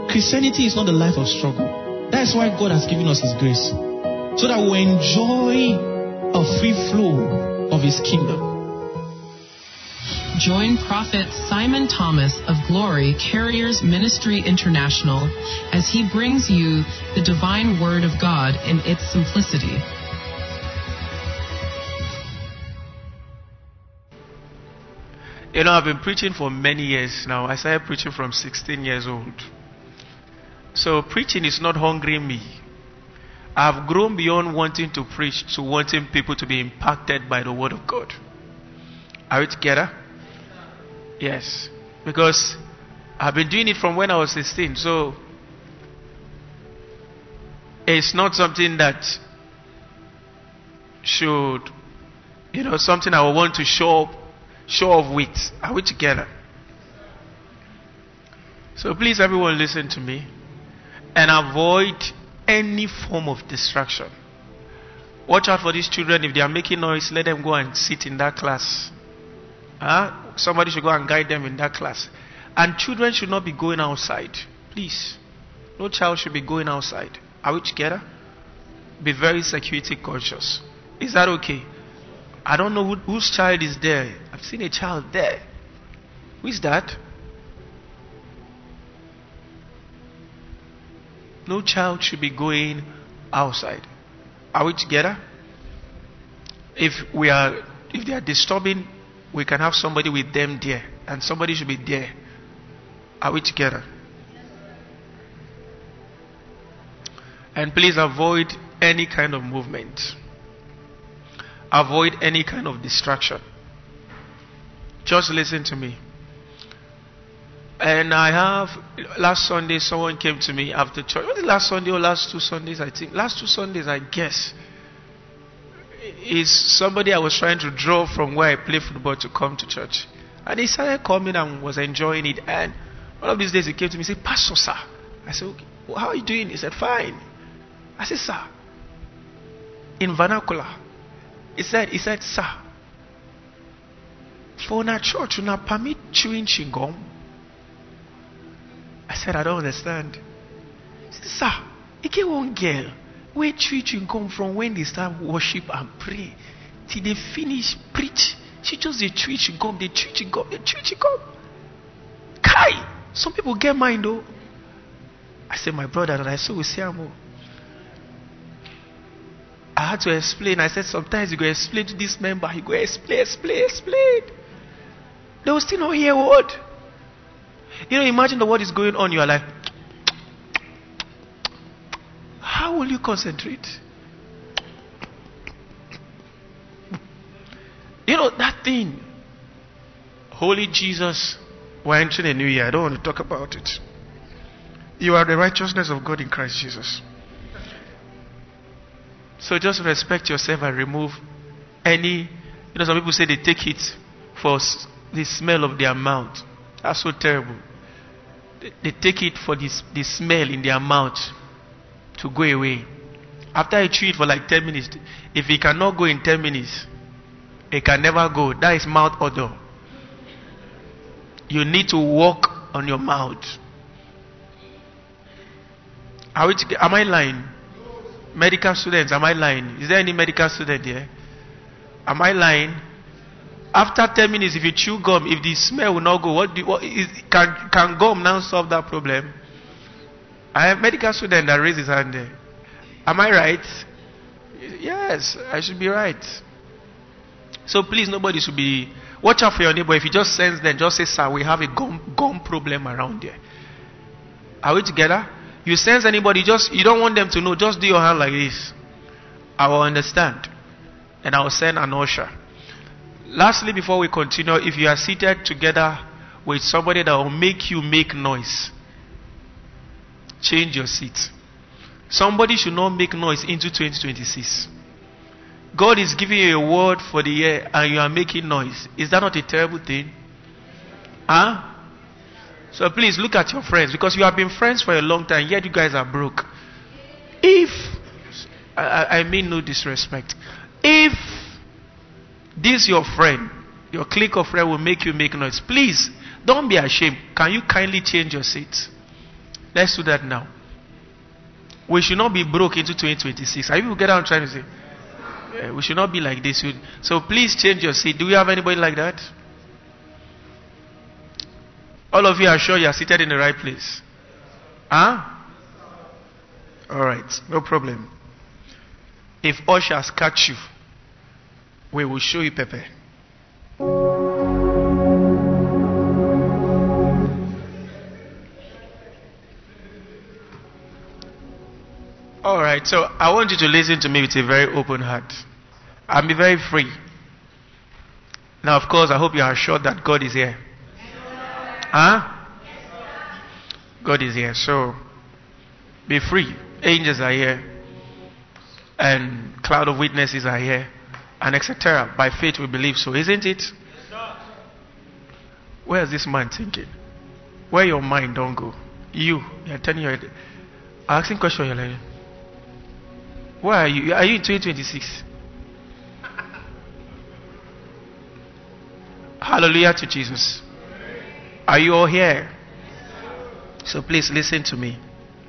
Christianity is not the life of struggle. That is why God has given us His grace, so that we enjoy a free flow of His kingdom. Join Prophet Simon Thomas of Glory Carriers Ministry International as he brings you the divine word of God in its simplicity. You know, I've been preaching for many years now. I started preaching from 16 years old. So preaching is not hungering me. I've grown beyond wanting to preach to wanting people to be impacted by the word of God. Are we together? Yes. Because I've been doing it from when I was 16. So it's not something that should, something I would want to show off with. Are we together? So please, everyone, listen to me and avoid any form of distraction. Watch out for these children. If they are making noise, let them go and sit in that class. Somebody should go and guide them in that class. And children should not be going outside. Please. No child should be going outside. Are we together? Be very security conscious. Is that okay? I don't know whose child is there. I've seen a child there. Who is that? No child should be going outside. Are we together? If they are disturbing, we can have somebody with them there, and somebody should be there. Are we together? And please avoid any kind of movement. Avoid any kind of distraction. Just listen to me. And last Sunday, someone came to me after church. Was it last Sunday or last 2 Sundays? I think last 2 Sundays, I guess. Is somebody I was trying to draw from where I play football to come to church. And he started coming and was enjoying it. And one of these days he came to me and said, "Pastor, sir." I said, "Okay, well, how are you doing?" He said, "Fine." I said, "Sir." In vernacular. He said, "Sir, for a church, you not permit chewing chewing gum?" I said, "I don't understand." He said, "Sir, you get one girl where chewing come from when they start worship and pray till they finish preach. She just they chewing gum, they chewing gum, they chewing gum. Kai, some people get mind though." I said, "My brother," and I said, "We see him." I had to explain. I said, "Sometimes you go explain to this member, you go explain. They will still not hear a word." Imagine the word is going on. You are like, how will you concentrate? That thing. Holy Jesus, we're entering a new year. I don't want to talk about it. You are the righteousness of God in Christ Jesus. So just respect yourself and remove any. Some people say they take it for the smell of their mouth. That's so terrible. They take it for the smell in their mouth to go away. After you chew it for like 10 minutes, if it cannot go in 10 minutes, it can never go. That is mouth odor. You need to walk on your mouth. Am I lying? Medical students, am I lying? Is there any medical student here? Am I lying? After 10 minutes, if you chew gum, if the smell will not go, can gum now solve that problem? I have a medical student that raised his hand there. Am I right? Yes, I should be right. So please, nobody should be. Watch out for your neighbor. If you just sense them, just say, "Sir, we have a gum problem around here." Are we together? You sense anybody, you don't want them to know, just do your hand like this. I will understand. And I will send an usher. Lastly, before we continue, if you are seated together with somebody that will make you make noise, change your seat. Somebody should not make noise into 2026. God is giving you a word for the year and you are making noise. Is that not a terrible thing? So please look at your friends, because you have been friends for a long time, yet you guys are broke. If, I mean no disrespect, if this your friend, your clique of friends will make you make noise, please don't be ashamed. Can you kindly change your seat? Let's do that now. We should not be broke into 2026. Are you get what I'm trying to say? We should not be like this. So please change your seat. Do we have anybody like that? All of you are sure you are seated in the right place? Huh? Alright, no problem. If ushers catch you, we will show you pepper. Alright, so I want you to listen to me with a very open heart. I'll be very free. Now, of course, I hope you are sure that God is here. Huh? God is here. So, be free. Angels are here. And cloud of witnesses are here. And etc. By faith we believe so. Isn't it? Where is this man thinking? Where your mind don't go? You're telling you. Asking question, you're like, where are you? Are you in 2026? Hallelujah to Jesus. Are you all here? So please listen to me.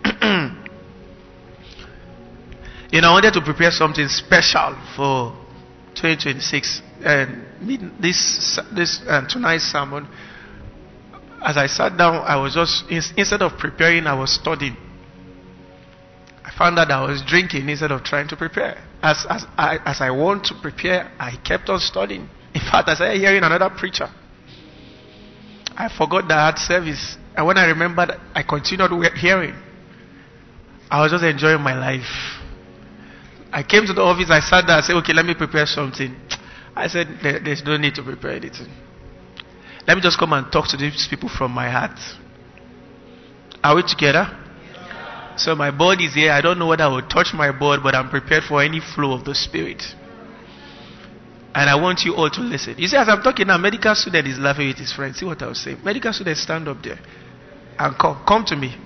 I wanted to prepare something special for 2026 and this tonight's sermon. As I sat down, I was just instead of preparing, I was studying. I found that I was drinking instead of trying to prepare. As I want to prepare, I kept on studying. In fact, I started hearing another preacher. I forgot that I had service. And when I remembered, I continued hearing. I was just enjoying my life. I came to the office, I sat there, I said, okay, let me prepare something. I said, there's no need to prepare anything. Let me just come and talk to these people from my heart. Are we together? So my board is here. I don't know whether I will touch my board, but I'm prepared for any flow of the Spirit. And I want you all to listen. You see, as I'm talking now, medical student is laughing with his friends. See what I was saying? Medical students, stand up there and come to me.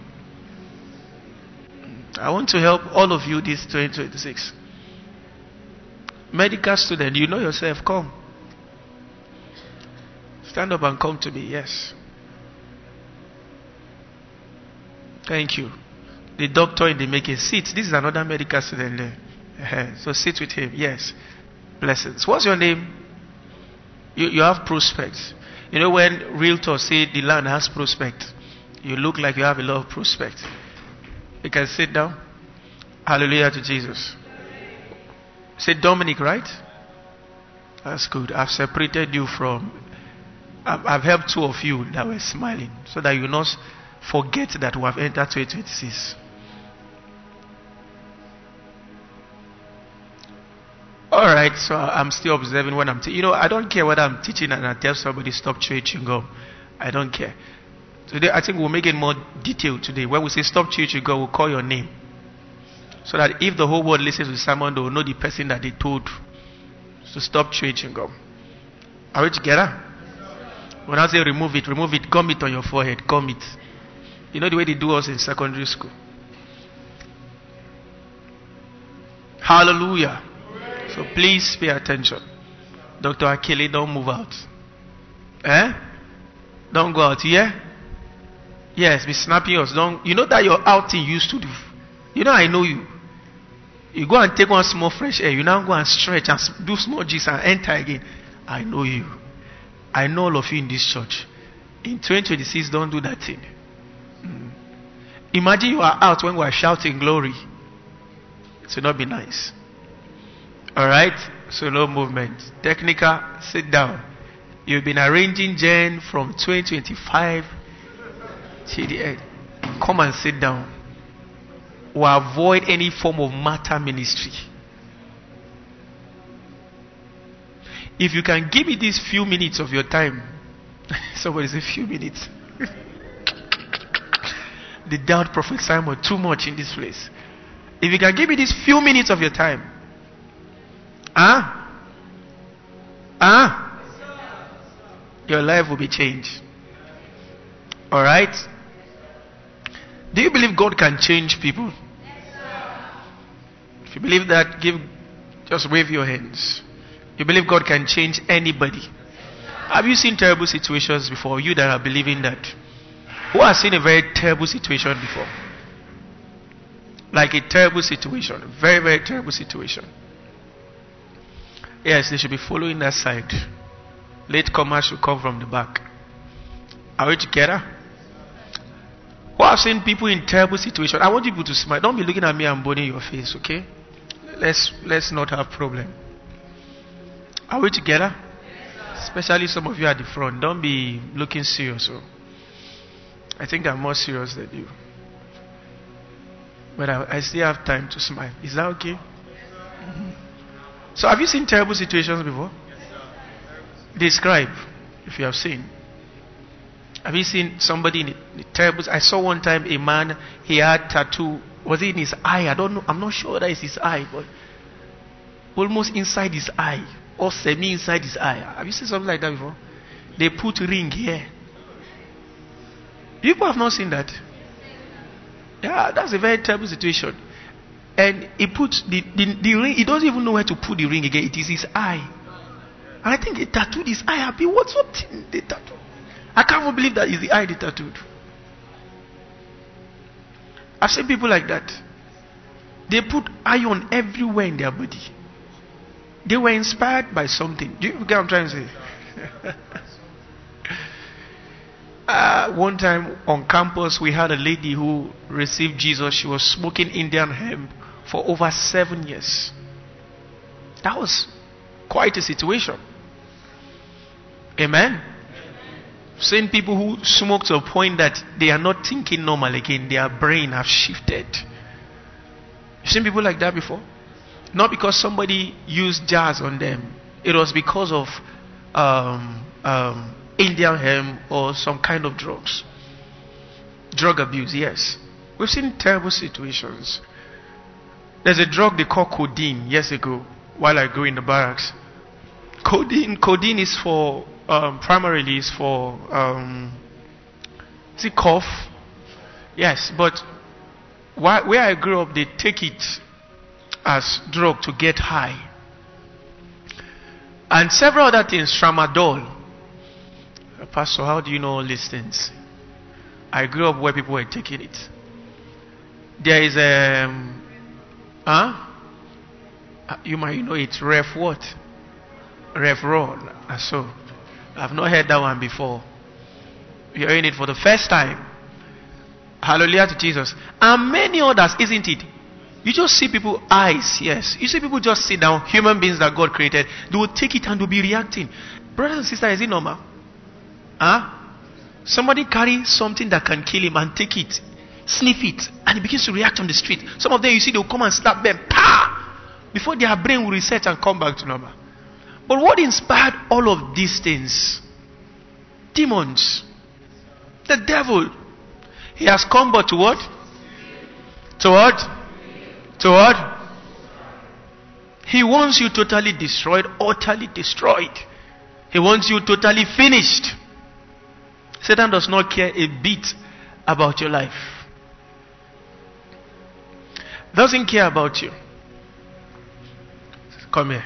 I want to help all of you this 2026. Medical student, you know yourself, come. Stand up and come to me, yes. Thank you. The doctor in the making, sit. This is another medical student there. So sit with him, yes. Blessings. What's your name? You have prospects. You know when realtors say the land has prospect, you look like you have a lot of prospect. You can sit down. Hallelujah to Jesus. Say Dominic, right? That's good. I've separated you from... I've helped two of you that were smiling so that you not forget that we have entered 2026. Alright, so I'm still observing when I'm teaching. I don't care whether I'm teaching and I tell somebody stop chewing gum. I don't care. Today, I think we'll make it more detailed today. When we say stop chewing gum, we'll call your name. So that if the whole world listens to someone, they will know the person that they told to stop chewing gum. Are we together? When I say remove it, gum it on your forehead, gum it. You know the way they do us in secondary school. Hallelujah. So please pay attention. Dr. Akele, don't move out. Don't go out here. Yes, be snapping us. You know that your outing used to do. I know you. You go and take one small fresh air. You now go and stretch and do small jigs and enter again. I know you. I know all of you in this church. In 2026, don't do that thing. Imagine you are out when we are shouting glory. It will not be nice. Alright? So no movement. Technical, sit down. You've been arranging Jen from 2025 till the end. Come and sit down. Or avoid any form of matter ministry. If you can give me these few minutes of your time. Somebody say few minutes. The doubt Prophet Simon too much in this place. If you can give me these few minutes of your time. Your life will be changed. Alright? Do you believe God can change people? If you believe that, just wave your hands. You believe God can change anybody? Have you seen terrible situations before? You that are believing that? Who has seen a very terrible situation before? Like a terrible situation. Very, very terrible situation. Yes, they should be following that side. Latecomers should come from the back. Are we together? Who have seen people in terrible situations? I want people to smile. Don't be looking at me and burning your face, okay? Let's not have problem. Are we together? Especially some of you at the front. Don't be looking serious. So. I think I'm more serious than you. But I still have time to smile. Is that okay? Mm-hmm. So have you seen terrible situations before? Describe, if you have seen. Have you seen somebody in the terrible? I saw one time a man, he had tattoo. Was it in his eye? I don't know. I'm not sure that is his eye, but almost inside his eye, or semi inside his eye. Have you seen something like that before? They put ring here. People have not seen that. Yeah, that's a very terrible situation. And he puts the ring. He doesn't even know where to put the ring again. It is his eye. And I think he tattooed his eye happy. What's up? They tattooed. I can't even believe that is the eye they tattooed. I've seen people like that. They put iron everywhere in their body. They were inspired by something. Do you get what I'm trying to say? One time on campus, we had a lady who received Jesus. She was smoking Indian hemp for over 7 years. That was quite a situation. Amen. Seeing people who smoke to a point that they are not thinking normal again. Their brain have shifted. You've seen people like that before? Not because somebody used jazz on them. It was because of Indian hemp or some kind of drugs. Drug abuse, yes. We've seen terrible situations. There's a drug they call codeine years ago while I grew in the barracks. Codeine is for primarily is for is it cough? Yes, but where I grew up, they take it as drug to get high. And several other things, tramadol. Pastor, how do you know all these things? I grew up where people were taking it. There is you might know it, Ref what? Ref roll. So I've not heard that one before. You're hearing it for the first time. Hallelujah to Jesus. And many others, isn't it? You just see people eyes, yes. You see people just sit down, human beings that God created. They will take it and will be reacting. Brothers and sisters, is it normal? Somebody carry something that can kill him and take it, sniff it, and he begins to react on the street. Some of them, you see, they'll come and slap them, before their brain will reset and come back to normal. But what inspired all of these things? Demons. The devil. He has come but to what? To what? To what? He wants you totally destroyed, utterly destroyed. He wants you totally finished. Satan does not care a bit about your life. Doesn't care about you. Come here.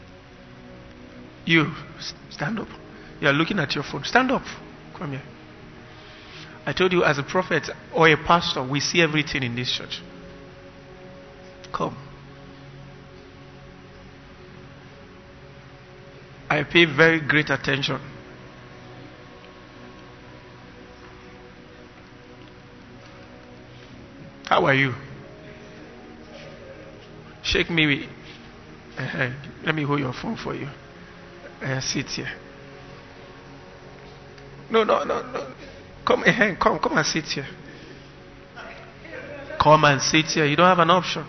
You, stand up. You are looking at your phone. Stand up. Come here. I told you, as a prophet or a pastor, we see everything in this church. Come. I pay very great attention. How are you? Shake me. Let me hold your phone for you. Sit here. No. Come and sit here. Come and sit here. You don't have an option.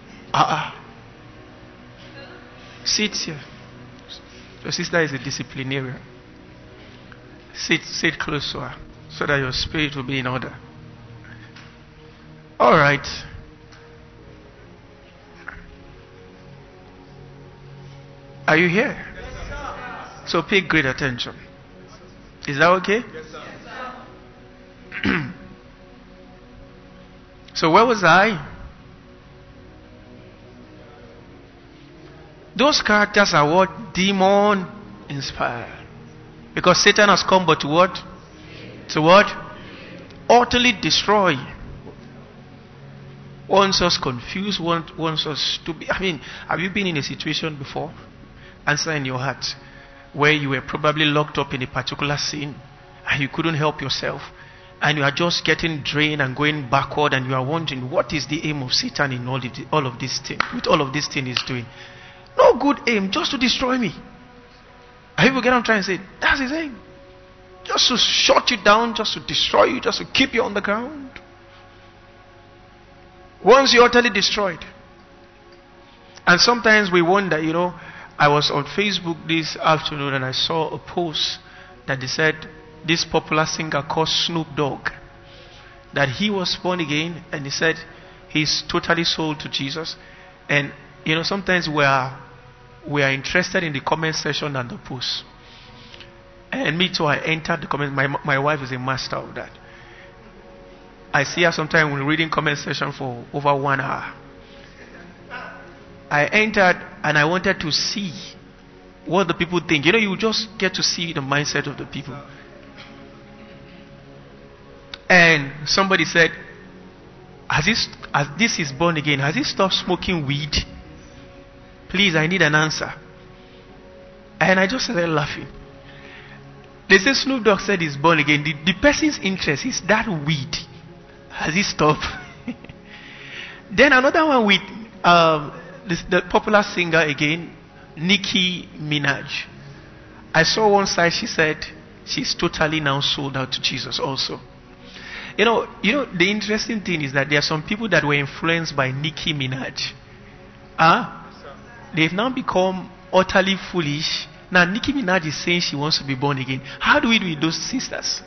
Sit here. Your sister is a disciplinarian. Sit close to her so that your spirit will be in order. All right. Are you here? Yes, sir. So pay great attention. Is that okay? Yes, sir. So where was I? Those characters are what? Demon inspired. Because Satan has come but to what? To what? utterly destroy. Wants us confused, wants us to be. I mean, have you been in a situation before? Answer in your heart, where you were probably locked up in a particular sin and you couldn't help yourself, and you are just getting drained and going backward, and you are wondering what is the aim of Satan in all of this thing, with all of this thing he's doing. No good aim, just to destroy me. And people get on trying to say, that's his aim. Just to shut you down, just to destroy you, just to keep you on the ground. Once you're utterly destroyed. And sometimes we wonder, I was on Facebook this afternoon and I saw a post that they said this popular singer called Snoop Dogg, that he was born again, and he said he's totally sold to Jesus. And sometimes we are interested in the comment section and the post. And me too, I entered the comment. My wife is a master of that. I see her sometimes when reading comment section for over 1 hour. I entered and I wanted to see what the people think. You just get to see the mindset of the people. And somebody said, as this is born again, has he stopped smoking weed? Please, I need an answer. And I just started laughing. They say Snoop Dogg said he's born again. The person's interest is that weed. Has he stopped? Then another one with the popular singer again, Nicki Minaj. I saw one side, she said she's totally now sold out to Jesus also. The interesting thing is that there are some people that were influenced by Nicki Minaj. They've now become utterly foolish. Now Nicki Minaj is saying she wants to be born again. How do we do with those sisters?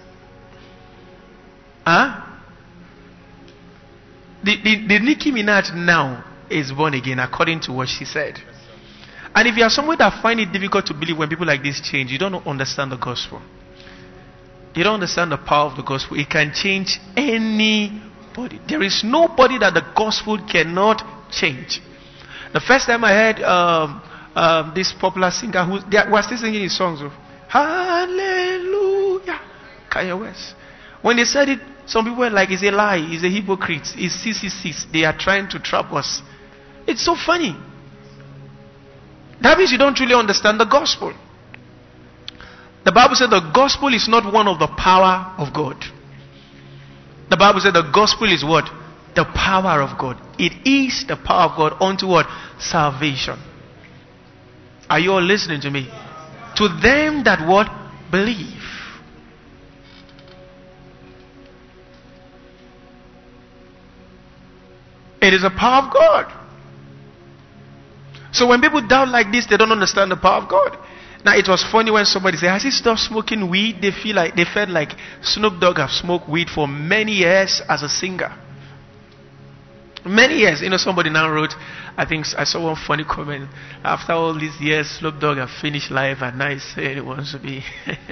The Nicki Minaj now is born again according to what she said. And if you are someone that find it difficult to believe when people like this change, you don't understand the gospel. You don't understand the power of the gospel. It can change anybody. There is nobody that the gospel cannot change. The first time I heard this popular singer who was still singing his songs of Hallelujah, Kanye West. When they said it, some people were like, it's a lie, it's a hypocrite, it's 666. They are trying to trap us. It's so funny. That means you don't really understand the gospel. The Bible said the gospel is not one of the power of God. The Bible said the gospel is what? The power of God. It is the power of God unto what? Salvation. Are you all listening to me? To them that what? Believe. It is the power of God. So when people doubt like this, they don't understand the power of God. Now it was funny when somebody said, has he stopped smoking weed? They felt like Snoop Dogg have smoked weed for many years as a singer. Many years. Somebody now wrote, I think I saw one funny comment. After all these years, Snoop Dogg have finished life and now he said he wants to be.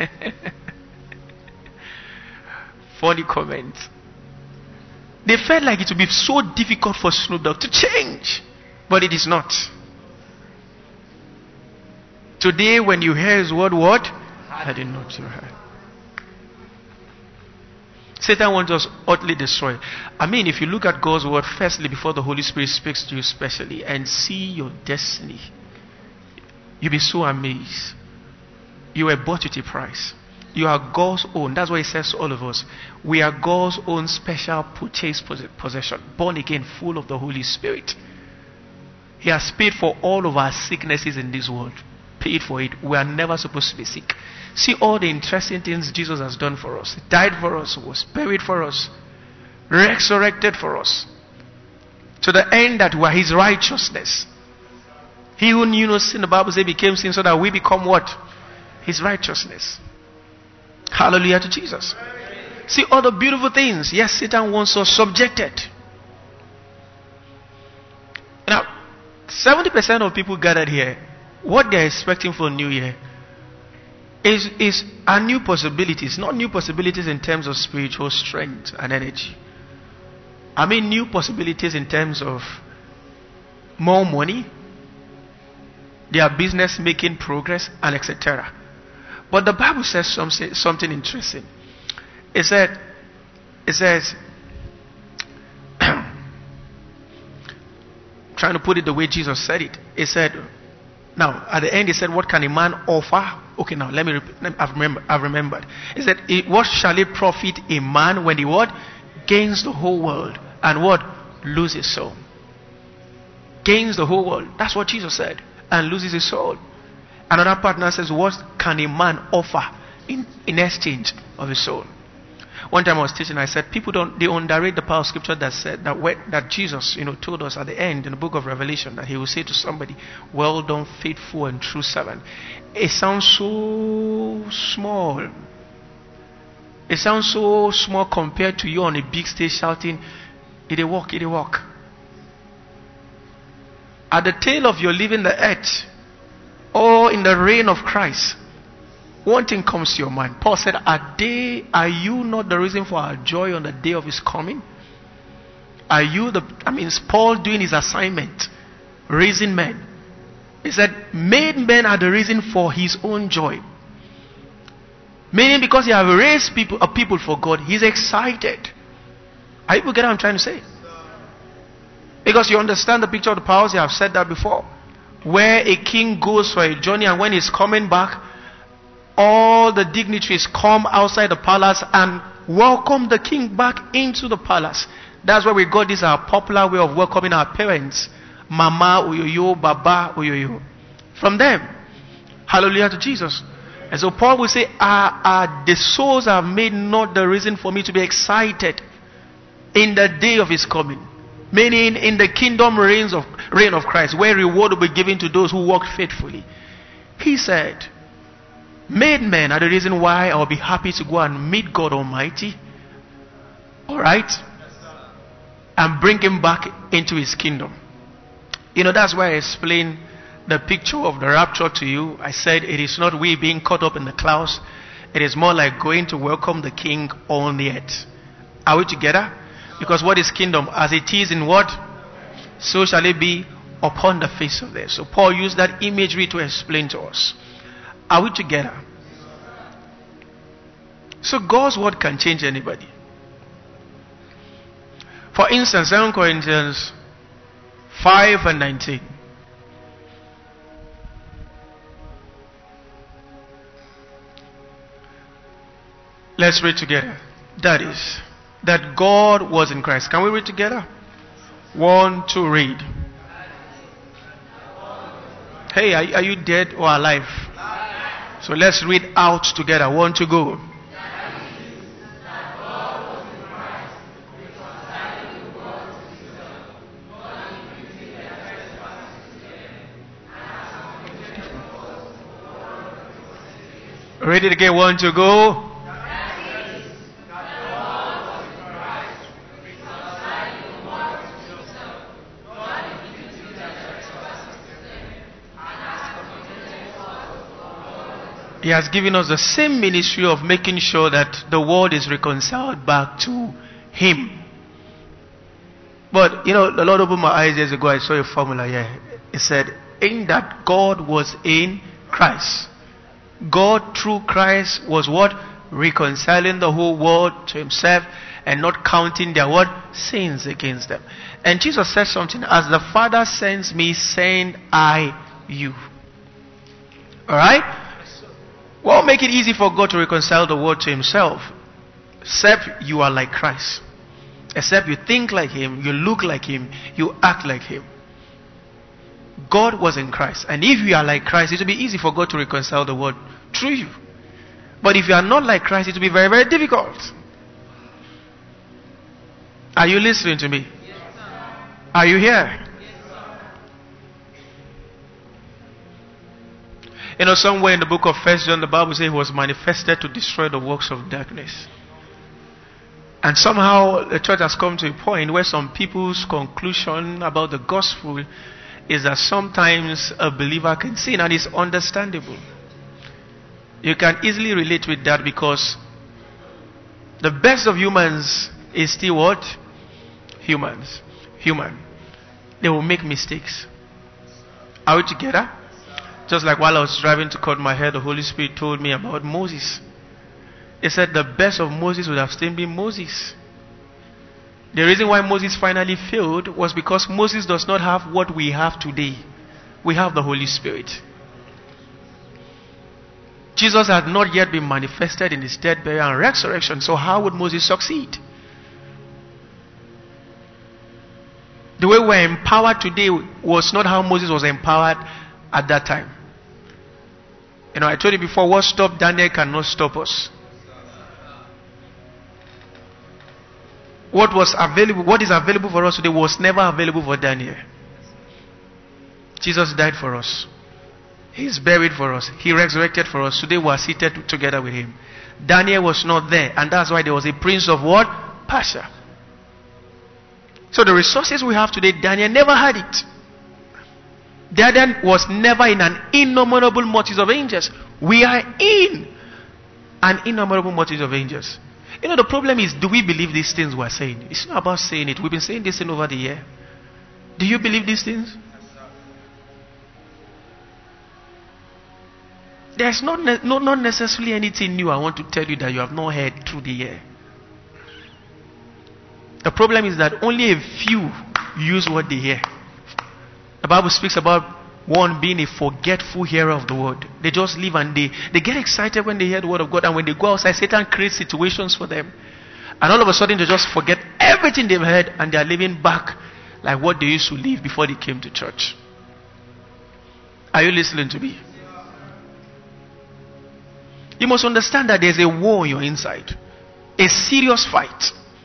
Funny comment. They felt like it would be so difficult for Snoop Dogg to change. But it is not. Today when you hear his word, what? Harden not your heart. Satan wants us utterly destroyed. I mean, if you look at God's word, firstly, before the Holy Spirit speaks to you specially, and see your destiny, you'll be so amazed. You were bought at a price. You are God's own. That's what he says to all of us. We are God's own special purchased possession, born again, full of the Holy Spirit. He has paid for all of our sicknesses in this world. Paid for it. We are never supposed to be sick. See all the interesting things Jesus has done for us. He died for us, was buried for us, resurrected for us, to the end that we are his righteousness. He who knew no sin, the Bible says, became sin so that we become what? His righteousness. Hallelujah to Jesus. See all the beautiful things. Yes, Satan wants us subjected. Now, 70% of people gathered here, what they are expecting for New Year are new possibilities. Not new possibilities in terms of spiritual strength and energy. I mean new possibilities in terms of more money, their business making progress, and etc. But the Bible says something interesting. It said, It says, trying to put it the way Jesus said it. It said, now at the end, he said, what can a man offer? Okay, now let me repeat. I've remembered. He said, what shall it profit a man when he what? Gains the whole world and what? Lose his soul. Gains the whole world. That's what Jesus said. And loses his soul. Another partner says, what can a man offer in exchange of his soul? One time I was teaching, I said, people they underrate the power of scripture that said that Jesus, told us at the end in the book of Revelation that he will say to somebody, well done, faithful and true servant. It sounds so small. It sounds so small compared to you on a big stage shouting, it a walk, it a walk. At the tail of your leaving the earth, or in the reign of Christ, one thing comes to your mind. Paul said, are you not the reason for our joy on the day of his coming? Is Paul doing his assignment, raising men? He said, made men are the reason for his own joy. Meaning because he has raised people for God, he's excited. Are you get what I'm trying to say? Because you understand the picture of the powers, I have said that before. Where a king goes for a journey and when he's coming back, all the dignitaries come outside the palace and welcome the king back into the palace. That's why we got this our popular way of welcoming our parents. Mama, Uyoyo, Baba, Uyoyo. From them. Hallelujah to Jesus. And so Paul will say, the souls are made not the reason for me to be excited in the day of his coming. Meaning in the kingdom reign of Christ, where reward will be given to those who walk faithfully. He said, made men are the reason why I'll be happy to go and meet God Almighty. Alright? And bring him back into his kingdom. That's why I explained the picture of the rapture to you. I said it is not we being caught up in the clouds. It is more like going to welcome the king on the earth. Are we together? Because what is kingdom? As it is in what? So shall it be upon the face of the earth. So Paul used that imagery to explain to us. Are we together? So God's word can change anybody. For instance, 2 Corinthians 5 and 19. Let's read together. That is, that God was in Christ. Can we read together? 1, 2, read. Hey, are you dead or alive? So let's read out together. 1, 2, go. Read it again. 1, 2, go. He has given us the same ministry of making sure that the world is reconciled back to him. But, the Lord opened my eyes years ago. I saw a formula here. It said, in that God was in Christ. God through Christ was what? Reconciling the whole world to himself and not counting their what? Sins against them. And Jesus said something, as the Father sends me, send I you. Alright? What will make it easy for God to reconcile the world to himself? Except you are like Christ. Except you think like him, you look like him, you act like him. God was in Christ. And if you are like Christ, it will be easy for God to reconcile the world through you. But if you are not like Christ, it will be very, very difficult. Are you listening to me? Yes, sir. Are you here? Somewhere in the book of 1 John, the Bible says he was manifested to destroy the works of darkness. And somehow the church has come to a point where some people's conclusion about the gospel is that sometimes a believer can sin, and it's understandable. You can easily relate with that because the best of humans is still what? Humans. Human. They will make mistakes. Are we together? Just like while I was driving to cut my hair, the Holy Spirit told me about Moses. He said the best of Moses would have still been Moses. The reason why Moses finally failed was because Moses does not have what we have today. We have the Holy Spirit. Jesus had not yet been manifested in his death, burial, and resurrection. So how would Moses succeed? The way we're empowered today was not how Moses was empowered at that time. You know, I told you before, what stopped Daniel cannot stop us. What is available for us today was never available for Daniel. Jesus died for us. He's buried for us. He resurrected for us. Today we are seated together with him. Daniel was not there, and that's why there was a prince of what? Persia. So the resources we have today, Daniel never had it. Daniel was never in an innumerable multitude of angels. We are in an innumerable multitude of angels. You know, the problem is, do we believe these things we're saying? It's not about saying it. We've been saying this thing over the year. Do you believe these things? There's not necessarily anything new I want to tell you that you have not heard through the year. The problem is that only a few use what they hear. The Bible speaks about one being a forgetful hearer of the word. They just live and they get excited when they hear the word of God, and when they go outside, Satan creates situations for them. And all of a sudden they just forget everything they've heard, and they are living back like what they used to live before they came to church. Are you listening to me? You must understand that there's a war on your inside. A serious fight.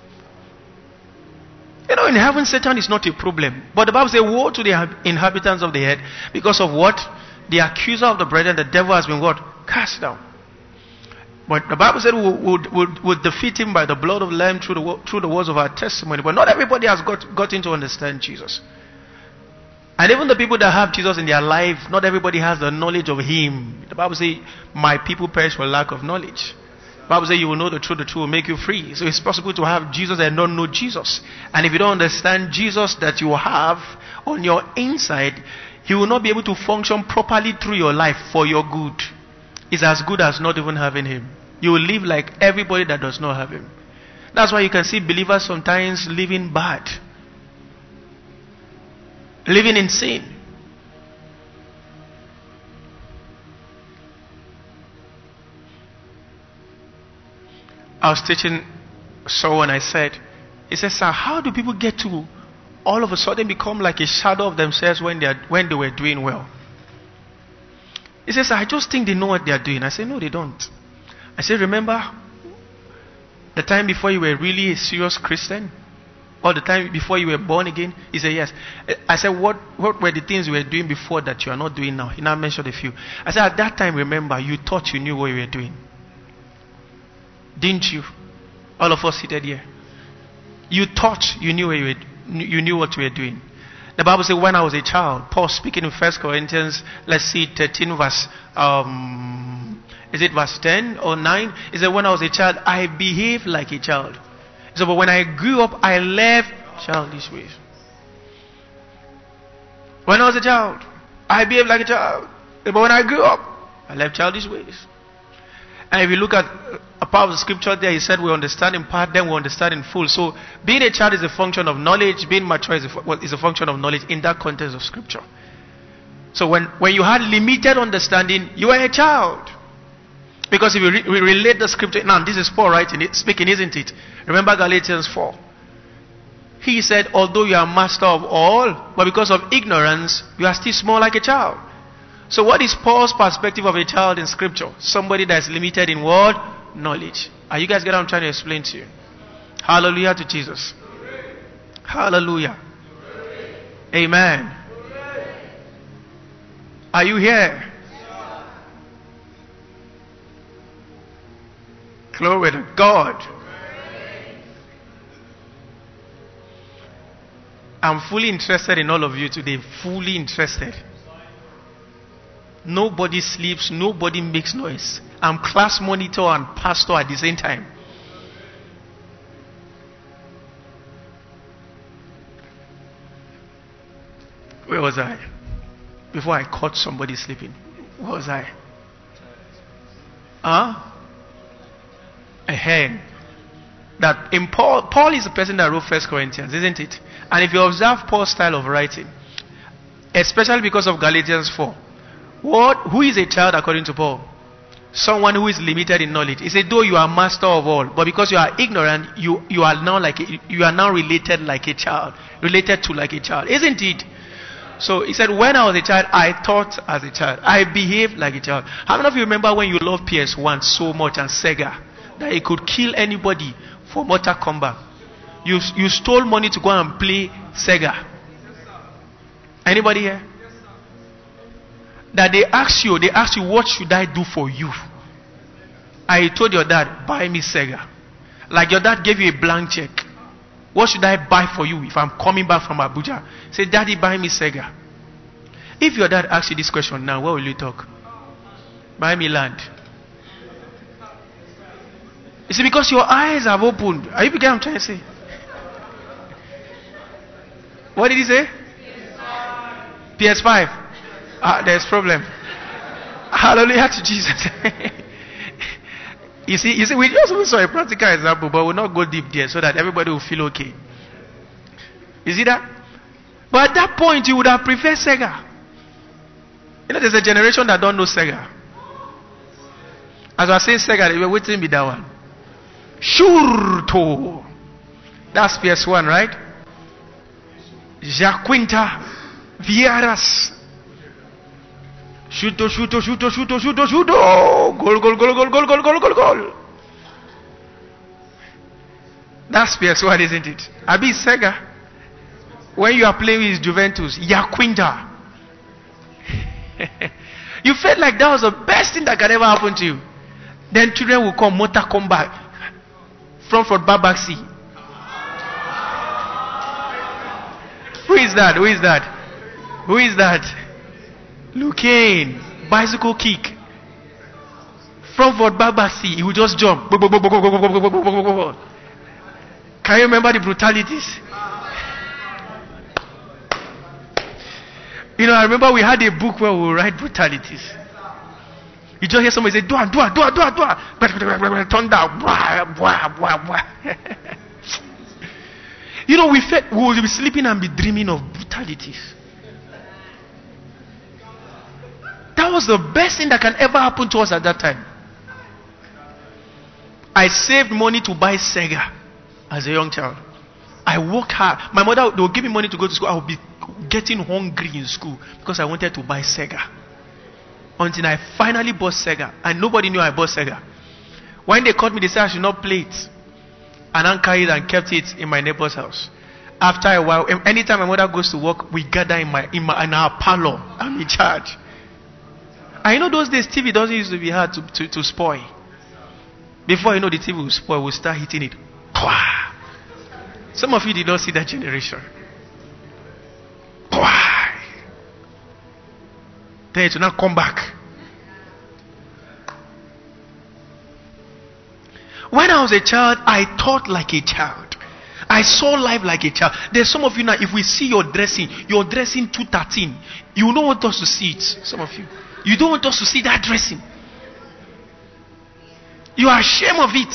You know, in heaven, Satan is not a problem. But the Bible says, woe to the inhabitants of the earth, because of what? The accuser of the brethren, the devil, has been what? Cast down. But the Bible said we'll defeat him by the blood of the Lamb through the words of our testimony. But not everybody has gotten to understand Jesus. And even the people that have Jesus in their life, not everybody has the knowledge of him. The Bible says, my people perish for lack of knowledge. The Bible says, you will know the truth will make you free. So it's possible to have Jesus and not know Jesus. And if you don't understand Jesus that you have on your inside, he will not be able to function properly through your life for your good. It's as good as not even having him. You will live like everybody that does not have him. That's why you can see believers sometimes living bad. Living in sin. I was teaching someone, I said, he said, sir, how do people get to all of a sudden become like a shadow of themselves when they were doing well? He says, I just think they know what they are doing. I said, no, they don't. I said, remember the time before you were really a serious Christian? Or the time before you were born again? He said, yes. I said, what were the things you were doing before that you are not doing now? He now mentioned a few. I said, at that time, remember, you thought you knew what you were doing. Didn't you? All of us seated here. You thought you knew what you were doing. The Bible says, when I was a child, Paul speaking in 1 Corinthians, let's see, 13 verse, is it verse 10 or 9? He said, when I was a child, I behaved like a child. So, but when I grew up, I left childish ways. When I was a child, I behaved like a child. But when I grew up, I left childish ways. And if you look at a part of the scripture there, he said we understand in part, then we understand in full. So, being a child is a function of knowledge. Being mature is a function of knowledge in that context of scripture. So, when you had limited understanding, you were a child. Because if we relate the scripture, now this is Paul speaking, isn't it? Remember Galatians 4. He said, although you are master of all, but because of ignorance, you are still small like a child. So what is Paul's perspective of a child in scripture? Somebody that is limited in what? Knowledge. Are you guys getting what I'm trying to explain to you? Hallelujah to Jesus. Hallelujah. Amen. Are you here? Glory to God. I'm fully interested in all of you today. Fully interested. Nobody sleeps. Nobody makes noise. I'm class monitor and pastor at the same time. Where was I? Before I caught somebody sleeping. Where was I? A hen. that in Paul is the person that wrote 1 Corinthians, isn't it? And if you observe Paul's style of writing, especially because of Galatians 4, who is a child according to Paul? Someone who is limited in knowledge. He said, though you are master of all, but because you are ignorant, you are now related like a child, related to like a child, isn't it? So he said, when I was a child, I thought as a child, I behaved like a child. How many of you remember when you loved PS1 so much and Sega that it could kill anybody for Mortal Kombat? You stole money to go and play Sega. Anybody here? That they ask you, what should I do for you? I told your dad, buy me Sega. Like your dad gave you a blank check. What should I buy for you if I'm coming back from Abuja? Say, Daddy, buy me Sega. If your dad asks you this question now, what will you talk? Buy me land. You see, because your eyes have opened. Are you beginning what I'm trying to say? What did he say? PS5. There's problem. Hallelujah to Jesus. You see, we just saw a practical example, but we'll not go deep there so that everybody will feel okay. You see that? But at that point, you would have preferred Sega. You know, there's a generation that don't know Sega. As I was saying Sega, they were waiting me that one. Shurto. That's PS1, right? Jaquinta Vieras. Shuto. Goal. That's PS1, isn't it? Abi Sega. When you are playing with Juventus, Yaquinta. You felt like that was the best thing that can ever happen to you. Then children will come, Mortal Kombat, front back seat. Who is that? Lucane, bicycle kick. Front back seat, he will just jump. Can you remember the brutalities? You know, I remember we had a book where we would write brutalities. You just hear somebody say, Dua. Thunder. You know, we would be sleeping and be dreaming of brutalities. That was the best thing that can ever happen to us at that time. I saved money to buy Sega as a young child. I worked hard. My mother, they would give me money to go to school. I would be getting hungry in school because I wanted to buy Sega. Until I finally bought Sega. And nobody knew I bought Sega. When they caught me, they said I should not play it. And I carried and kept it in my neighbor's house. After a while, anytime my mother goes to work, we gather in our parlor. I'm in charge. I know those days TV doesn't used to be hard to spoil. Before you know the TV will spoil, we'll start hitting it. Some of you did not see that generation. Then it will not come back. When I was a child, I thought like a child. I saw life like a child. There's some of you now, if we see your dressing 213, you don't want us to see it. Some of you. You don't want us to see that dressing. You are ashamed of it.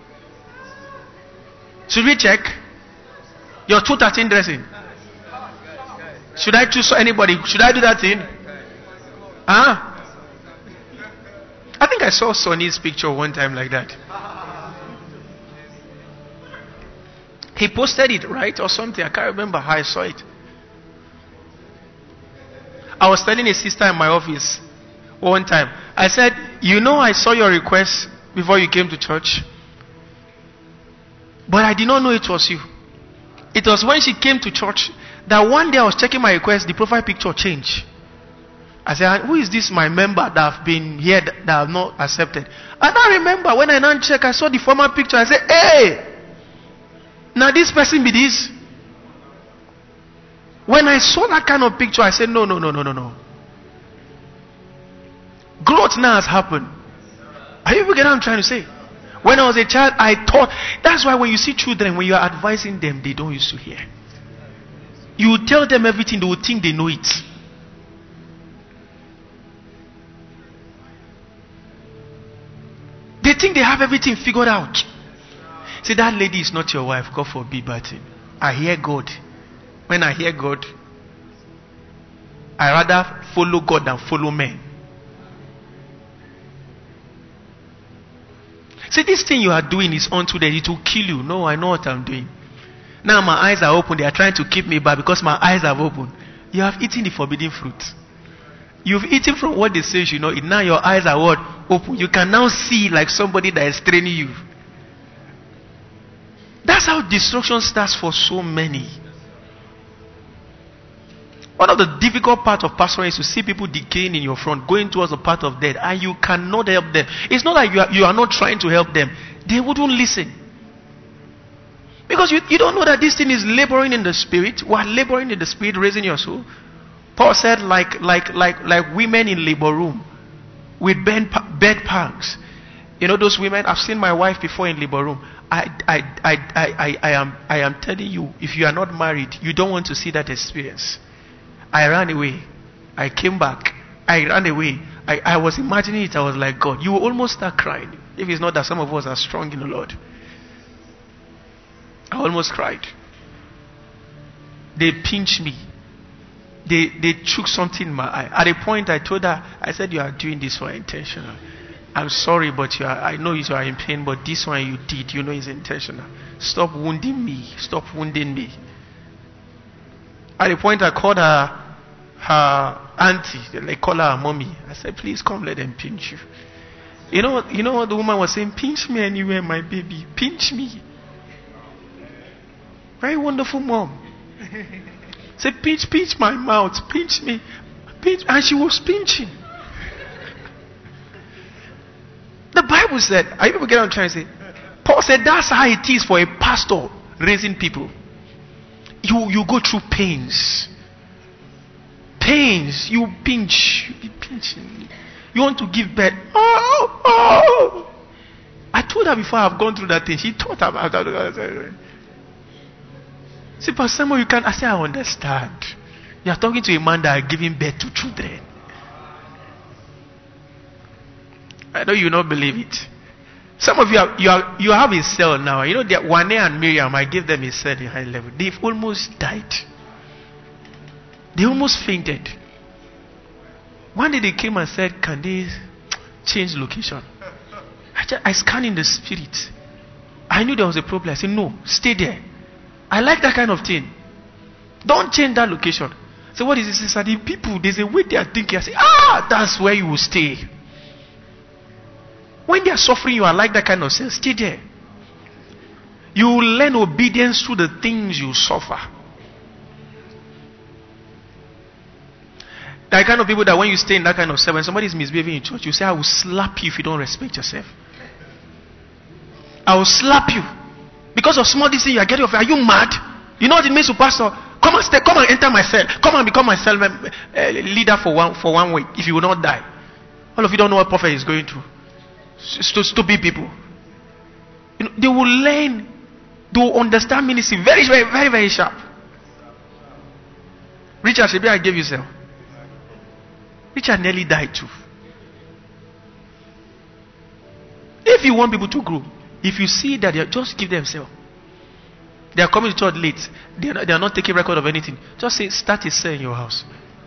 Should we check your 213 dressing? Should I choose anybody? Should I do that thing? I think I saw Sonny's picture one time like that. He posted it, right? Or something. I can't remember how I saw it. I was telling a sister in my office one time. I said, you know, I saw your request before you came to church. But I did not know it was you. It was when she came to church that one day I was checking my request, the profile picture changed. I said, who is this my member that have been here that have not accepted? And I remember when I now check, I saw the former picture. I said, hey, now this person be this. When I saw that kind of picture, I said, no. Growth now has happened. Are you getting what I'm trying to say? When I was a child, I thought, that's why when you see children, when you are advising them, they don't used to hear. You tell them everything, they will think they know it. They think they have everything figured out. See, that lady is not your wife. God forbid, but I hear God. When I hear God, I rather follow God than follow men. See, this thing you are doing is unto death. It will kill you. No, I know what I'm doing. Now my eyes are open. They are trying to keep me back because my eyes have opened. You have eaten the forbidden fruit. You've eaten from what they say you know. Now your eyes are what? Open. You can now see like somebody that is training you. That's how destruction starts for so many. One of the difficult parts of pastoring is to see people decaying in your front, going towards the path of death, and you cannot help them. It's not like you are not trying to help them. They wouldn't listen. Because you don't know that this thing is laboring in the spirit. We are laboring in the spirit, raising your soul. Paul said, like women in labor room with bed pangs. You know those women? I've seen my wife before in labor room. I am telling you, if you are not married, you don't want to see that experience. I ran away. I came back. I ran away. I was imagining it. I was like, God, you will almost start crying. If it's not that some of us are strong in the Lord. I almost cried. They pinched me. They took something in my eye. At a point I told her, I said, you are doing this for intentional. I'm sorry, but I know you are in pain, but this one you did, you know is intentional. Stop wounding me. Stop wounding me. At a point I called her auntie. They call her mommy. I said, please come, let them pinch you. You know what the woman was saying? Pinch me anywhere, my baby. Pinch me. Very wonderful mom. Say, pinch my mouth. Pinch me. Pinch. And she was pinching. The Bible said, are you people get what I'm trying to say? Paul said that's how it is for a pastor raising people. You go through pains. Pains. You pinch. You be pinching. You want to give birth. Oh. I told her before I've gone through that thing. She thought about that. See, Pastor Samuel, you can't. I say, I understand. You are talking to a man that is giving birth to children. I know you will not believe it. Some of you have a cell now. You know that Wane and Miriam, I gave them a cell in high level. They've almost died. They almost fainted. One day they came and said, can they change location? I scanned in the spirit. I knew there was a problem. I said, no, stay there. I like that kind of thing. Don't change that location. So what is this? The people, there's a way they are thinking. I say, that's where you will stay. When they are suffering, you are like that kind of sense. Stay there. You will learn obedience through the things you suffer. The kind of people that when you stay in that kind of cell, when somebody is misbehaving in church, you say, I will slap you if you don't respect yourself. I will slap you. Because of small things you are getting off. Are you mad? You know what it means to pastor? Come and enter my cell. Come and become my cell leader for 1 week. If you will not die. All of you don't know what prophet is going through. Stupid people. You know, they will learn. They will understand ministry very, very, very, very sharp. Richard, maybe I gave you cell. Richard nearly died too. If you want people to grow, if you see that they are, just give them cell. They are coming to church late. They are not taking record of anything. Just say, start a cell in your house.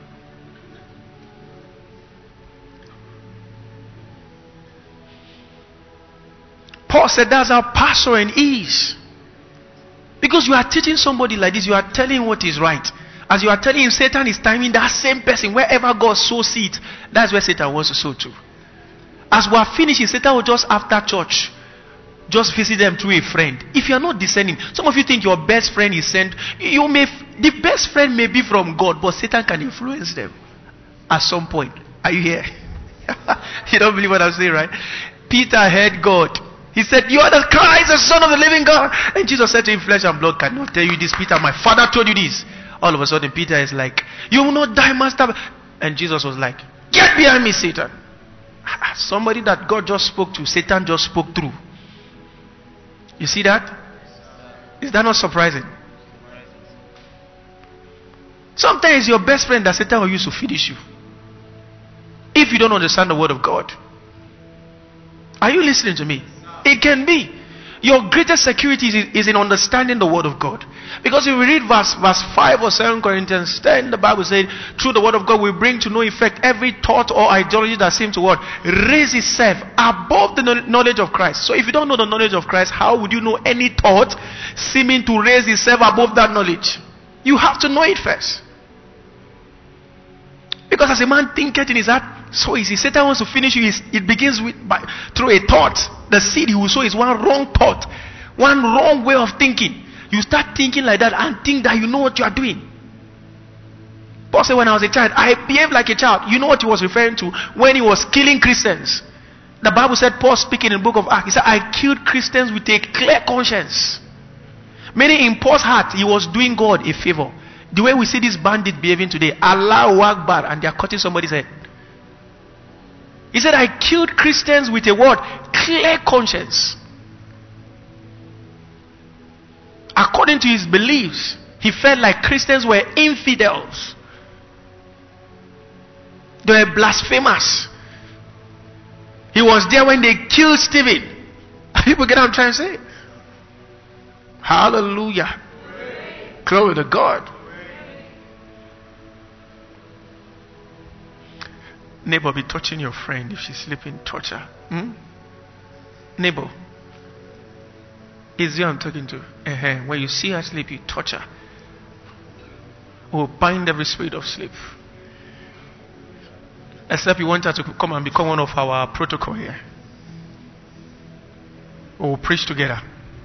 Paul said that's how pastoring is. Because you are teaching somebody like this, you are telling him what is right. As you are telling him, Satan is timing that same person. Wherever God sows seed, that's where Satan wants to sow too. As we are finishing, Satan will just after church just visit them through a friend. If you are not discerning, some of you think your best friend is sent. The best friend may be from God, but Satan can influence them at some point. Are you here? You don't believe what I'm saying, right? Peter heard God. He said, you are the Christ, the Son of the living God. And Jesus said to him, flesh and blood cannot tell you this, Peter. My Father told you this. All of a sudden, Peter is like, you will not die, master. And Jesus was like, get behind me, Satan. Somebody that God just spoke to, Satan just spoke through. You see that? Is that not surprising? Sometimes your best friend that Satan will use to finish you. If you don't understand the word of God. Are you listening to me? It can be. Your greatest security is in understanding the word of God. Because if we read verse 5 or 7 Corinthians 10, the Bible said, through the word of God we bring to no effect every thought or ideology that seems to what? Raise itself above the knowledge of Christ. So if you don't know the knowledge of Christ, how would you know any thought seeming to raise itself above that knowledge? You have to know it first. Because as a man thinketh in his heart, so is he. Satan wants to finish you. It begins through a thought. The seed he will sow is one wrong thought, one wrong way of thinking. You start thinking like that and think that you know what you are doing. Paul said, when I was a child, I behaved like a child. You know what he was referring to when he was killing Christians. The Bible said, Paul speaking in the book of Acts, he said, I killed Christians with a clear conscience. Meaning in Paul's heart, he was doing God a favor. The way we see this bandit behaving today, Allahu Akbar, and they are cutting somebody's head. He said, I killed Christians with a word, clear conscience. According to his beliefs, he felt like Christians were infidels. They were blasphemous. He was there when they killed Stephen. People get what I'm trying to say? Hallelujah. Glory to God. Neighbor, be touching your friend. If she's sleeping, touch her. Neighbor, is you I'm talking to. When you see her sleep, you touch her. Oh, bind every spirit of sleep. Except you want her to come and become one of our protocol here. We'll preach together.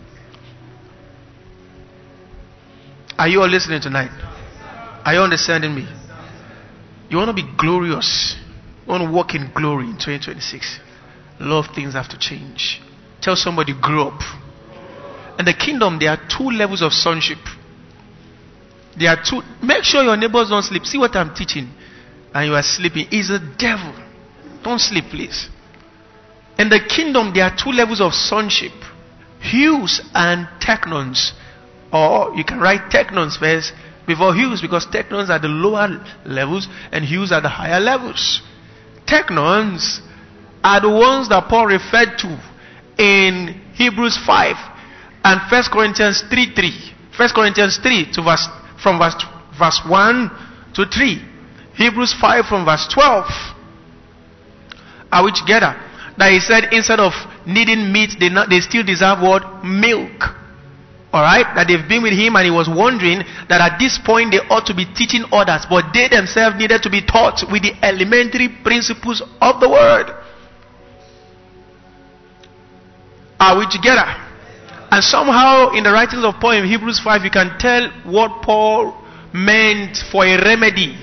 Are you all listening tonight? Are you understanding me? You want to be glorious. You want to walk in glory in 2026. A lot of things have to change. Tell somebody, grow up. In the kingdom, there are 2 levels of sonship. There are 2. Make sure your neighbors don't sleep. See what I'm teaching. And you are sleeping. It's a devil. Don't sleep, please. In the kingdom, there are 2 levels of sonship. Hues and teknons. Or you can write teknons first before hues, because teknons are the lower levels and hues are the higher levels. Teknons are the ones that Paul referred to in Hebrews 5 and 1 Corinthians 3:3. 1 Corinthians 3 to from verse 1 to 3. Hebrews 5 from verse 12. Are we together? That he said instead of needing meat, they still deserve what? Milk. Alright? That they've been with him and he was wondering that at this point they ought to be teaching others, but they themselves needed to be taught with the elementary principles of the word. Are we together? And somehow in the writings of Paul in Hebrews 5 you can tell what Paul meant for a remedy.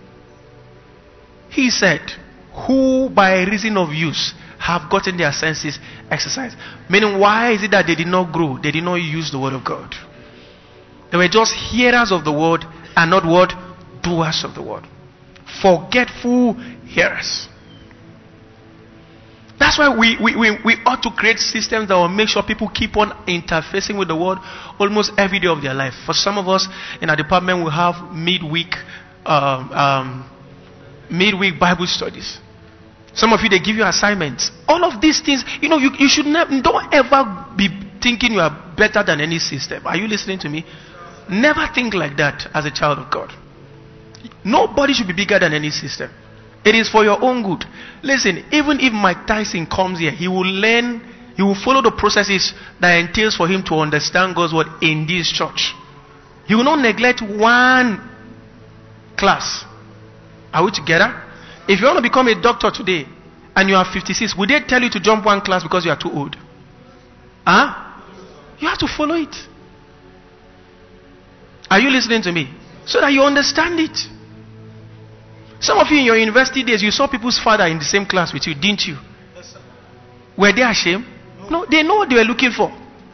He said, who by reason of use have gotten their senses exercised. Meaning, why is it that they did not grow? They did not use the word of God. They were just hearers of the word and not what? Doers of the word. Forgetful hearers. That's why we ought to create systems that will make sure people keep on interfacing with the word almost every day of their life. For some of us in our department, we have midweek Bible studies. Some of you, they give you assignments. All of these things, you should never, don't ever be thinking you are better than any system. Are you listening to me? Never think like that as a child of God. Nobody should be bigger than any system. It is for your own good. Listen, even if Mike Tyson comes here, he will learn, he will follow the processes that entails for him to understand God's word in this church. He will not neglect one class. Are we together? If you want to become a doctor today and you are 56, would they tell you to jump one class because you are too old? You have to follow it. Are you listening to me? So that you understand it. Some of you in your university days, you saw people's father in the same class with you, didn't you? Yes, sir. Were they ashamed? No, they know what they were looking for.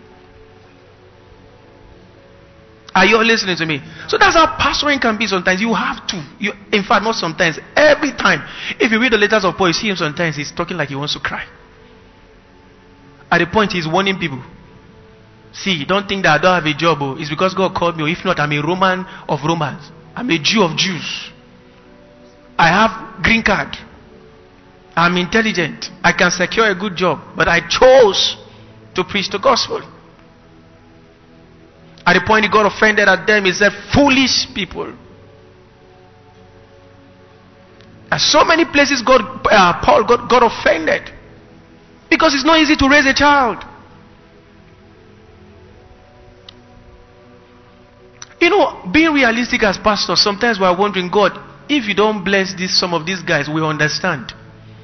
Are you all listening to me? So that's how pastoring can be sometimes. You have to. In fact, not sometimes. Every time. If you read the letters of Paul, you see him sometimes, he's talking like he wants to cry. At the point, he's warning people. See, don't think that I don't have a job. It's because God called me. Or if not, I'm a Roman of Romans. I'm a Jew of Jews. I have green card. I'm intelligent. I can secure a good job. But I chose to preach the gospel. At the point he got offended at them, he said, foolish people. At so many places Paul got offended. Because it's not easy to raise a child. You know, being realistic as pastors, sometimes we are wondering, God, if you don't bless some of these guys, we understand.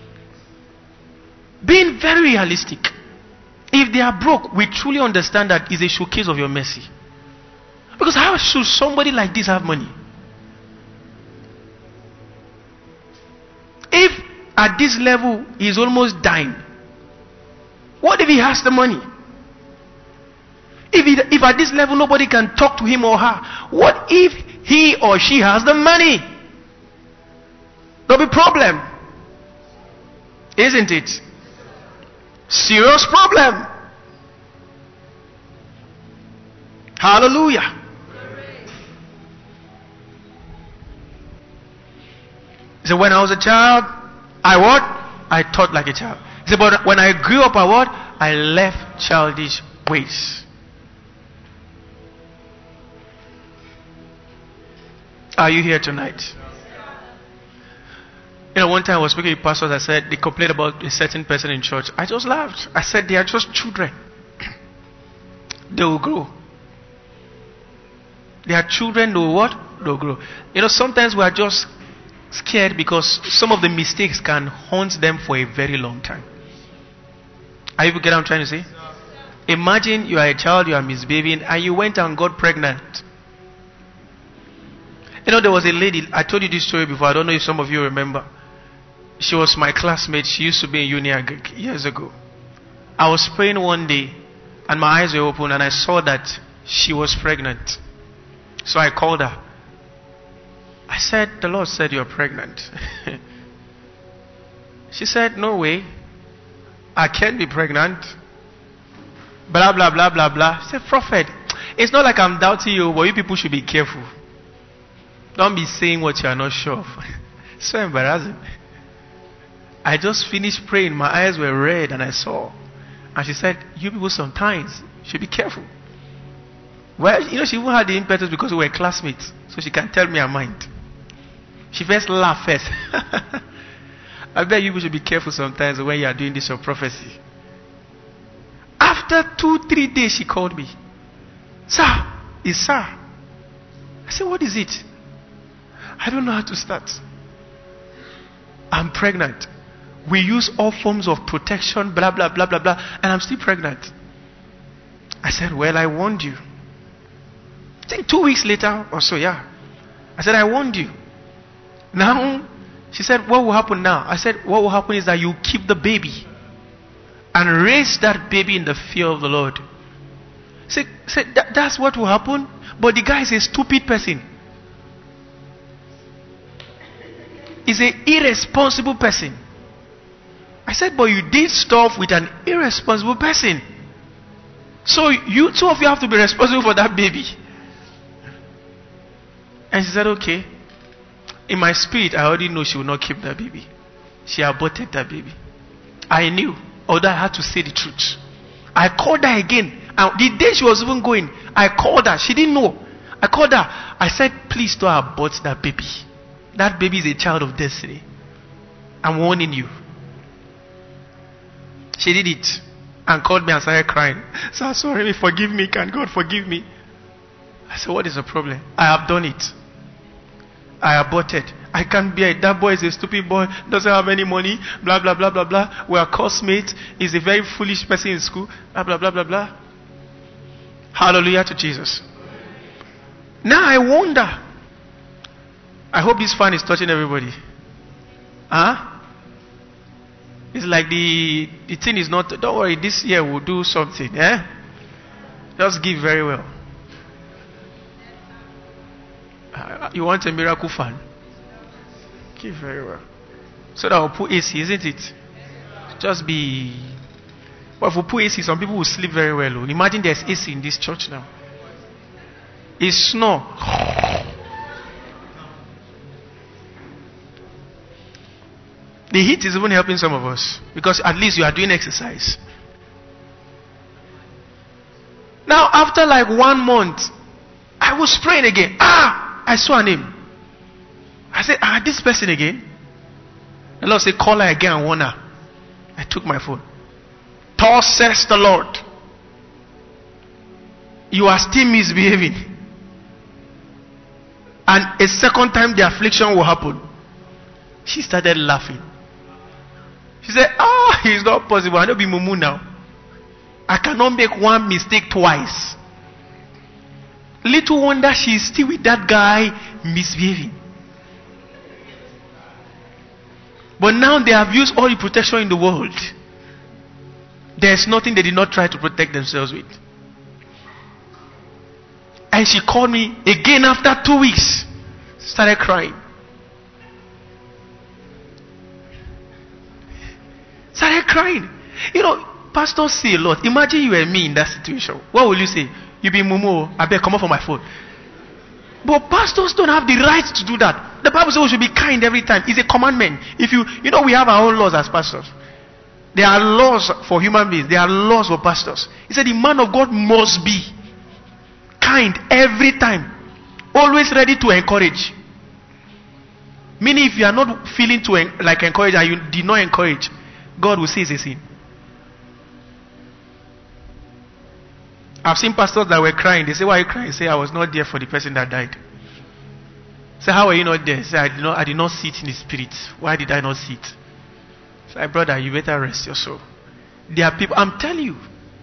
Being very realistic. If they are broke, we truly understand that is a showcase of your mercy. Because how should somebody like this have money? If at this level he is almost dying, what if he has the money? If at this level nobody can talk to him or her, what if he or she has the money? There'll be problem. Isn't it? Serious problem. Hallelujah. He said, when I was a child, I thought like a child. He said, but when I grew up, I left childish ways. Are you here tonight? You know, one time I was speaking to pastors, I said, they complained about a certain person in church. I just laughed. I said, they are just children. They will grow. They are children, they will what? They will grow. You know, sometimes we are just scared because some of the mistakes can haunt them for a very long time. Are you getting what I'm trying to say? Imagine you are a child, you are misbehaving, and you went and got pregnant. You know, there was a lady, I told you this story before, I don't know if some of you remember. She was my classmate, she used to be in Uniagric years ago. I was praying one day, and my eyes were open, and I saw that she was pregnant. So I called her. I said, the Lord said you're pregnant. She said, no way. I can't be pregnant. Blah, blah, blah, blah, blah. I said, prophet, it's not like I'm doubting you, but you people should be careful. Don't be saying what you are not sure of. So embarrassing. I just finished praying. My eyes were red and I saw. And she said, you people sometimes should be careful. Well, you know, she even had the impetus because we were classmates. So she can tell me her mind. She first laughed first. I bet you should be careful sometimes when you are doing this your prophecy. After 2-3 days, she called me. Sir, it's sir. I said, what is it? I don't know how to start. I'm pregnant. We use all forms of protection, blah, blah, blah, blah, blah, and I'm still pregnant. I said, well, I warned you. I think 2 weeks later or so, yeah. I said, I warned you. Now, she said, what will happen now? I said, what will happen is that you keep the baby and raise that baby in the fear of the Lord. Said that's what will happen. But the guy is a stupid person. He's an irresponsible person. I said, but you did stuff with an irresponsible person. So you two of you have to be responsible for that baby. And she said, okay. In my spirit, I already know she will not keep that baby. She aborted that baby. I knew, although I had to say the truth. I called her again. And the day she was even going, I called her. She didn't know. I called her. I said, please don't abort that baby. That baby is a child of destiny. I'm warning you. She did it. And called me and started crying. So sorry, forgive me. Can God forgive me? I said, what is the problem? I have done it. I aborted. I can't bear it. That boy is a stupid boy. Doesn't have any money. Blah, blah, blah, blah, blah. We are classmates. He's a very foolish person in school. Blah, blah, blah, blah, blah. Hallelujah to Jesus. Now I wonder. I hope this fan is touching everybody. Huh? It's like the thing is not, don't worry, this year we'll do something. Eh? Just give very well. You want a miracle fan? Give very well. So that we'll put AC, isn't it? Just be. But if we put AC, some people will sleep very well. Imagine there's AC in this church now. It's snow. The heat is even helping some of us. Because at least you are doing exercise. After like 1 month, I was praying again. I saw a name. I said, this person again? The Lord said, call her again and warn her. I took my phone. Thus says the Lord, you are still misbehaving. And a second time the affliction will happen. She started laughing. She said, it's not possible. I don't be mumu now. I cannot make one mistake twice. Little wonder she is still with that guy misbehaving. But now they have used all the protection in the world. There's nothing they did not try to protect themselves with. And she called me again after 2 weeks. Started crying. Started crying. You know, pastors say a lot. Imagine you and me in that situation. What will you say? You be mumu, I better come up on my phone. But pastors don't have the right to do that. The Bible says we should be kind every time. It's a commandment. If you know, we have our own laws as pastors. There are laws for human beings. There are laws for pastors. He said the man of God must be kind every time. Always ready to encourage. Meaning if you are not feeling to like encourage and you did not encourage, God will say it's a sin. I've seen pastors that were crying. They say, why are you crying? Say, I was not there for the person that died. Say, how are you not there? Say, I did not sit in the spirit. Why did I not sit? Say, brother, you better rest your soul. There are people, I'm telling you.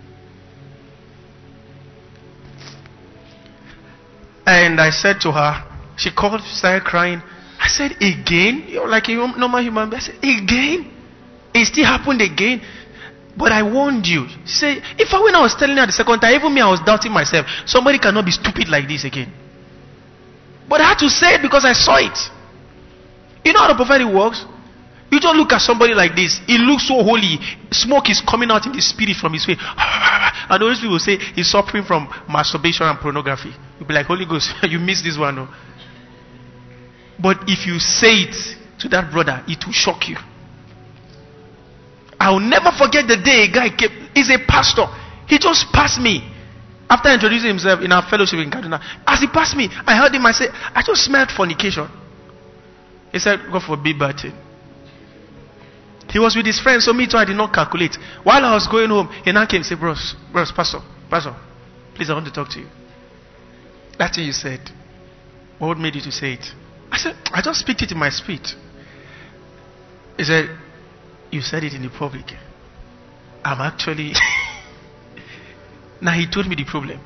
And I said to her, she called, started crying. I said, again? You're like a normal human being. I said, again? It still happened again? But I warned you. Say, when I was telling her the second time, even me, I was doubting myself. Somebody cannot be stupid like this again. But I had to say it because I saw it. You know how the prophetic works? You don't look at somebody like this. He looks so holy. Smoke is coming out in the spirit from his face. And those people say he's suffering from masturbation and pornography. You'll be like, Holy Ghost, you missed this one. No? But if you say it to that brother, it will shock you. I'll never forget the day a guy came. He's a pastor. He just passed me after introducing himself in our fellowship in Kaduna. As he passed me, I heard him. I said, I just smelled fornication. He said, God forbid bad thing. He was with his friends, so me too, I did not calculate. While I was going home, he now came and said, bros, pastor, please, I want to talk to you. That thing you said, what made you to say it? I said, I just speak it in my spirit. He said, you said it in the public. I'm actually... Now he told me the problem.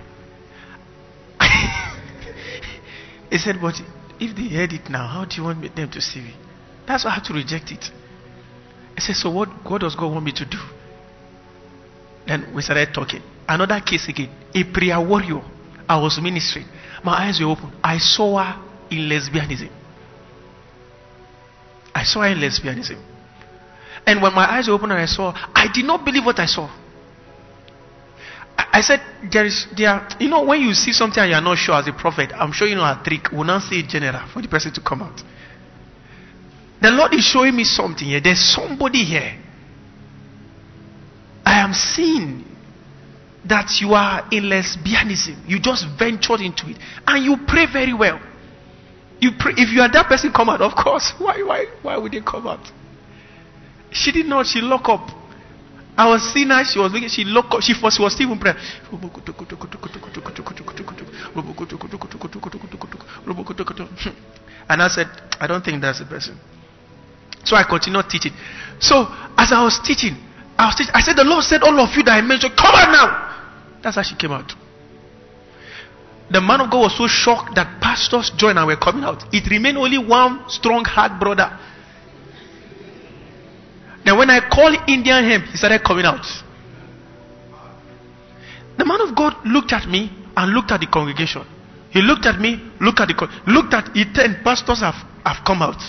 He said, but if they heard it now, how do you want them to see me? That's why I have to reject it. I said, so what does God want me to do? Then we started talking. Another case again. A prayer warrior. I was ministering. My eyes were open. I saw her in lesbianism. And when my eyes were open and I saw, I did not believe what I saw. I said, when you see something and you are not sure as a prophet, I'm sure you know a trick. We'll not say it general for the person to come out. The Lord is showing me something here. There's somebody here. I am seeing that you are in lesbianism. You just ventured into it. And you pray very well. You pray. If you are that person, come out. Of course. Why would they come out? She did not. She locked up. I was seeing her. She was looking. She locked up. She was still even praying. And I said, I don't think that's the person. So I continued teaching. So as I was teaching, I said, the Lord said, all of you that I mentioned, come out now. That's how she came out. The man of God was so shocked that pastors joined and were coming out. It remained only one strong-hearted brother. Then when I called Indian him, he started coming out. The man of God looked at me and looked at the congregation. He looked at me, looked at 10 pastors have come out.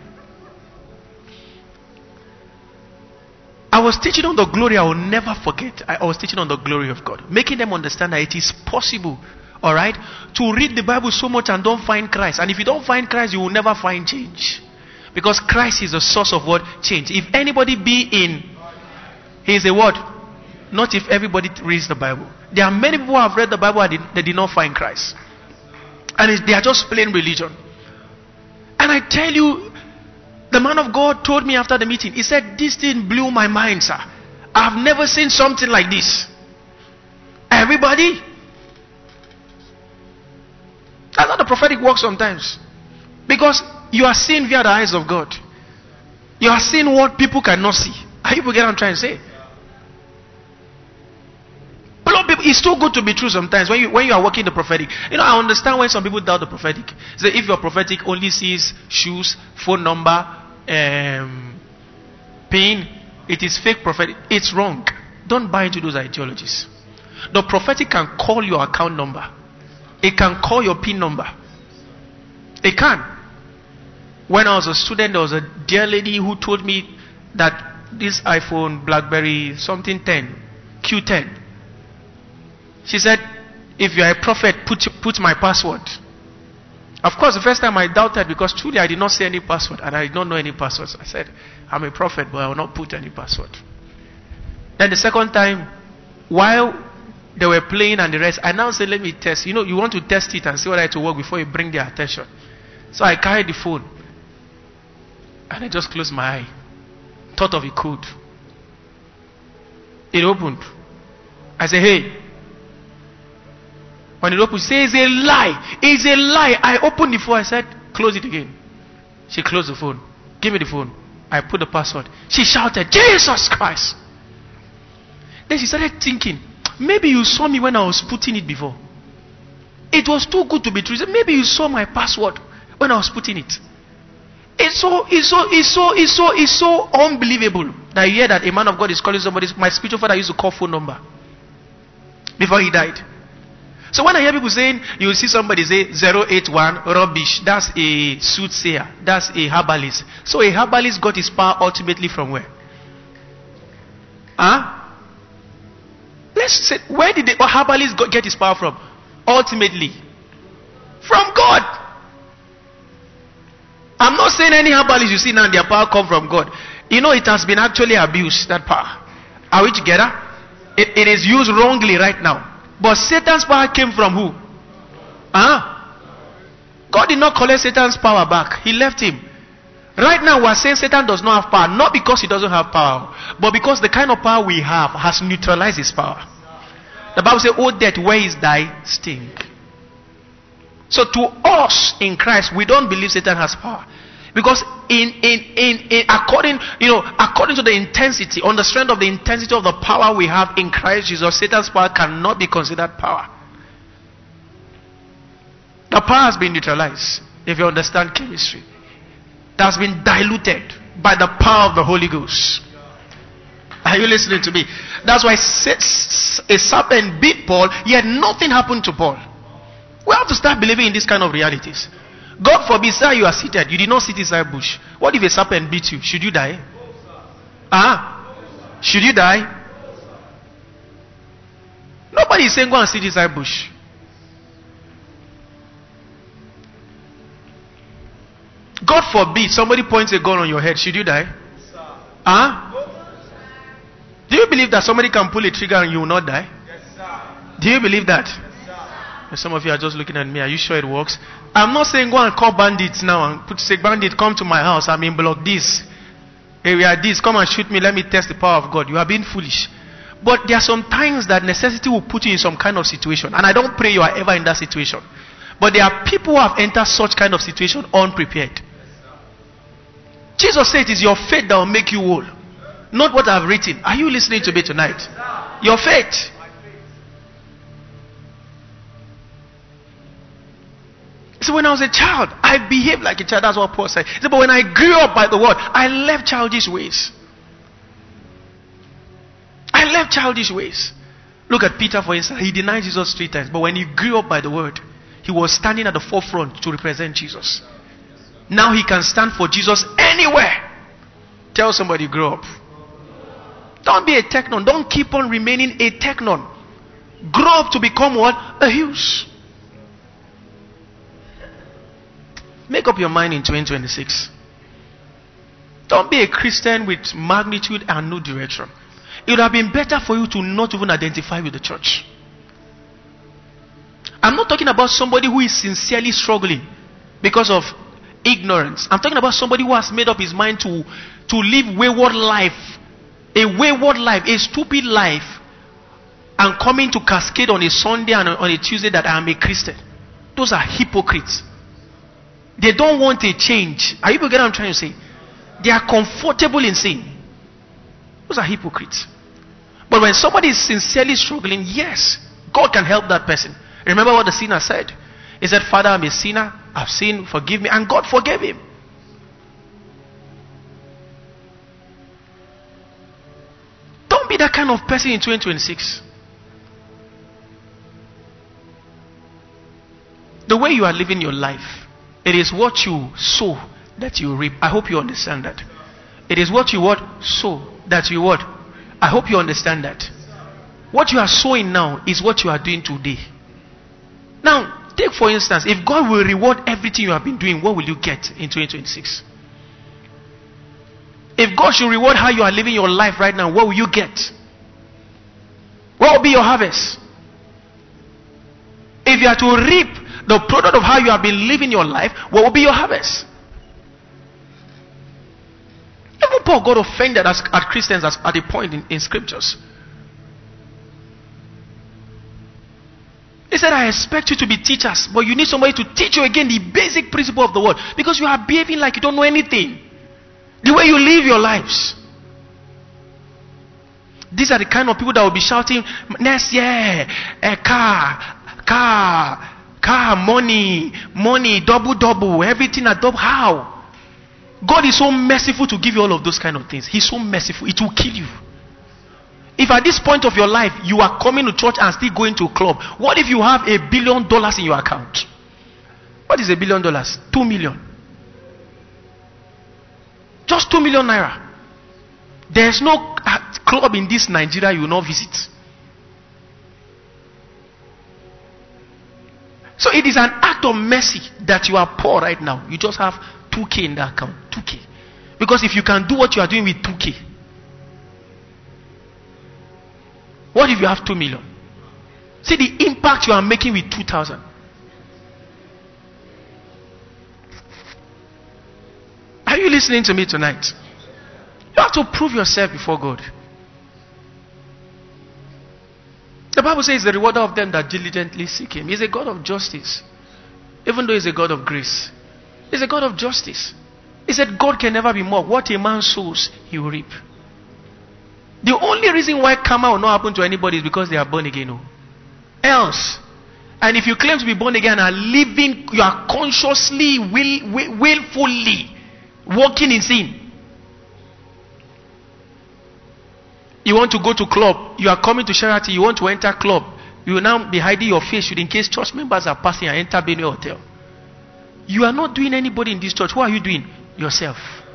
I was teaching on the glory. I will never forget. I was teaching on the glory of God, making them understand that it is possible, all right, to read the Bible so much and don't find Christ. And if you don't find Christ, you will never find change, because Christ is the source of what? Change. If anybody be in, he is a what? Not if everybody reads the Bible. There are many people who have read the Bible and they did not find Christ. And they are just plain religion. And I tell you, the man of God told me after the meeting, he said, this thing blew my mind, sir. I've never seen something like this. Everybody. That's how the prophetic works sometimes. Because you are seeing via the eyes of God. You are seeing what people cannot see. Are you getting what I'm trying to say? It's too good to be true sometimes when you are working the prophetic. I understand when some people doubt the prophetic. So if your prophetic only sees shoes, phone number, pain, it is fake prophetic. It's wrong. Don't buy into those ideologies. The prophetic can call your account number. It can call your PIN number. It can. When I was a student, there was a dear lady who told me that this iPhone, BlackBerry, something 10, Q10. She said, if you are a prophet, put my password. Of course, the first time I doubted because truly I did not say any password and I did not know any passwords. I said, I'm a prophet, but I will not put any password. Then the second time, while they were playing and the rest, I now said, let me test. You want to test it and see whether it will work before you bring their attention. So I carried the phone and I just closed my eye. Thought of a code. It opened. I said, hey. When it opened, she said, it's a lie. It's a lie. I opened the phone. I said, close it again. She closed the phone. Give me the phone. I put the password. She shouted, Jesus Christ. Then she started thinking, maybe you saw me when I was putting it before. It was too good to be true. She said, maybe you saw my password when I was putting it. It's so unbelievable that you hear that a man of God is calling somebody. My spiritual father used to call phone number before he died. So when I hear people saying, you see somebody say 081 rubbish, that's a soothsayer, that's a herbalist. So a herbalist got his power ultimately from where? Let's say, where did the herbalist get his power from? Ultimately, from God. I'm not saying any herbalist you see now, their power come from God. It has been actually abused, that power. Are we together? It is used wrongly right now. But Satan's power came from who? God did not collect Satan's power back. He left him. Right now we are saying Satan does not have power. Not because he doesn't have power, but because the kind of power we have has neutralized his power. The Bible says, oh death, where is thy sting? So to us in Christ, we don't believe Satan has power. Because according to the intensity, on the strength of the intensity of the power we have in Christ Jesus, Satan's power cannot be considered power. The power has been neutralized, if you understand chemistry. It has been diluted by the power of the Holy Ghost. Are you listening to me? That's why a serpent bit Paul, yet nothing happened to Paul. We have to start believing in these kind of realities. God forbid, sir, you are seated. You did not sit inside bush. What if a serpent beats you? Should you die? Should you die? Nobody is saying go and sit inside bush. God forbid, somebody points a gun on your head. Should you die? Do you believe that somebody can pull a trigger and you will not die? Do you believe that? Some of you are just looking at me. Are you sure it works? I'm not saying go and call bandits now and say, bandit, come to my house. I'm in block this. Area this. Come and shoot me. Let me test the power of God. You are being foolish. But there are some times that necessity will put you in some kind of situation. And I don't pray you are ever in that situation. But there are people who have entered such kind of situation unprepared. Jesus said it is your faith that will make you whole. Not what I've written. Are you listening to me tonight? Your faith. So when I was a child, I behaved like a child. That's what Paul said. He said, but when I grew up by the word, I left childish ways. I left childish ways. Look at Peter, for instance. He denied Jesus 3 times. But when he grew up by the word, he was standing at the forefront to represent Jesus. Now he can stand for Jesus anywhere. Tell somebody, grow up. Don't be a technon. Don't keep on remaining a technon. Grow up to become what? A Hughes. Make up your mind in 2026. Don't be a Christian with magnitude and no direction. it would have been better for you to not even identify with the church. I'm not talking about somebody who is sincerely struggling because of ignorance. I'm talking about somebody who has made up his mind to live wayward life, a stupid life, and coming to cascade on a Sunday and on a Tuesday that I am a Christian. Those are hypocrites. They don't want a change. Are you getting what I'm trying to say? They are comfortable in sin. Those are hypocrites. But when somebody is sincerely struggling, yes, God can help that person. Remember what the sinner said? He said, Father, I'm a sinner. I've sinned. Forgive me. And God forgave him. Don't be that kind of person in 2026. The way you are living your life, it is what you sow that you reap. I hope you understand that. It is what you sow that you what? I hope you understand that. What you are sowing now is what you are doing today. Now, take for instance, if God will reward everything you have been doing, what will you get in 2026? If God should reward how you are living your life right now, what will you get? What will be your harvest? If you are to reap the product of how you have been living your life, what will be your harvest? Even Paul got offended at Christians at a point in scriptures. He said, I expect you to be teachers, but you need somebody to teach you again the basic principle of the word, because you are behaving like you don't know anything. The way you live your lives. These are the kind of people that will be shouting, next year, car, money, double, everything at double. How? God is so merciful to give you all of those kind of things. He's so merciful. It will kill you. If at this point of your life you are coming to church and still going to a club, what if you have $1 billion in your account? What is $1 billion? 2 million. Just 2 million naira. There's no club in this Nigeria you will not visit. So it is an act of mercy that you are poor right now. You just have 2K in that account. 2K. Because if you can do what you are doing with 2K, what if you have 2 million? See the impact you are making with 2,000. Are you listening to me tonight? You have to prove yourself before God. The Bible says the rewarder of them that diligently seek him. He's a God of justice. Even though he's a God of grace. He's a God of justice. He said God can never be mocked. What a man sows, he will reap. The only reason why karma will not happen to anybody is because they are born again. No. Else. And if you claim to be born again and are living, you are consciously, willfully walking in sin. You want to go to club. You are coming to charity. You want to enter club. You will now be hiding your face in case church members are passing and enter Benue Hotel. You are not doing anybody in this church. What are you doing? Yourself.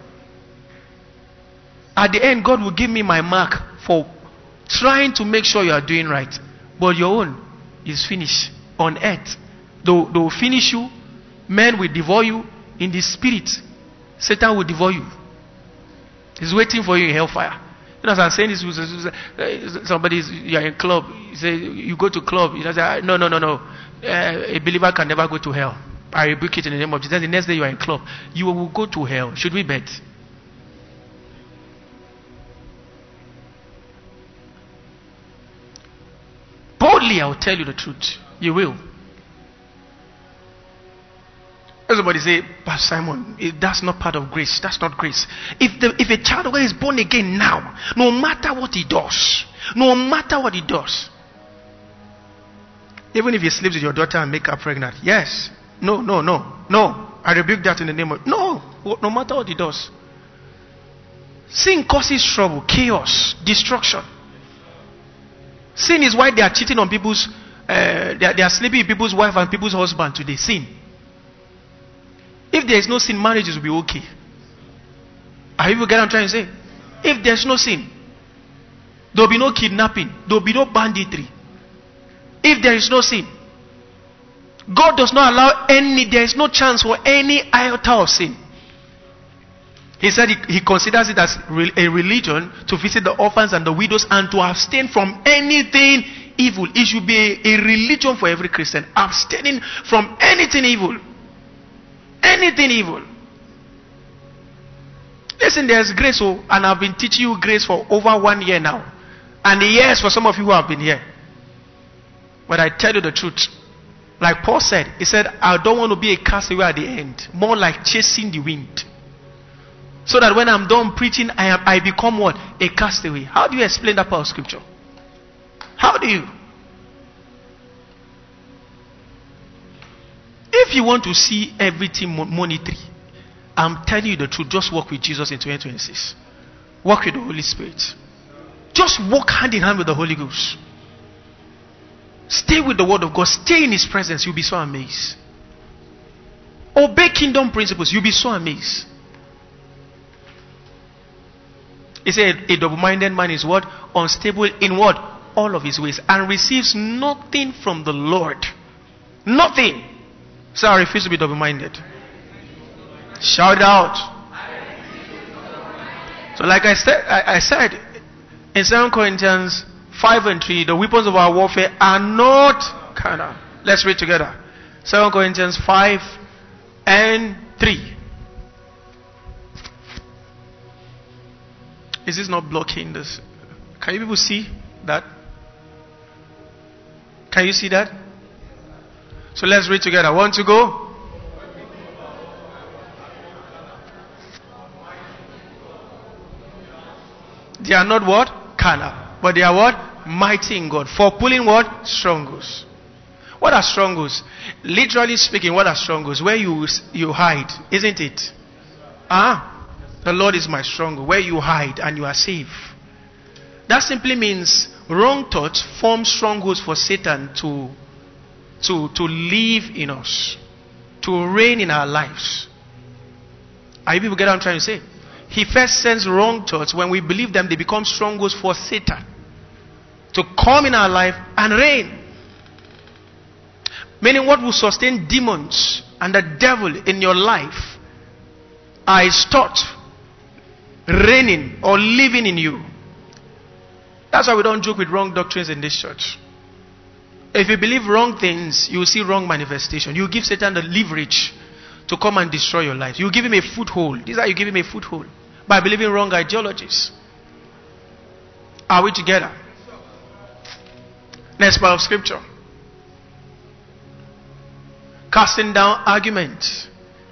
At the end, God will give me my mark for trying to make sure you are doing right. But your own is finished on earth. They will finish you. Men will devour you. In the spirit, Satan will devour you. He's waiting for you in hellfire. You know, as I'm saying this, you are in club. You say you go to club. You say, no. A believer can never go to hell. I rebuke it in the name of Jesus. The next day you are in club, you will go to hell. Should we bet? Boldly, I will tell you the truth. You will. Everybody say, Pastor Simon, that's not part of grace. That's not grace. If a child of God is born again now, no matter what he does, even if he sleeps with your daughter and make her pregnant, yes, no, I rebuke that in the name of no matter what he does. Sin causes trouble, chaos, destruction. Sin is why they are cheating on people's, they are sleeping with people's wife and people's husband today. Sin. If there is no sin, marriages will be okay. Are you getting what I'm trying to say? If there's no sin, there will be no kidnapping, there will be no banditry. If there is no sin, God does not allow there is no chance for any iota of sin. He said he considers it as a religion to visit the orphans and the widows and to abstain from anything evil. It should be a religion for every Christian. Abstaining from anything evil. Anything evil. Listen, there's grace, and I've been teaching you grace for over 1 year now. And yes, for some of you who have been here. But I tell you the truth. Like Paul said, he said, I don't want to be a castaway at the end. More like chasing the wind. So that when I'm done preaching, I become what? A castaway. How do you explain that part of scripture? How do you? If you want to see everything monetary, I'm telling you the truth, just walk with Jesus in 2026. Walk with the Holy Spirit. Just walk hand in hand with the Holy Ghost. Stay with the word of God. Stay in his presence. You'll be so amazed. Obey kingdom principles. You'll be so amazed. He said a double-minded man is what? Unstable in what? All of his ways. And receives nothing from the Lord. Nothing. So I refuse to be double-minded. Shout it out. So like I said in 2 Corinthians 5:3, the weapons of our warfare are not carnal. Let's read together. 2 Corinthians 5:3. Is this not blocking this? Can you people see that? Can you see that? So let's read together. 1 to go. They are not what? Carnal. But they are what? Mighty in God. For pulling what? Strongholds. What are strongholds? Literally speaking, what are strongholds? Where you hide, isn't it? The Lord is my stronghold. Where you hide and you are safe. That simply means wrong thoughts form strongholds for Satan to live in us, to reign in our lives. Are you people get what I'm trying to say? He first sends wrong thoughts. When we believe them, they become strongholds for Satan to come in our life and reign. Meaning, what will sustain demons and the devil in your life are his thoughts reigning or living in you. That's why we don't joke with wrong doctrines in this church. If you believe wrong things, you will see wrong manifestation. You give Satan the leverage to come and destroy your life. You give him a foothold. This is how you give him a foothold. By believing wrong ideologies. Are we together? Next part of scripture. Casting down arguments.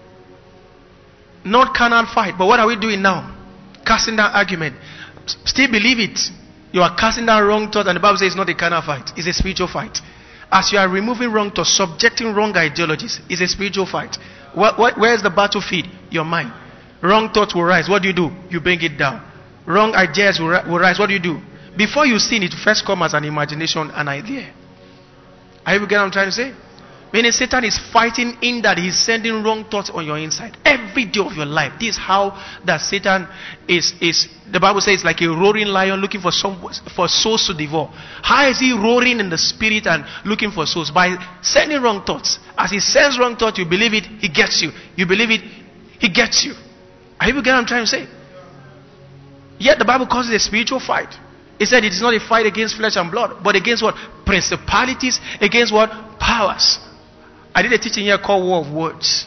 Not carnal fight. But what are we doing now? Casting down argument. Still believe it. You are casting down wrong thoughts, and the Bible says it's not a carnal fight. It's a spiritual fight. As you are removing wrong thoughts, subjecting wrong ideologies, it's a spiritual fight. Where is the battlefield? Your mind. Wrong thoughts will rise. What do? You bring it down. Wrong ideas will rise. What do? Before you sin, it first comes as an imagination, an idea. Are you getting what I'm trying to say? Meaning Satan is fighting in that he's sending wrong thoughts on your inside. Every day of your life. This is how that Satan is the Bible says like a roaring lion looking for souls to devour. How is he roaring in the spirit and looking for souls? By sending wrong thoughts. As he sends wrong thoughts, you believe it, he gets you. You believe it, he gets you. Are you getting what I'm trying to say? Yet the Bible calls it a spiritual fight. It said it is not a fight against flesh and blood, but against what? Principalities, against what? Powers. I did a teaching here called War of Words.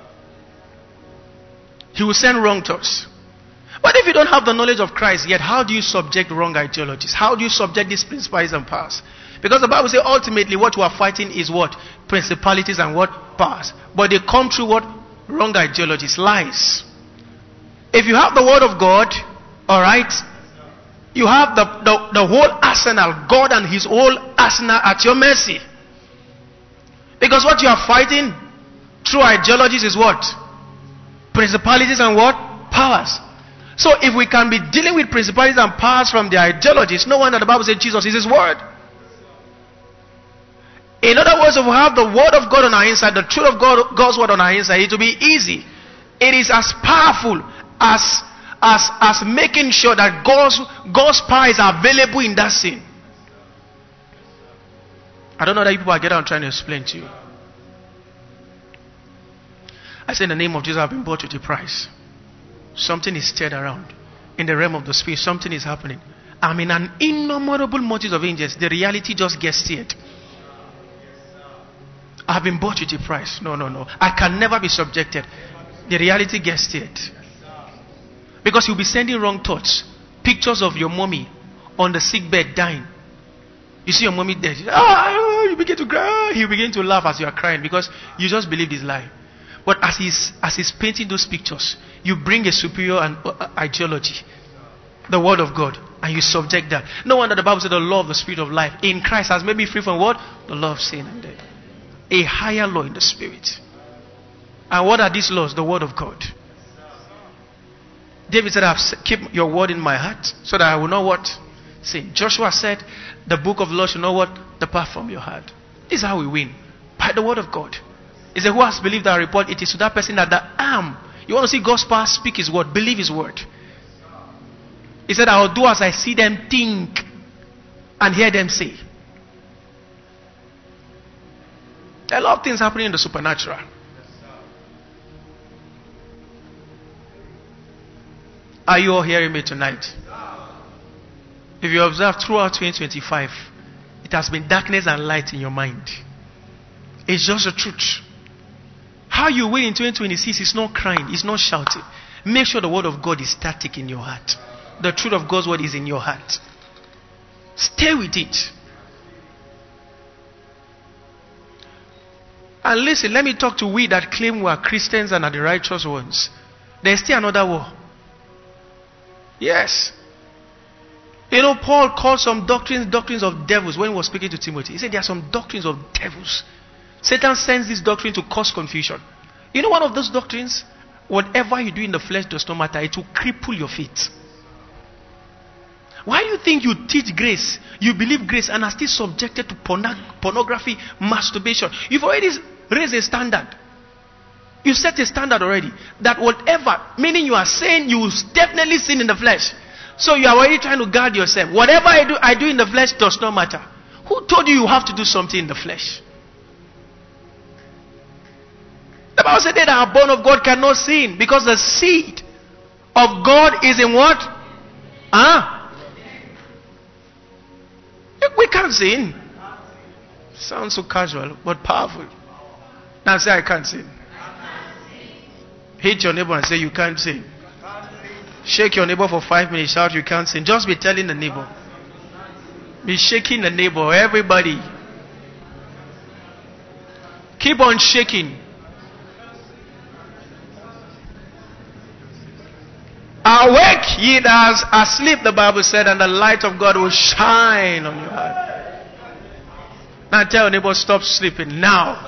He will send wrong thoughts. But if you don't have the knowledge of Christ yet, how do you subject wrong ideologies? How do you subject these principalities and powers? Because the Bible says ultimately what you are fighting is what? Principalities and what? Powers. But they come through what? Wrong ideologies, lies. If you have the word of God, alright, you have the whole arsenal, God and his whole arsenal at your mercy. Because what you are fighting through ideologies is what? Principalities and what? Powers. So if we can be dealing with principalities and powers from the ideologies, no wonder the Bible says Jesus is his word. In other words, if we have the word of God on our inside, the truth of God's word on our inside, it will be easy. It is as powerful as making sure that God's power is available in that sin. I don't know that people are getting what I'm trying to explain to you. I say in the name of Jesus, I've been bought with a price. something is stirred around. In the realm of the spirit, something is happening. I'm in an innumerable multitude of angels. The reality just gets stirred. I've been bought with a price. No. I can never be subjected. The reality gets stirred. Because you'll be sending wrong thoughts. Pictures of your mommy on the sick bed dying. You see your mommy dead. You begin to cry. You begin to laugh as you are crying because you just believe this lie. But as he's painting those pictures, you bring a superior ideology, the word of God, and you subject that. No wonder the Bible said the law of the spirit of life in Christ has made me free from what? The law of sin and death. A higher law in the spirit. And what are these laws? The word of God. David said, keep your word in my heart so that I will know what? Sin. Joshua said, the book of law should know what? Depart from your heart. This is how we win. By the word of God. He said, who has believed our report? It is to that person that the arm. You want to see God's power? Speak his word. Believe his word. He said, I will do as I see them think and hear them say. There are a lot of things happening in the supernatural. Are you all hearing me tonight? If you observe throughout 2025, it has been darkness and light in your mind. It's just the truth. How you win in 2026 is not crying, it's not shouting. Make sure the word of God is static in your heart. The truth of God's word is in your heart. Stay with it. And listen, let me talk to we that claim we are Christians and are the righteous ones. There's still another war. Yes. You know, Paul called some doctrines of devils when he was speaking to Timothy. He said there are some doctrines of devils. Satan sends this doctrine to cause confusion. You know one of those doctrines? Whatever you do in the flesh does not matter. It will cripple your faith. Why do you think you teach grace? You believe grace and are still subjected to pornography, masturbation. You've already raised a standard. You set a standard already. That whatever, meaning you are saying you will definitely sin in the flesh. So you are already trying to guard yourself. Whatever I do in the flesh does not matter. Who told you have to do something in the flesh? The Bible said they that are born of God cannot sin because the seed of God is in what? We can't sin. Sounds so casual but powerful. Now say I can't sin. Hit your neighbor and say you can't sin. Shake your neighbor for 5 minutes. Shout you can't sin. Just be telling the neighbor. Be shaking the neighbor. Everybody. Keep on shaking. Awake ye that are asleep, the Bible said, and the light of God will shine on your heart. Now tell your neighbor, stop sleeping now.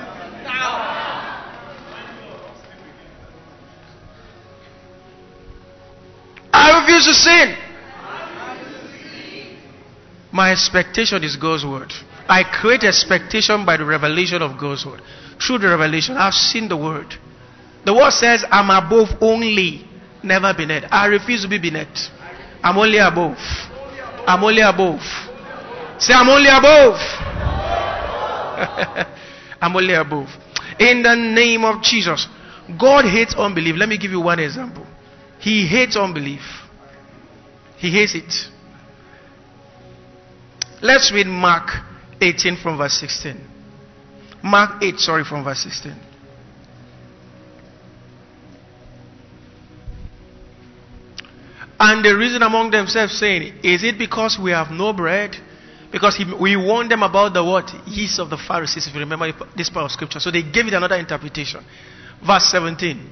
I refuse to sin. My expectation is God's word. I create expectation by the revelation of God's word. Through the revelation, I've seen the word. The word says, I'm above only, never beneath. I refuse to be beneath. I'm only above. I'm only above. Say, I'm only above. I'm only above. In the name of Jesus. God hates unbelief. Let me give you one example. He hates unbelief. He hates it. Let's read Mark 18 from verse 16. Mark 8, from verse 16. And they reasoned among themselves, saying, is it because we have no bread? Because we warned them about the what? Yeast of the Pharisees, if you remember this part of scripture. So they gave it another interpretation. Verse 17.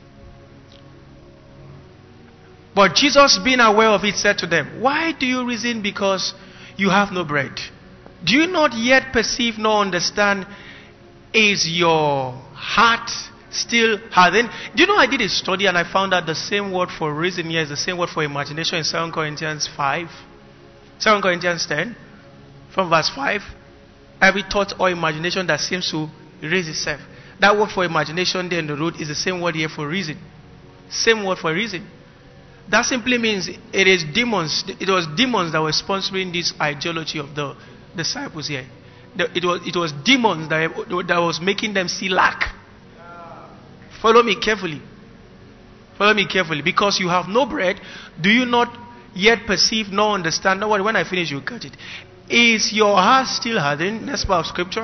But Jesus, being aware of it, said to them, why do you reason because you have no bread? Do you not yet perceive nor understand? Is your heart still hardened? Do you know I did a study and I found that the same word for reason here is the same word for imagination in 2 Corinthians 5. 2 Corinthians 10 from verse 5. Every thought or imagination that seems to raise itself. That word for imagination there in the root is the same word here for reason. Same word for reason. That simply means it is demons. It was demons that were sponsoring this ideology of the disciples here. It was demons that was making them see lack. Follow me carefully. Follow me carefully. Because you have no bread, do you not yet perceive nor understand? No worry, when I finish, you'll catch it. Is your heart still hardened? Next part of scripture.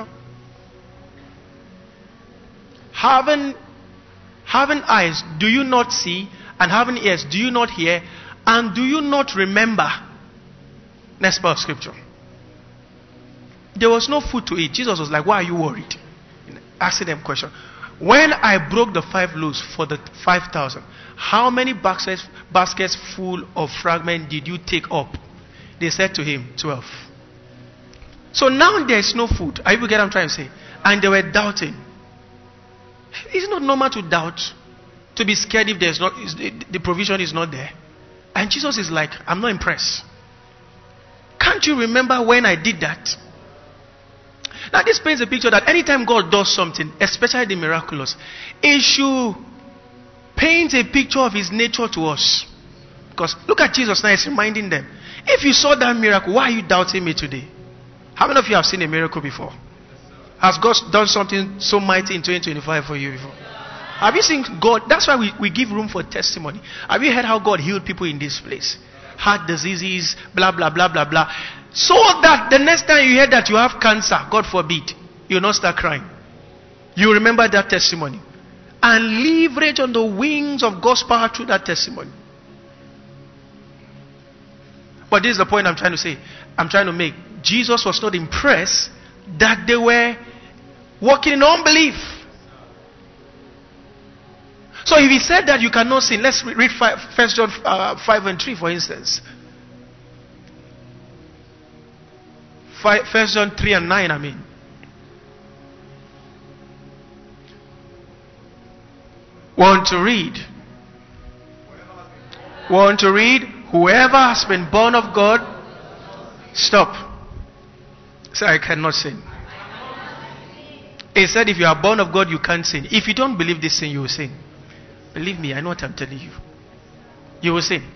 Having eyes, do you not see? And having ears, do you not hear? And do you not remember? Next part of scripture. There was no food to eat. Jesus was like, why are you worried? Asking them question. When I broke the 5 loaves for the 5,000, how many baskets full of fragments did you take up? They said to him, 12. So now there is no food. Are you get what I'm trying to say? And they were doubting. It's not normal to doubt, to be scared if there's not the provision is not there. And Jesus is like, I'm not impressed. Can't you remember when I did that? Now this paints a picture that anytime God does something, especially the miraculous, it should paint a picture of his nature to us. Because look at Jesus now, he's reminding them. If you saw that miracle, why are you doubting me today? How many of you have seen a miracle before? Has God done something so mighty in 2025 for you before? Have you seen God? That's why we give room for testimony. Have you heard how God healed people in this place? Heart diseases, blah, blah, blah, blah, blah. So that the next time you hear that you have cancer, God forbid, you'll not start crying. You remember that testimony. And leverage on the wings of God's power through that testimony. But this is the point I'm trying to make. Jesus was not impressed that they were walking in unbelief. So if he said that you cannot sin, let's read 1 John 5 and 3 for instance. 1 John 3 and 9, I mean. Want to read? Whoever has been born of God. Stop. Say, I cannot sin. He said, if you are born of God, you can't sin. If you don't believe this sin, you will sin. Believe me, I know what I'm telling you. You will sin.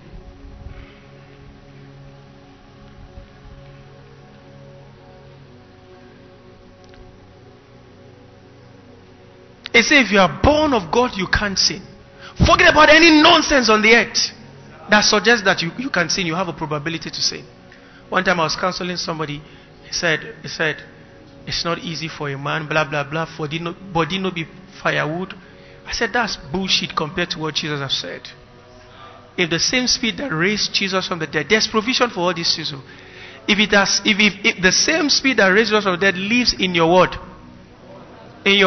He said, if you are born of God, you can't sin. Forget about any nonsense on the earth that suggests that you can sin. You have a probability to sin. One time I was counseling somebody. He said, it's not easy for a man, blah, blah, blah, for body no be firewood. I said, that's bullshit compared to what Jesus has said. If the same spirit that raised Jesus from the dead, there's provision for all this too. If the same spirit that raised Jesus from the dead lives in your word, it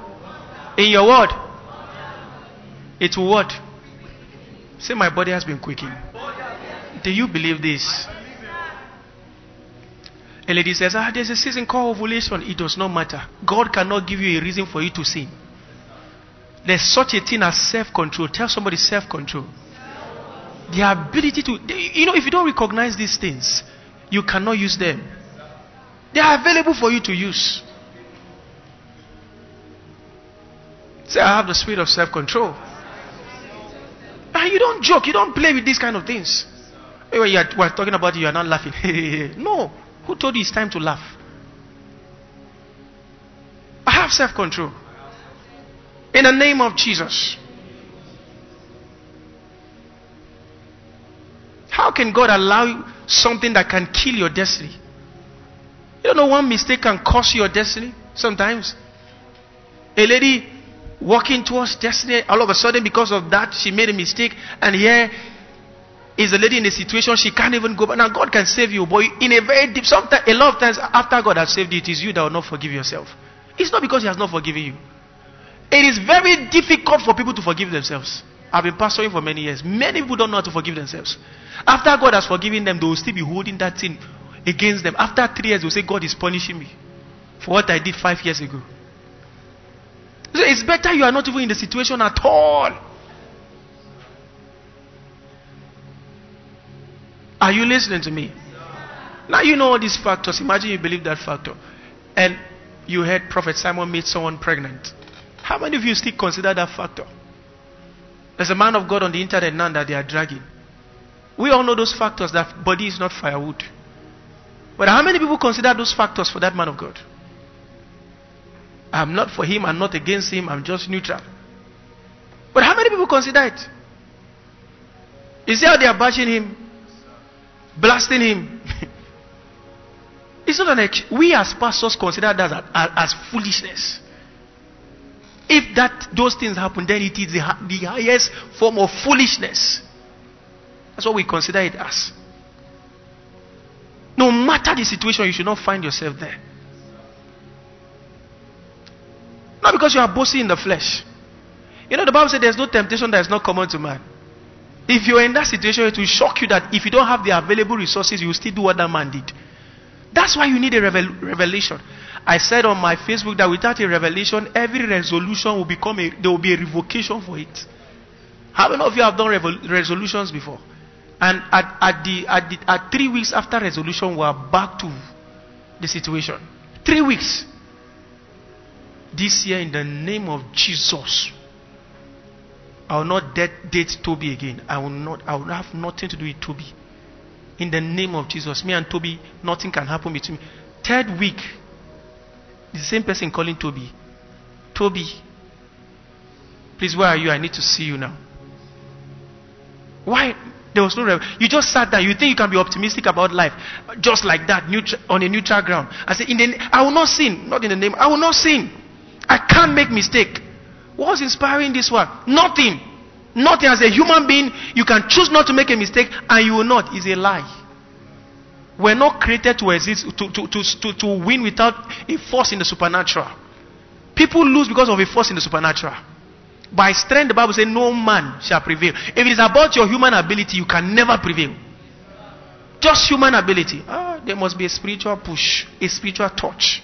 will what? Say, my body has been quaking. Do you believe this? A lady says, there's a season called ovulation. It does not matter. God cannot give you a reason for you to sin. There's such a thing as self-control. Tell somebody self-control. The ability to, if you don't recognize these things, you cannot use them. They are available for you to use. Say, I have the spirit of self-control. And you don't joke, you don't play with these kind of things. When we're talking about it, you are not laughing. No. Who told you it's time to laugh? I have self-control. In the name of Jesus. How can God allow you something that can kill your destiny? You don't know one mistake can cost your destiny sometimes. A lady walking towards destiny, all of a sudden because of that she made a mistake, and here is a lady in a situation she can't even go back. Now God can save you, but in a very deep, sometimes, a lot of times after God has saved you, it is you that will not forgive yourself. It's not because He has not forgiven you. It is very difficult for people to forgive themselves. I've been pastoring for many years. Many people don't know how to forgive themselves. After God has forgiven them, they will still be holding that thing against them. After 3 years, they will say, God is punishing me for what I did 5 years ago. So it's better you are not even in the situation at all. Are you listening to me? Now you know all these factors. Imagine you believe that factor. And you heard Prophet Simon made someone pregnant. How many of you still consider that factor? There's a man of God on the internet now that they are dragging. We all know those factors, that body is not firewood. But how many people consider those factors for that man of God? I'm not for him, I'm not against him, I'm just neutral. But how many people consider it? You see how they are bashing him? Blasting him? It's not we as pastors consider that as foolishness. If those things happen, then it is the highest form of foolishness. That's what we consider it as. No matter the situation, you should not find yourself there. Not because you are boasting in the flesh. You know, the Bible says there's no temptation that is not common to man. If you're in that situation, it will shock you that if you don't have the available resources, you will still do what that man did. That's why you need a revelation. I said on my Facebook that without a revelation, every resolution will there will be a revocation for it. How many of you have done resolutions before? And at 3 weeks after resolution, we are back to the situation. 3 weeks. This year, in the name of Jesus, I will not date Toby again. I will have nothing to do with Toby. In the name of Jesus, me and Toby, nothing can happen between me. 3rd week, the same person calling Toby. Toby, please, where are you? I need to see you now. Why? There was no you just sat there. You think you can be optimistic about life, just like that, on a neutral ground. I said, I will not sin. Not in the name. I will not sin. I can't make mistake. What's inspiring this one? Nothing. Nothing. As a human being, you can choose not to make a mistake, and you will not. It's a lie. We're not created to exist, to win without a force in the supernatural. People lose because of a force in the supernatural. By strength, the Bible says no man shall prevail. If it is about your human ability, you can never prevail. Just human ability. There must be a spiritual push, a spiritual touch.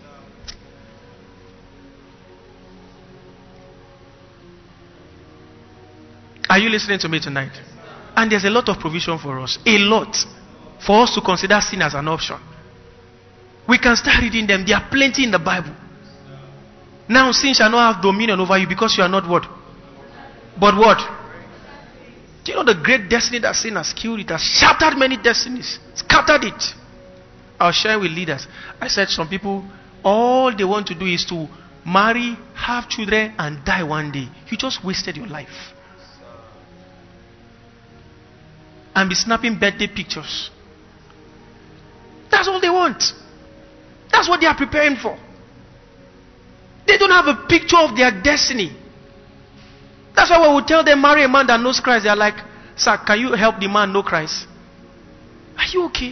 Are you listening to me tonight? And there's a lot of provision for us. A lot. For us to consider sin as an option. We can start reading them. There are plenty in the Bible. Now sin shall not have dominion over you because you are not what? But what? Do you know the great destiny that sin has killed? It has shattered many destinies. Scattered it. I was sharing with leaders. I said some people, all they want to do is to marry, have children, and die one day. You just wasted your life. And be snapping birthday pictures. That's all they want. That's what they are preparing for. They don't have a picture of their destiny. That's why we will tell them, marry a man that knows Christ. They are like, sir, can you help the man know Christ? Are you okay?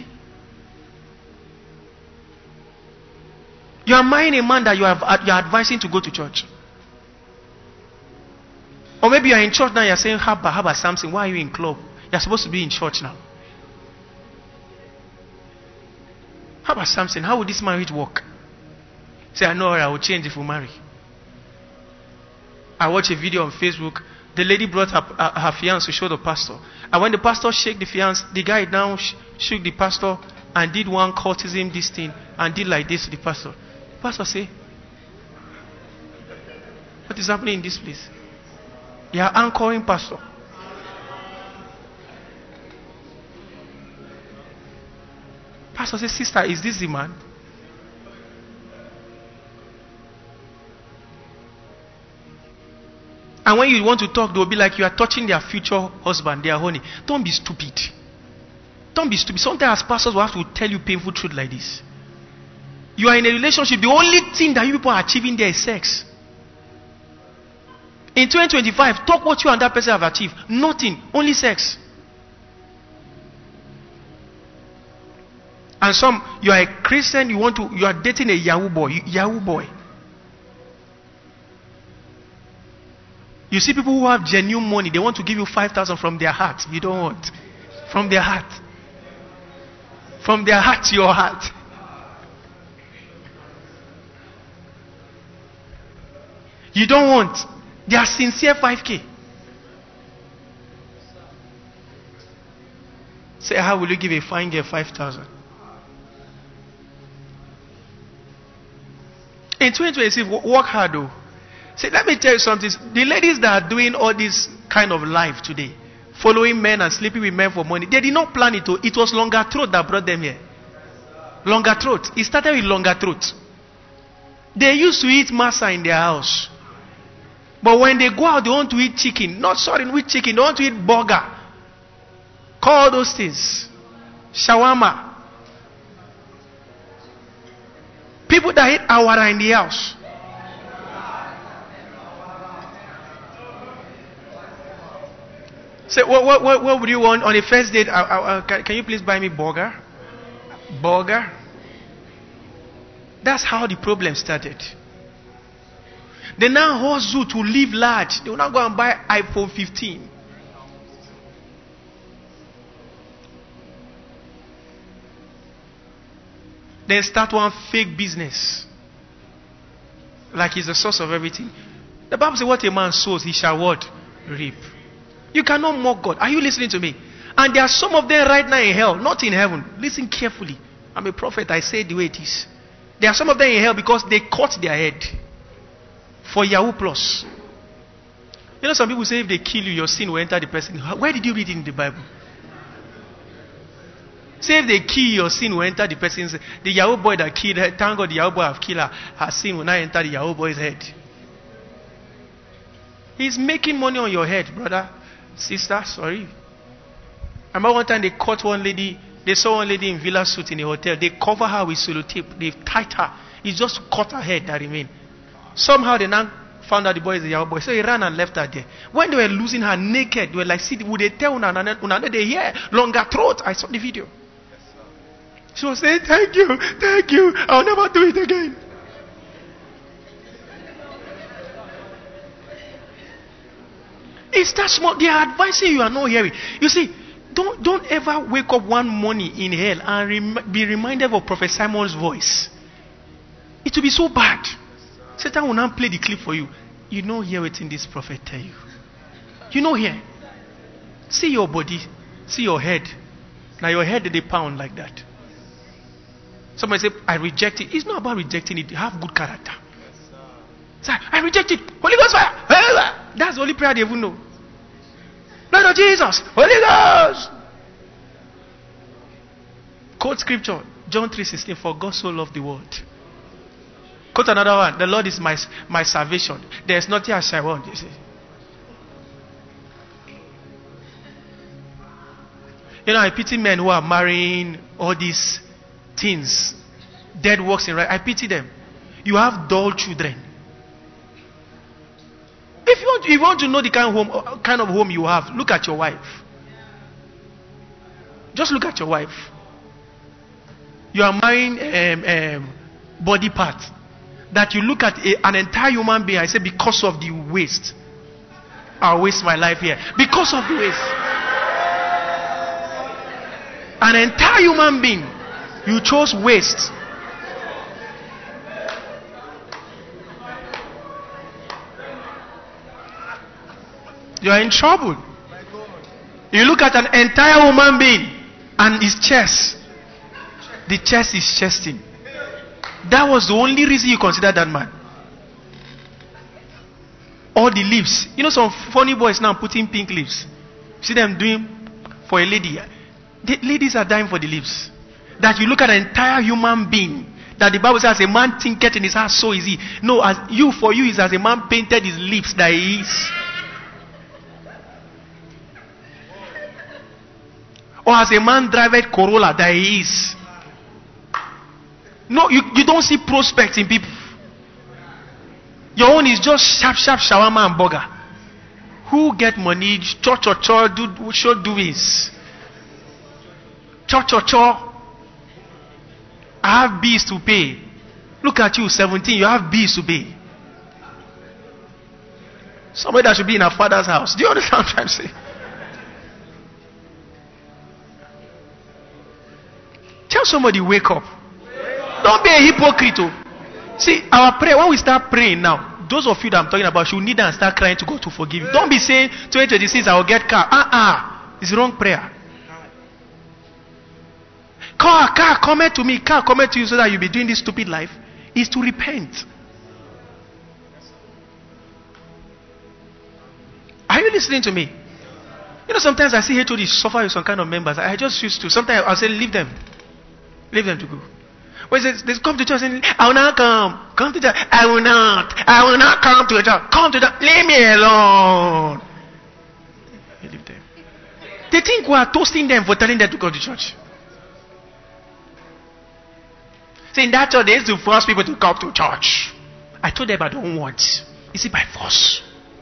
You are marrying a man that you are advising to go to church. Or maybe you are in church now, you are saying, Haba, Samson, why are you in club? You are supposed to be in church now. How about Samson? How would this marriage work? Say, I know I will change if we marry. I watched a video on Facebook. The lady brought her fiance to show the pastor. And when the pastor shook the fiance, the guy now shook the pastor and did one courtesan, this thing, and did like this to the pastor. The pastor said, what is happening in this place? You are anchoring pastor. Pastor says, sister, is this the man? And when you want to talk, they'll be like you are touching their future husband, their honey. Don't be stupid. Don't be stupid. Sometimes as pastors, we have to tell you painful truth like this. You are in a relationship. The only thing that you people are achieving there is sex. In 2025, talk what you and that person have achieved. Nothing. Only sex. And some, you are a Christian, you are dating a Yahoo boy. You see people who have genuine money, they want to give you 5,000 from their heart. You don't want. From their heart. From their heart to your heart. You don't want. They are sincere 5K. Say, how will you give a fine girl 5,000? In 2026, work hard though. See, let me tell you something. The ladies that are doing all this kind of life today, following men and sleeping with men for money, they did not plan it. It was longer throat that brought them here. Longer throat. It started with longer throat. They used to eat masa in their house. But when they go out, they want to eat chicken. Not sorry, with chicken. They want to eat burger. Call those things. Shawarma. People that eat awara in the house. Say, what would you want on a first date? Can you please buy me burger? Burger? That's how the problem started. They now hustle to live large. They will not go and buy iPhone 15. Then start one fake business. Like it's the source of everything. The Bible says, what a man sows, he shall what? Reap. You cannot mock God. Are you listening to me? And there are some of them right now in hell, not in heaven. Listen carefully. I'm a prophet. I say it the way it is. There are some of them in hell because they cut their head for Yahoo Plus. You know, some people say if they kill you, your sin will enter the person. Where did you read it in the Bible? Say if they kill your sin will enter the person's. The Yahoo boy that killed her, thank God the Yahoo boy have killed her. Her sin will not enter the Yahoo boy's head. He's making money on your head, brother, sister. Sorry. I remember one time they caught one lady. They saw one lady in villa suit in a hotel. They cover her with sellotape. They tied her. It's just cut her head that remained. Somehow they now found out the boy is a Yahoo boy. So he ran and left her there. When they were losing her naked, they were like, see, would they tell una they hear longer throat? I saw the video. She was saying, thank you, I'll never do it again. It's that small. They are advising you are not hearing. You see, don't ever wake up one morning in hell and be reminded of Prophet Simon's voice. It will be so bad. Satan will not play the clip for you. You know hear what in this prophet tell you. You know here. See your body. See your head. Now your head they pound like that. Somebody say, I reject it. It's not about rejecting it. Have good character. Say, I reject it. Holy Ghost fire. That's the only prayer they even know. Lord of Jesus. Holy Ghost. Quote scripture. John 3:16. For God so loved the world. Quote another one. The Lord is my salvation. There is nothing I shall want. You see. You know, I pity men who are marrying all these things, dead works in right. I pity them. You have dull children. If you want to know the kind of home you have, look at your wife. Just look at your wife. You are marrying body part that you look at an entire human being. I say because of the waste. I'll waste my life here because of the waste. An entire human being. You chose waste. You are in trouble. You look at an entire human being and his chest. The chest is chesting. That was the only reason you considered that man. All the lips. You know some funny boys now putting pink lips. See them doing for a lady. The ladies are dying for the lips. That you look at an entire human being. That the Bible says, as a man thinketh in his heart, so is he. No, for you is as a man painted his lips that he is. Or as a man driveth Corolla that he is. No, you don't see prospects in people. Your own is just sharp shawarma and burger. Who get money? Do show doings. I have bills to pay. Look at you, 17. You have bills to pay. Somebody that should be in her father's house. Do you understand what I'm trying to say? Tell somebody, wake up. Don't be a hypocrite. See, our prayer, when we start praying now, those of you that I'm talking about, you need and start crying to God to forgive you. Don't be saying 2026 I will get car. It's the wrong prayer. Car coming to me, car coming to you so that you'll be doing this stupid life is to repent. Are you listening to me? You know, sometimes I see HOD suffer with some kind of members. I just used to. Sometimes I'll say, leave them to go. When they come to church and I will not come to church. I will not come to church. Come to church. Leave me alone. Leave them. They think we are toasting them for telling them to go to church. See, in that church, they used to force people to come to church. I told them I don't want. Is it by force?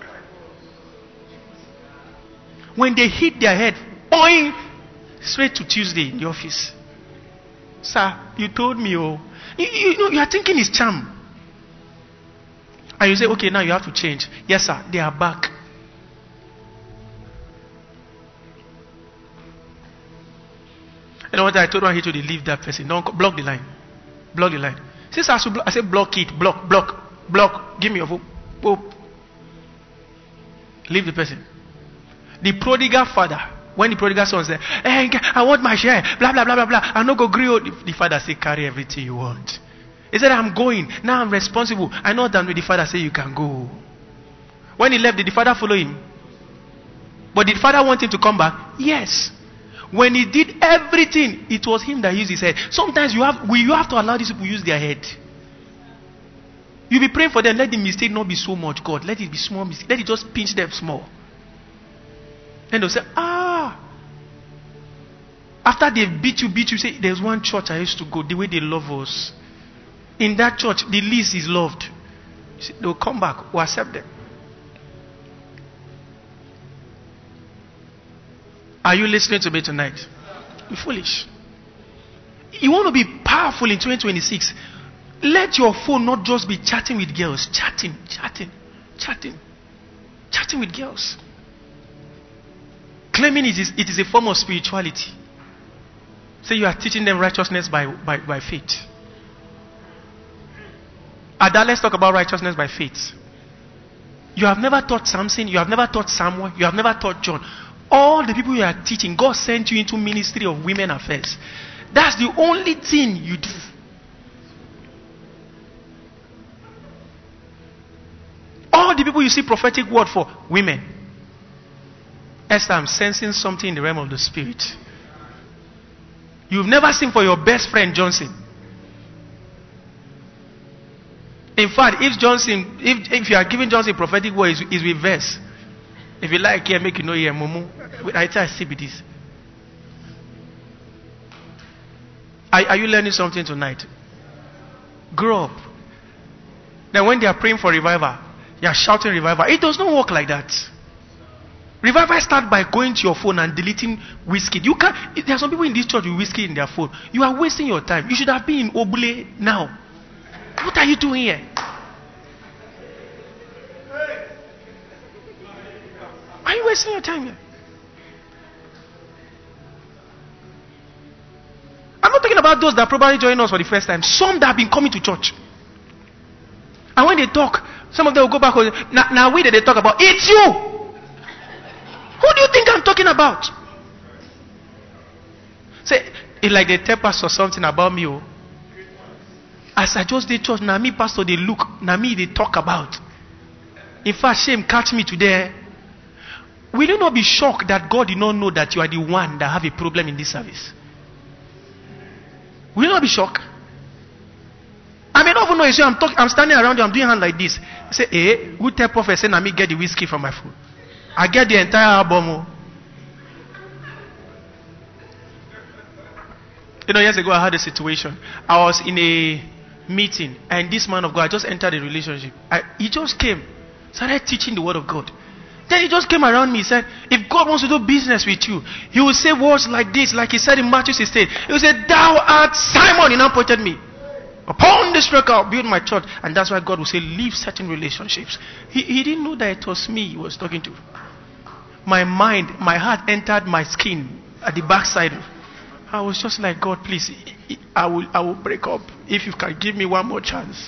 When they hit their head, boing, straight to Tuesday in the office. Sir, you told me, oh. You are thinking it's charm. And you say, okay, now you have to change. Yes, sir, they are back. You know what I told one here to leave that person. Don't block the line. Block the line. Since I said block it. Block. Give me your phone. Oh. Leave the person. The prodigal father, when the prodigal son said, hey, I want my share, blah, blah, blah, blah, blah. I'm not going to agree. The father said, carry everything you want. He said, I'm going. Now I'm responsible. I know that when the father said, you can go. When he left, did the father follow him? But did the father want him to come back? Yes. When he did everything, it was him that used his head. Sometimes you have to allow these people to use their head. You'll be praying for them. Let the mistake not be so much, God. Let it be small mistake. Let it just pinch them small. Then they'll say, after they beat you, say, there's one church I used to go, the way they love us. In that church, the least is loved. They'll come back, we'll accept them. Are you listening to me tonight? You're foolish. You want to be powerful in 2026. Let your phone not just be chatting with girls. Chatting with girls. Claiming it is a form of spirituality. Say you are teaching them righteousness by faith. Ada, let's talk about righteousness by faith. You have never taught Samson, you have never taught Samuel, you have never taught John. All the people you are teaching, God sent you into ministry of women affairs. That's the only thing you do. All the people you see prophetic word for, women. Esther, I'm sensing something in the realm of the spirit. You've never seen for your best friend Johnson. In fact, if you are giving Johnson prophetic word, is reverse. If you like here, make you know here, Mumu. I tell you, this. Are you learning something tonight? Grow up. Then when they are praying for revival, they are shouting revival. It does not work like that. Revival starts by going to your phone and deleting whiskey. You can't. There are some people in this church with whiskey in their phone. You are wasting your time. You should have been in Obule now. What are you doing here? Are you wasting your time here? I'm not talking about those that probably joined us for the first time. Some that have been coming to church. And when they talk, some of them will go back. Now we that they talk about, it's you. Who do you think I'm talking about? Say, it's like they tell pastor something about me. Oh. As I just did church, now me pastor they look, now me they talk about. In fact, shame catch me today. Will you not be shocked that God did not know that you are the one that have a problem in this service? Will you not be shocked? I may not even know you. I'm standing around you, I'm doing hand like this. Say, hey, who tell prophet say, now me get the whiskey from my food. I get the entire album. You know, years ago I had a situation. I was in a meeting and this man of God, I just entered a relationship. He just came, started teaching the word of God. Then he just came around me, he said, if God wants to do business with you, he will say words like this, like he said in Matthew 16. He will say, thou art Simon. He now pointed me. Upon this rock I'll build my church. And that's why God will say, leave certain relationships. He didn't know that it was me he was talking to. My mind, my heart entered my skin at the backside. I was just like, God, please, I will break up if you can give me one more chance.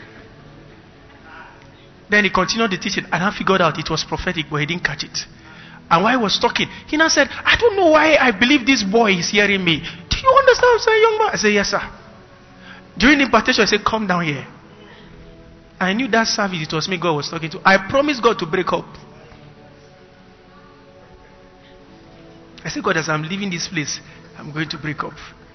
Then he continued the teaching, and I figured out it was prophetic, but he didn't catch it. And while he was talking, he now said, I don't know why I believe this boy is hearing me. Do you understand what I'm saying, young man? I said, yes, sir. During the impartation, I said, come down here. I knew that service, it was me God was talking to. I promised God to break up. I said, God, as I'm leaving this place, I'm going to break up.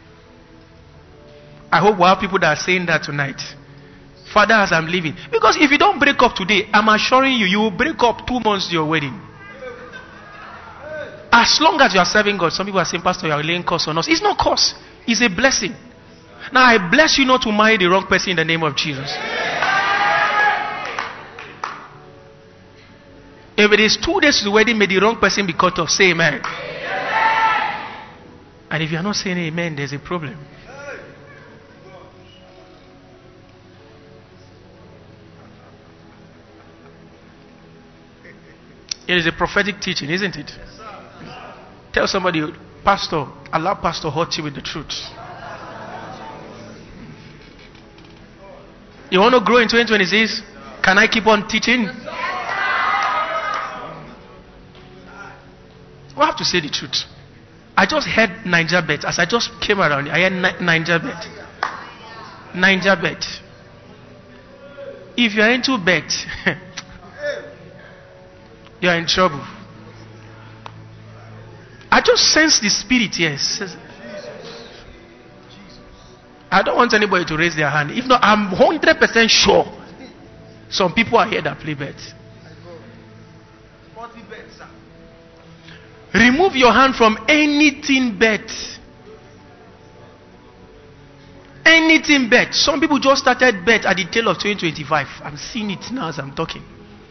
I hope we have people that are saying that tonight. Father, as I'm leaving. Because if you don't break up today, I'm assuring you, you will break up 2 months to your wedding. As long as you are serving God, some people are saying, Pastor, you are laying curse on us. It's not curse. It's a blessing. Now, I bless you not to marry the wrong person in the name of Jesus. If it is 2 days to the wedding, may the wrong person be cut off. Say amen. And if you are not saying amen, there's a problem. It is a prophetic teaching, isn't it? Tell somebody, Pastor, allow Pastor hurt you with the truth. You want to grow in 2026? Can I keep on teaching? We have to say the truth. I just heard Niger Bet. As I just came around, I heard Niger Bet. Niger Bet. If you are into bet, you are in trouble. I just sense the spirit here. I don't want anybody to raise their hand. If not, I'm 100% sure some people are here that play bets. Remove your hand from anything bet. Anything bet. Some people just started bet at the tail of 2025. I'm seeing it now as I'm talking.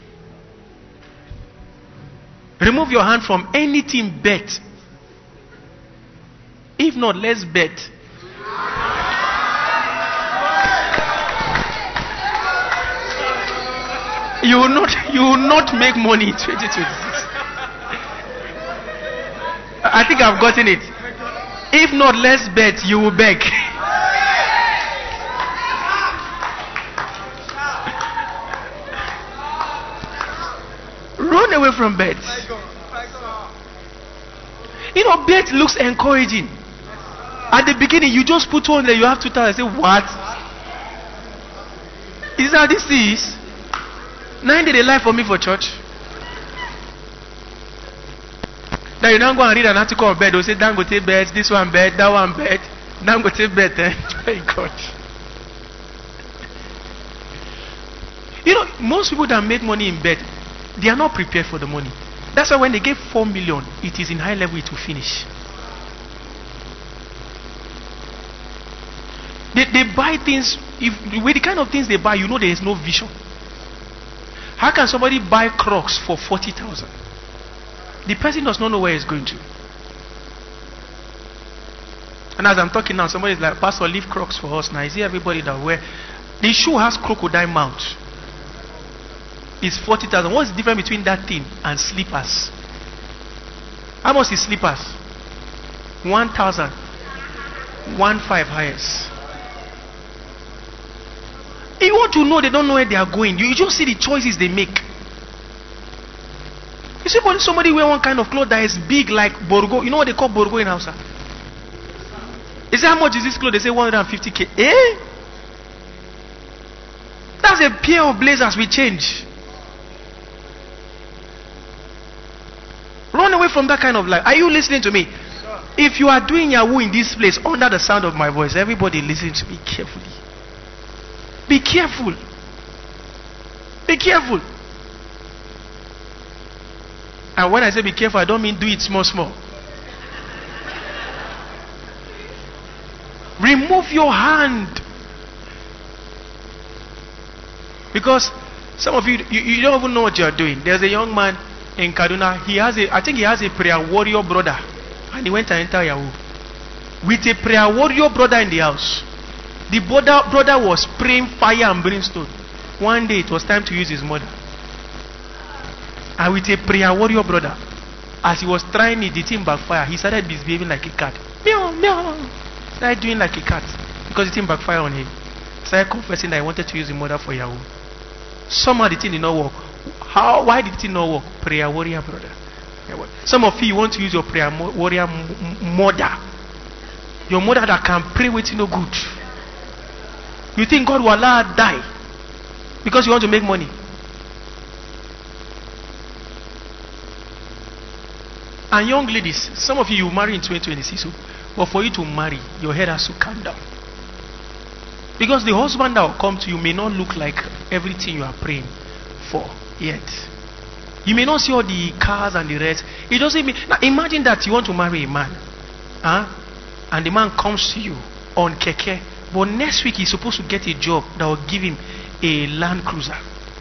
Remove your hand from anything bet. If not, let's bet. You will not make money in 2026. I think I've gotten it. If not, let's bet. You will beg. Run away from bets. You know, bet looks encouraging. At the beginning, you just put on there, you have 2,000. Say, what? Is that this is? 9 days they lie for me for church. Now you now go and read an article on bed. They'll say, Dangote bet, this one bet, that one bet. Dangote bet. My God. You know, most people that make money in bed, they are not prepared for the money. That's why when they get 4 million, it is in high level it will finish. They buy things, with the kind of things they buy, you know there is no vision. How can somebody buy Crocs for 40,000? The person does not know where he's going to. And as I'm talking now, somebody is like, Pastor, leave Crocs for us now. I see everybody that wear. The shoe has crocodile mount. It's 40,000. What's the difference between that thing and slippers? How much is slippers? 1,000. 1,500 highest. If you want to know, they don't know where they are going. You just see the choices they make. You see somebody wear one kind of clothes that is big like Borgo. You know what they call Borgo in Hausa? They say, how much is this clothes? They say 150k. Eh? That's a pair of blazers we change. Run away from that kind of life. Are you listening to me? If you are doing Yahoo in this place under the sound of my voice, everybody listen to me carefully. Be careful. Be careful. And when I say be careful, I don't mean do it small. Remove your hand. Because some of you don't even know what you are doing. There's a young man in Kaduna. I think he has a prayer warrior brother. And he went to enter Yahoo. With a prayer warrior brother in the house. The brother was praying fire and brimstone. One day it was time to use his mother. And with a prayer warrior brother, as he was trying it, the thing backfire. He started misbehaving like a cat. Meow, meow. Started doing like a cat. Because the thing backfire on him. Started confessing that he wanted to use his mother for Yahoo. Somehow the thing did not work. Why did the thing not work? Prayer warrior brother. Some of you want to use your prayer warrior mother. Your mother that can pray with no good. You think God will allow her die because you want to make money? And young ladies, some of you marry in 2026, but for you to marry, your head has to calm down. Because the husband that will come to you may not look like everything you are praying for yet. You may not see all the cars and the rest. It doesn't mean. Now imagine that you want to marry a man, and the man comes to you on keke, but next week he's supposed to get a job that will give him a Land Cruiser.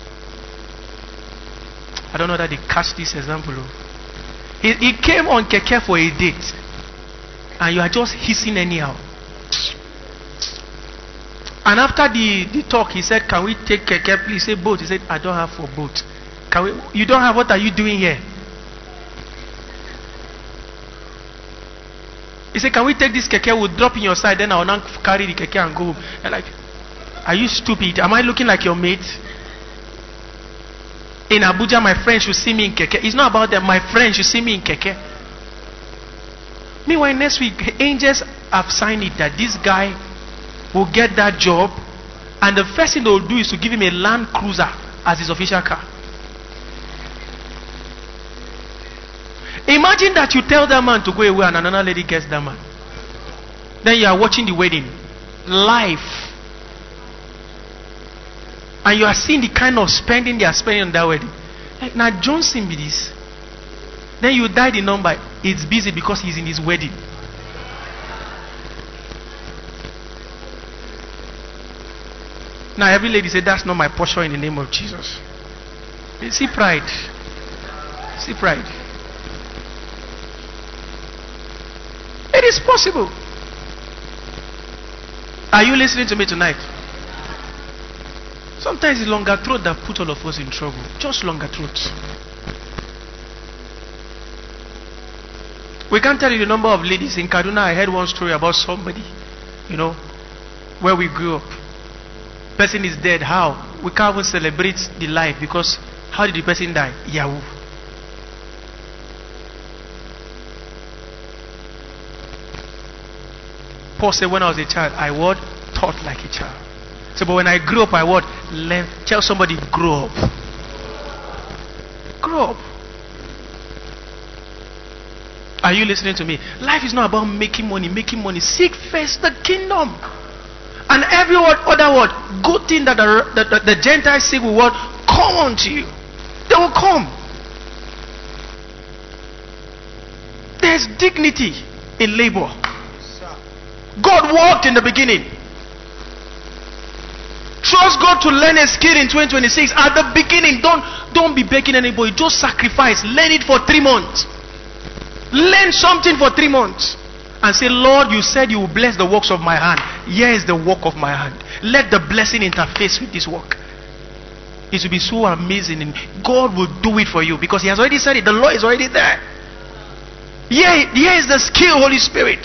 I don't know that they catch this example. He came on keke for a date, and you are just hissing anyhow. And after the talk, he said, "Can we take keke, please?" He said, "Boat." He said, "I don't have for boat." Can we? You don't have? What are you doing here? He said, "Can we take this keke? We'll drop in your side, then I'll now carry the keke and go home." And like, are you stupid? Am I looking like your mate? In Abuja, my friend should see me in keke. It's not about that. My friend should see me in keke. Meanwhile, next week, angels have signed it that this guy will get that job, and the first thing they will do is to give him a Land Cruiser as his official car. Imagine that you tell that man to go away and another lady gets that man. Then you are watching the wedding live, and you are seeing the kind of spending they are spending on that wedding. Like, now Johnson be this. Then you die the number. It's busy because he's in his wedding. Now every lady said, "That's not my portion in the name of Jesus." You see pride. See pride. It is possible. Are you listening to me tonight? Sometimes it's longer throat that put all of us in trouble. Just longer throats. We can't tell you the number of ladies in Kaduna. I heard one story about somebody, where we grew up. Person is dead. How? We can't even celebrate the life because how did the person die? Yahoo. Paul said, when I was a child, I thought like a child. So, but when I grew up, I tell somebody, grow up. Grow up. Are you listening to me? Life is not about making money. Seek first the kingdom. And every other word, good thing that the Gentiles seek will come unto you. They will come. There's dignity in labor. God worked in the beginning. Trust God to learn a skill in 2026. At the beginning, don't be begging anybody. Just sacrifice. Learn it for 3 months. Learn something for 3 months. And say, Lord, you said you will bless the works of my hand. Here is the work of my hand. Let the blessing interface with this work. It will be so amazing. And God will do it for you because He has already said it. The law is already there. Here is the skill, Holy Spirit.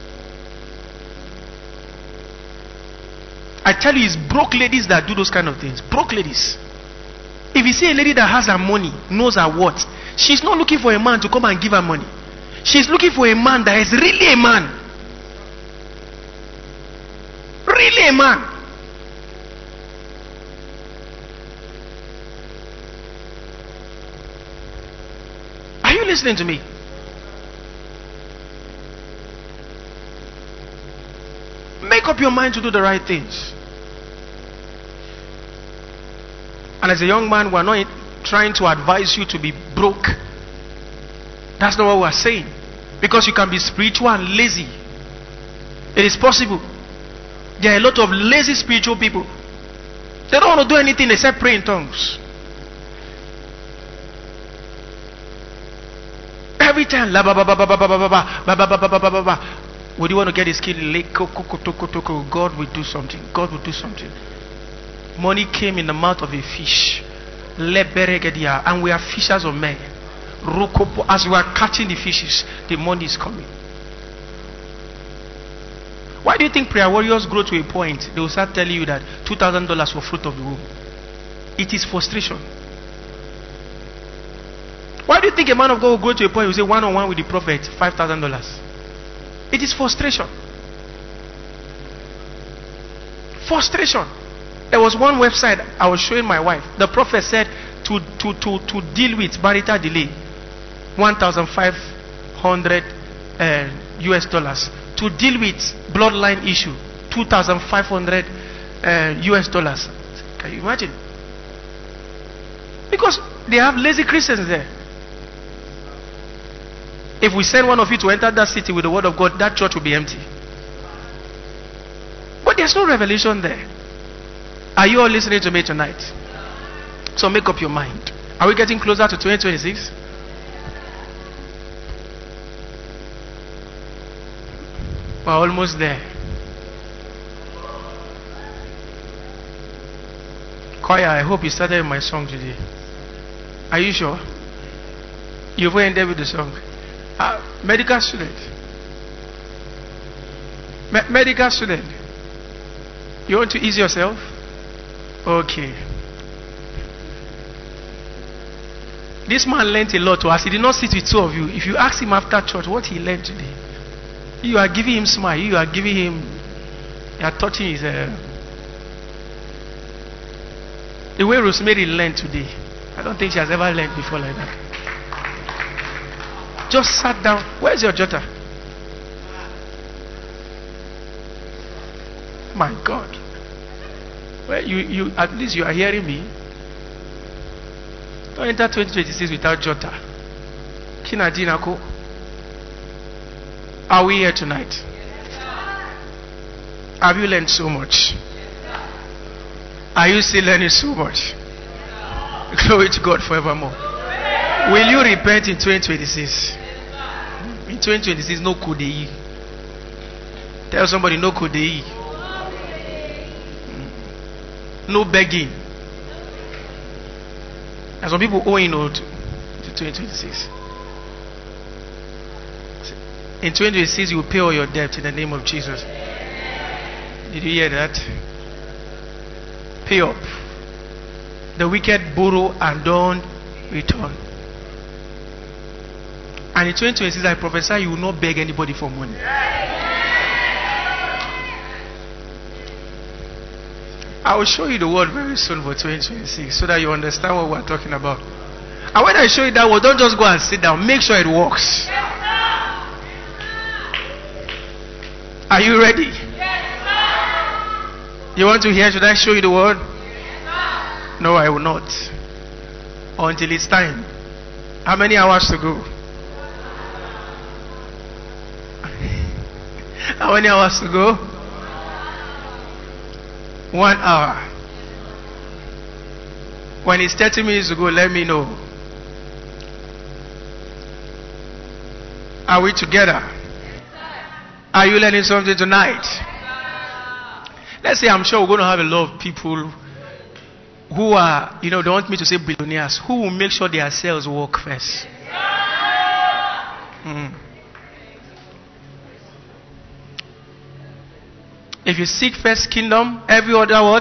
I tell you, it's broke ladies that do those kind of things. Broke ladies. If you see a lady that has her money, knows her worth, she's not looking for a man to come and give her money. She's looking for a man that is really a man. Really a man. Are you listening to me? Make up your mind to do the right things. And as a young man, we're not trying to advise you to be broke. That's not what we're saying. Because you can be spiritual and lazy. It is possible. There are a lot of lazy spiritual people. They don't want to do anything except pray in tongues. Every time, would you want to get a skill? God will do something. God will do something. Money came in the mouth of a fish. And we are fishers of men. As we are catching the fishes, the money is coming. Why do you think prayer warriors grow to a point they will start telling you that $2,000 for fruit of the womb? It is frustration. Why do you think a man of God will grow to a point he will say one-on-one with the prophet $5,000? It is frustration. Frustration. There was one website I was showing my wife. The prophet said to deal with marital delay, $1,500 US dollars. To deal with bloodline issue, $2,500 US dollars. Can you imagine? Because They have lazy Christians there. If we send one of you to enter that city with the word of God, that church will be empty. But there's no revelation there. Are you all listening to me tonight? So make up your mind. Are we getting closer to 2026? We're almost there. Choir, I hope you started my song today. Are you sure? You've ended with the song. Medical student. Medical student. You want to ease yourself? Okay. This man learned a lot to us. He did not sit with two of you. If you ask him after church what he learned today, you are giving him smile. You are giving him. You are touching his. The way Rosemary learned today, I don't think she has ever learned before like that. Just sat down. Where's your jotter? My God. Well, you at least you are hearing me. Don't enter 2026 without jotter. Kinadinako. Are we here tonight? Have you learned so much? Are you still learning so much? Glory to God forevermore. Will you repent in 2026? In 2026, no kudei. Tell somebody no kudei. No begging. And some people owing to 2026. In 2026, you will pay all your debt in the name of Jesus. Did you hear that? Pay up. The wicked borrow and don't return. And in 2026, I prophesy you will not beg anybody for money. I will show you the word very soon for 2026 so that you understand what we're talking about. And when I show you that word, don't just go and sit down. Make sure it works. Are you ready? You want to hear? Should I show you the word? No, I will not. Until it's time. How many hours to go? How many hours to go? 1 hour. When it's 30 minutes to go, let me know. Are we together? Are you learning something tonight? Let's say I'm sure we're going to have a lot of people who are, they want me to say billionaires, who will make sure their sales work first. If you seek first kingdom, every other what?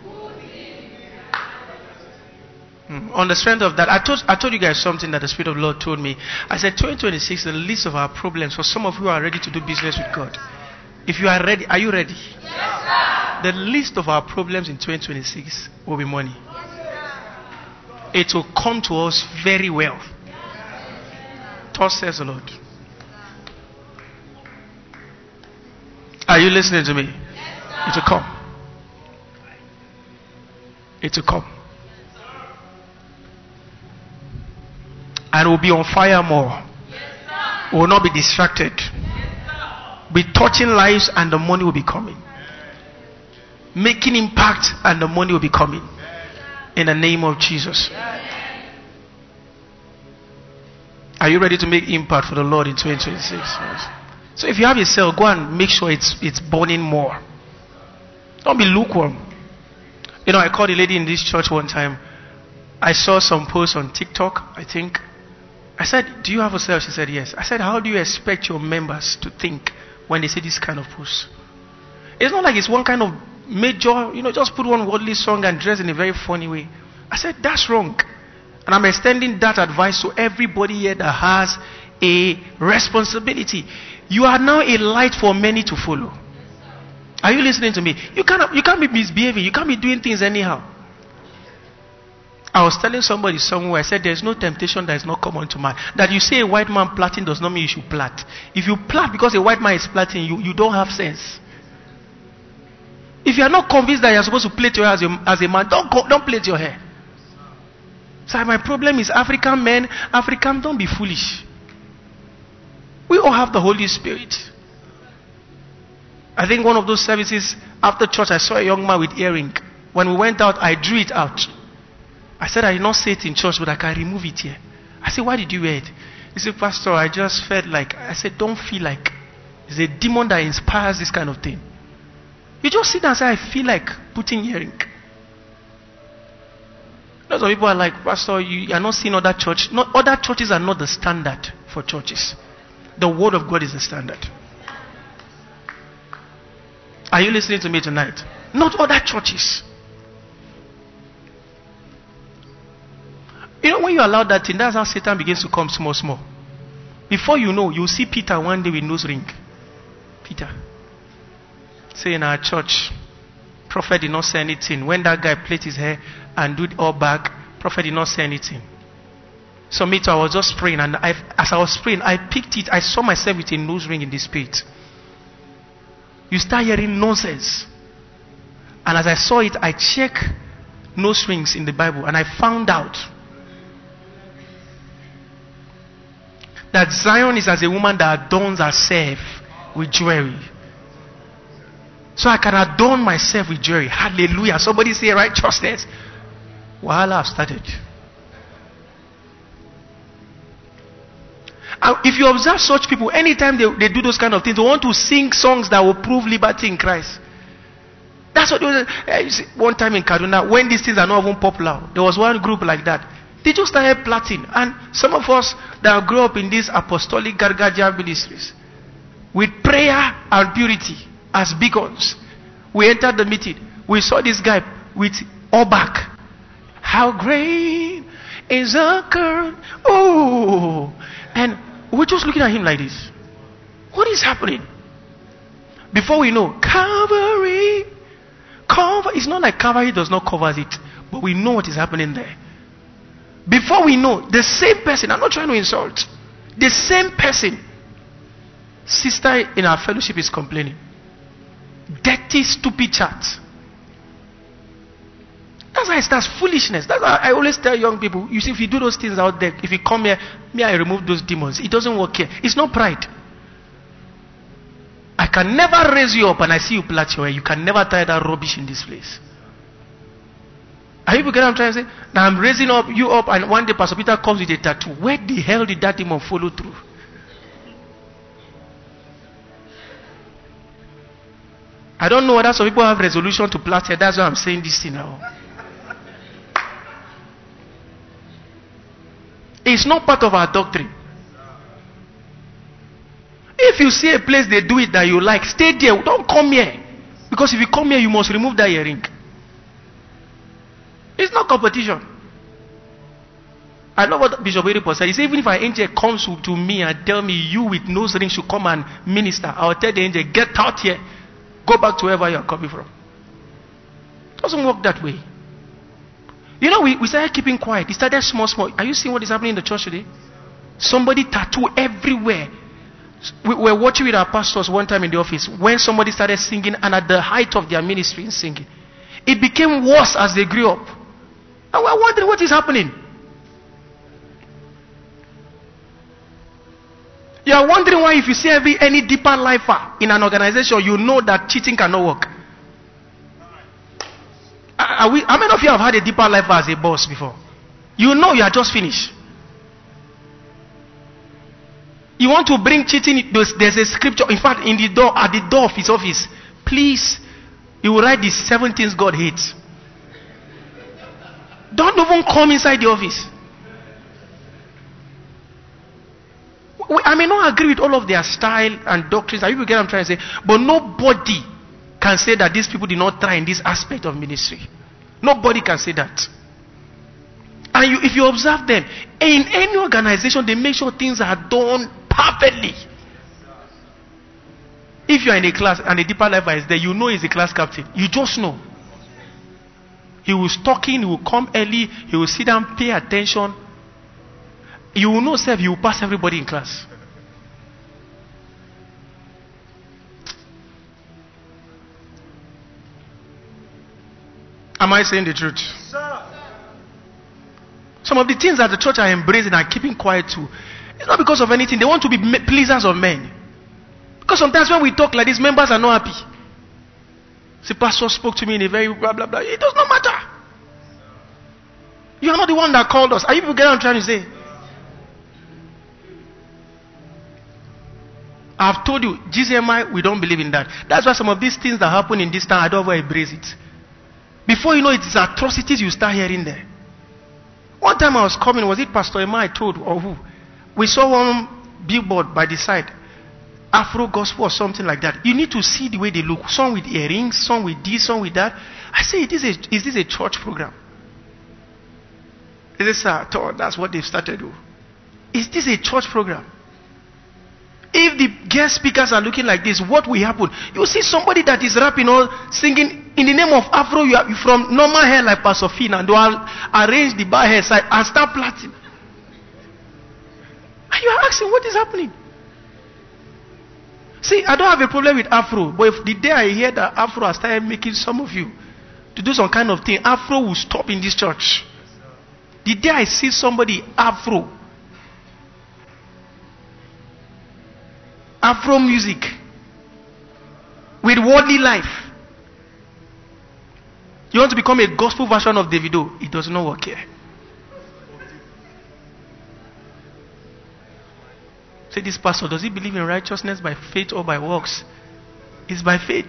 On the strength of that, I told you guys something that the Spirit of the Lord told me. I said 2026, the list of our problems for some of you who are ready to do business with God. If you are ready, are you ready? Yes, sir. The list of our problems in 2026 will be money. It will come to us very well. Thus says the Lord. Are you listening to me? It will come. It will come. And we'll be on fire more. We will not be distracted. Be touching lives and the money will be coming. Making impact and the money will be coming. In the name of Jesus. Are you ready to make impact for the Lord in 2026? Yes. So if you have a cell, go and make sure it's burning more. Don't be lukewarm. I called a lady in this church one time. I saw some posts on TikTok, I think. I said, do you have a cell? She said, yes. I said, how do you expect your members to think when they see this kind of post? It's not like it's one kind of major, just put one worldly song and dress in a very funny way. I said, that's wrong. And I'm extending that advice to everybody here that has a responsibility. You are now a light for many to follow. Are you listening to me? You can't be misbehaving. You can't be doing things anyhow. I was telling somebody somewhere, I said there's no temptation that is not common to man. That you say a white man plaiting does not mean you should plait. If you plait because a white man is plaiting, you don't have sense. If you are not convinced that you are supposed to plait your hair as a man, don't plait your hair. So my problem is African men, don't be foolish. We all have the Holy Spirit. I think one of those services after church, I saw a young man with earring. When we went out, I drew it out. I said, I did not say it in church, but I can remove it here. I said, why did you wear it? He said, Pastor, I just felt like. I said, don't feel like. It's a demon that inspires this kind of thing. You just sit down and say, I feel like putting earring. Lots of people are like, Pastor, you are not seeing other church. Other churches are not the standard for churches. The word of God is the standard. Are you listening to me tonight? Not other churches. You know, when you allow that thing, that's how Satan begins to come small, small. Before you know, you'll see Peter one day with nose ring. Peter. Say in our church, prophet did not say anything. When that guy plait his hair and do it all back, prophet did not say anything. So me too, I was just praying, and as I was praying, I picked it. I saw myself with a nose ring in the spirit. You start hearing nonsense. And as I saw it, I checked nose rings in the Bible, and I found out that Zion is as a woman that adorns herself with jewelry. So I can adorn myself with jewelry. Hallelujah. Somebody say righteousness. Well, I've started. If you observe such people, anytime they do those kind of things, they want to sing songs that will prove liberty in Christ. That's what one time in Kaduna, when these things are not even popular, there was one group like that. They just started plotting. And some of us that grew up in these apostolic Gargaja ministries, with prayer and purity as beacons, we entered the meeting. We saw this guy with all back. How great is a curtain. Oh. And we're just looking at him like this. What is happening? Before we know, Calvary. It's not like Calvary does not cover it, but we know what is happening there. Before we know, the same person, I'm not trying to insult, the same person, sister in our fellowship is complaining. Dirty, stupid chat. That's why it starts foolishness. That's why I always tell young people, you see, if you do those things out there, if you come here, I remove those demons. It doesn't work here. It's not pride. I can never raise you up and I see you plait your hair. You can never tie that rubbish in this place. Are you getting what I'm trying to say? Now I'm raising you up, and one day Pastor Peter comes with a tattoo. Where the hell did that demon follow through? I don't know whether some people have resolution to plait hair. That's why I'm saying this thing now. It's not part of our doctrine. If you see a place they do it that you like, stay there. Don't come here. Because if you come here, you must remove that earring. It's not competition. I know what Bishop Eripo said. He said, even if an angel comes to me and tell me you with nose ring should come and minister, I will tell the angel, get out here. Go back to wherever you are coming from. It doesn't work that way. You know, we started keeping quiet. It started small. Are you seeing what is happening in the church today? Somebody tattoo everywhere. We were watching with our pastors one time in the office when somebody started singing, and at the height of their ministry in singing, it became worse as they grew up. And we're wondering what is happening. You are wondering why, if you see any deeper lifer in an organization, you know that cheating cannot work. How many of you have had a deeper lifer as a boss before? You know you are just finished. You want to bring cheating, there's a scripture, in fact, at the door of his office. Please, he will write the 7 things God hates. Don't even come inside the office. I may not agree with all of their style and doctrines. Are you get what I'm trying to say? But nobody can say that these people did not try in this aspect of ministry. Nobody can say that. And if you observe them, in any organization, they make sure things are done perfectly. If you are in a class and a deeper lifer is there, you know he's a class captain. You just know. He will stalk in, he will come early, he will sit down, pay attention. You will know, he will pass everybody in class. Am I saying the truth? Sir. Some of the things that the church are embracing and keeping quiet to, it's not because of anything. They want to be pleasers of men. Because sometimes when we talk like this, members are not happy. The pastor spoke to me in a very blah blah blah. It does not matter. You are not the one that called us. Are you people getting what I'm trying to say? I've told you, GCMI, we don't believe in that. That's why some of these things that happen in this town, I don't ever embrace it. Before you know it, it's atrocities you start hearing there. One time I was coming, was it Pastor Emma I told, or who? We saw one billboard by the side, Afro Gospel or something like that. You need to see the way they look. Some with earrings, some with this, some with that. I say, is this a church program? Is this that's what they've started with? Is this a church program? If the guest speakers are looking like this, what will happen? You see somebody that is rapping or singing in the name of Afro, you are from normal hair like Pastor Fina, and they will arrange the bar hair side and start plaiting. And you are asking, what is happening? See, I don't have a problem with Afro, but if the day I hear that Afro has started making some of you to do some kind of thing, Afro will stop in this church. The day I see somebody Afro music with worldly life, you want to become a gospel version of Davido, it does not work here. Say, this pastor, does he believe in righteousness by faith or by works? It's by faith.